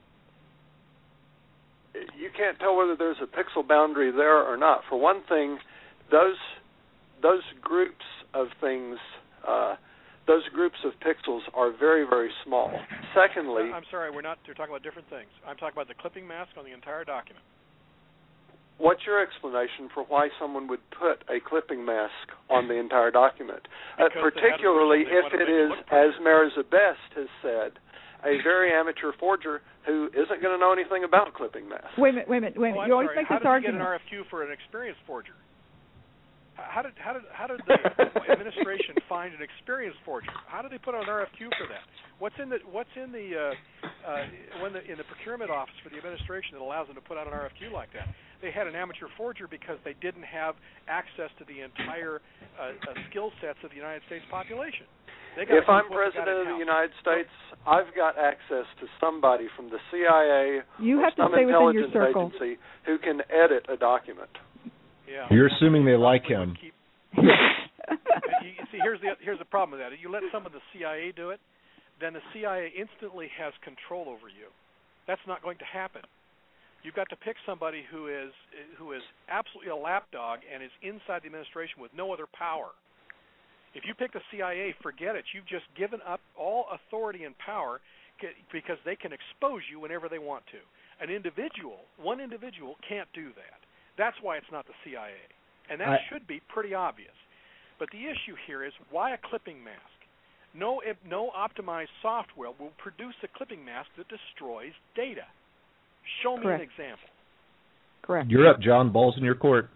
You can't tell whether there's a pixel boundary there or not. For one thing, those those groups of things, uh, those groups of pixels are very, very small. Secondly, I'm sorry, we're not. You're talking about different things. I'm talking about the clipping mask on the entire document. What's your explanation for why someone would put a clipping mask on the entire document? Uh, particularly if it is, as Marissa Best has said, a very amateur forger who isn't going to know anything about clipping masks. Wait a minute, wait a minute, wait a minute. Oh, you always sorry. make how this did argument. How did you get an R F Q for an experienced forger? How did how did how did the administration find an experienced forger? How did they put out an R F Q for that? What's in the what's in the uh, uh, when the in the procurement office for the administration that allows them to put out an R F Q like that? They had an amateur forger because they didn't have access to the entire uh, uh, skill sets of the United States population. If I'm president of the United States, I've got access to somebody from the C I A you or have to some stay within your intelligence circle. agency who can edit a document. Yeah. You're assuming they like him. Keep, you, see, here's the here's the problem with that. You let some of the C I A do it, then the C I A instantly has control over you. That's not going to happen. You've got to pick somebody who is who is absolutely a lapdog and is inside the administration with no other power. If you pick the C I A, forget it. You've just given up all authority and power because they can expose you whenever they want to. An individual, one individual, can't do that. That's why it's not the C I A. And that I, should be pretty obvious. But the issue here is, why a clipping mask? No, no optimized software will produce a clipping mask that destroys data. Show me Correct. an example. Correct. You're up, John. Ball's in your court.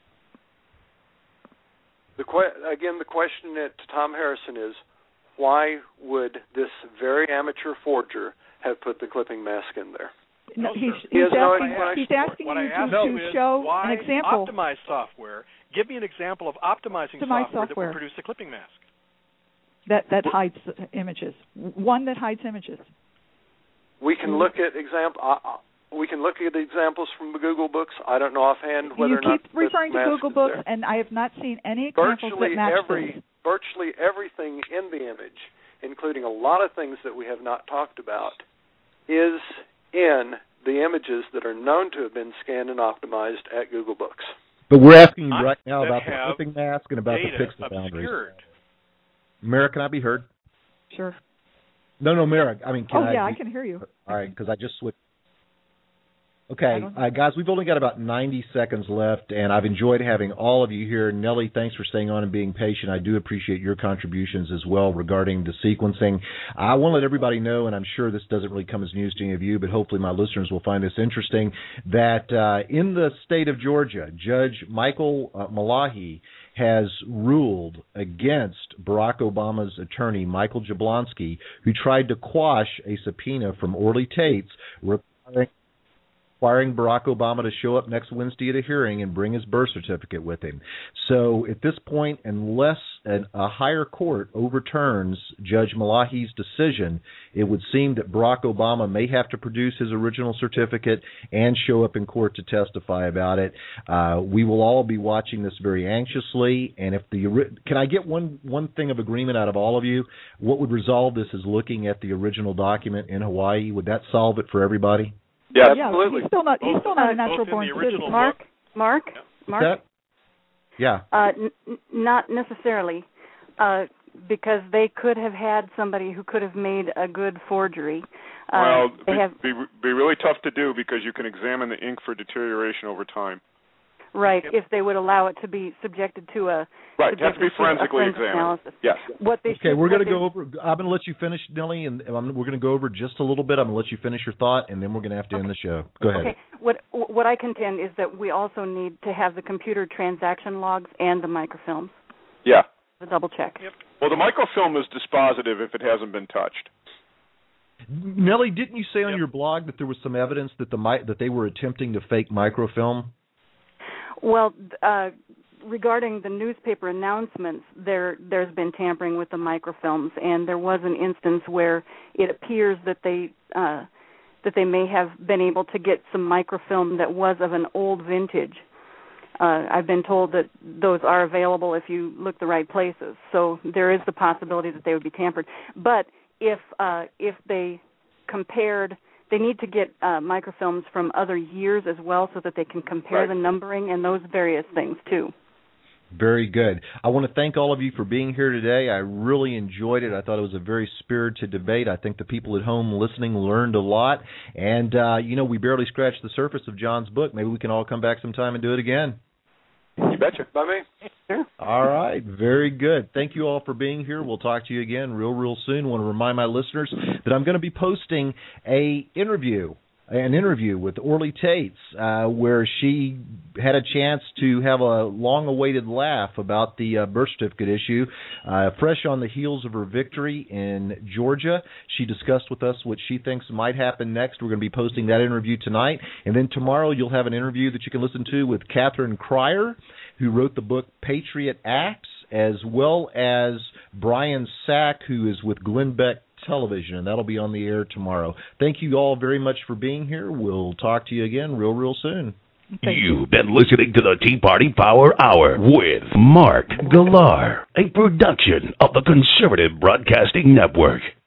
The que- again, the question to Tom Harrison is, why would this very amateur forger have put the clipping mask in there? No, no, he's, he he's, no asking, he's asking what you I to, to is show why an example. Optimized software. Give me an example of optimizing Optimized software, software that will produce a clipping mask. That that hides images. One that hides images. We can look at example. Uh, we can look at examples from the Google Books. I don't know offhand whether you or not keep referring to Google Books, there. and I have not seen any examples virtually that match every this. virtually everything in the image including a lot of things that we have not talked about, is in the images that are known to have been scanned and optimized at Google Books. But we're asking you right now that about the have clipping mask and about the data pixel boundaries. obscured. Mara, can I be heard? Sure. No, no, Mara. I mean, can oh, I? yeah, be... I can hear you. All right, because I just switched. Okay, uh, guys, we've only got about ninety seconds left, and I've enjoyed having all of you here. Nellie, thanks for staying on and being patient. I do appreciate your contributions as well regarding the sequencing. I want to let everybody know, and I'm sure this doesn't really come as news to any of you, but hopefully my listeners will find this interesting, that uh, in the state of Georgia, Judge Michael uh, Malahi has ruled against Barack Obama's attorney, Michael Jablonski, who tried to quash a subpoena from Orly Tates requiring requiring Barack Obama to show up next Wednesday at a hearing and bring his birth certificate with him. So at this point, unless an, a higher court overturns Judge Malahi's decision, it would seem that Barack Obama may have to produce his original certificate and show up in court to testify about it. Uh, we will all be watching this very anxiously. And if the can I get one one thing of agreement out of all of you? What would resolve this is looking at the original document in Hawaii. Would that solve it for everybody? Yeah, yeah, absolutely. He's still not. He's still not a natural born citizen. Mark, Mark, Mark. That? Yeah. Uh, n- not necessarily, uh, because they could have had somebody who could have made a good forgery. Uh, well, they be, have be be really tough to do because you can examine the ink for deterioration over time. Right, if they would allow it to be subjected to a right, it has to be forensically forensic examined. Analysis. Yes. What they okay, should, we're going to they, go over. I'm going to let you finish, Nellie, and I'm, we're going to go over just a little bit. I'm going to let you finish your thought, and then we're going to have to okay. end the show. Go ahead. Okay. What what I contend is that we also need to have the computer transaction logs and the microfilms. Yeah. The double check. Yep. Well, the microfilm is dispositive if it hasn't been touched. Nellie, didn't you say on yep. your blog that there was some evidence that the that they were attempting to fake microfilm? Well, uh, regarding the newspaper announcements, there there's been tampering with the microfilms, and there was an instance where it appears that they uh, that they may have been able to get some microfilm that was of an old vintage. Uh, I've been told that those are available if you look the right places. So there is the possibility that they would be tampered. But if uh, if they compared, they need to get uh, microfilms from other years as well so that they can compare right. the numbering and those various things too. Very good. I want to thank all of you for being here today. I really enjoyed it. I thought it was a very spirited debate. I think the people at home listening learned a lot. And, uh, you know, we barely scratched the surface of John's book. Maybe we can all come back sometime and do it again. You betcha. By me. Sure. All right. Very good. Thank you all for being here. We'll talk to you again real, real soon. I want to remind my listeners that I'm going to be posting a interview. an interview with Orly Tates, uh, where she had a chance to have a long-awaited laugh about the uh, birth certificate issue. Uh, fresh on the heels of her victory in Georgia, she discussed with us what she thinks might happen next. We're going to be posting that interview tonight. And then tomorrow you'll have an interview that you can listen to with Catherine Cryer, who wrote the book Patriot Acts, as well as Brian Sack, who is with Glenn Beck Television, and that'll be on the air tomorrow. Thank you all very much for being here. We'll talk to you again real, real soon. Thank You've you. been listening to the Tea Party Power Hour with Mark Galar, a production of the Conservative Broadcasting Network.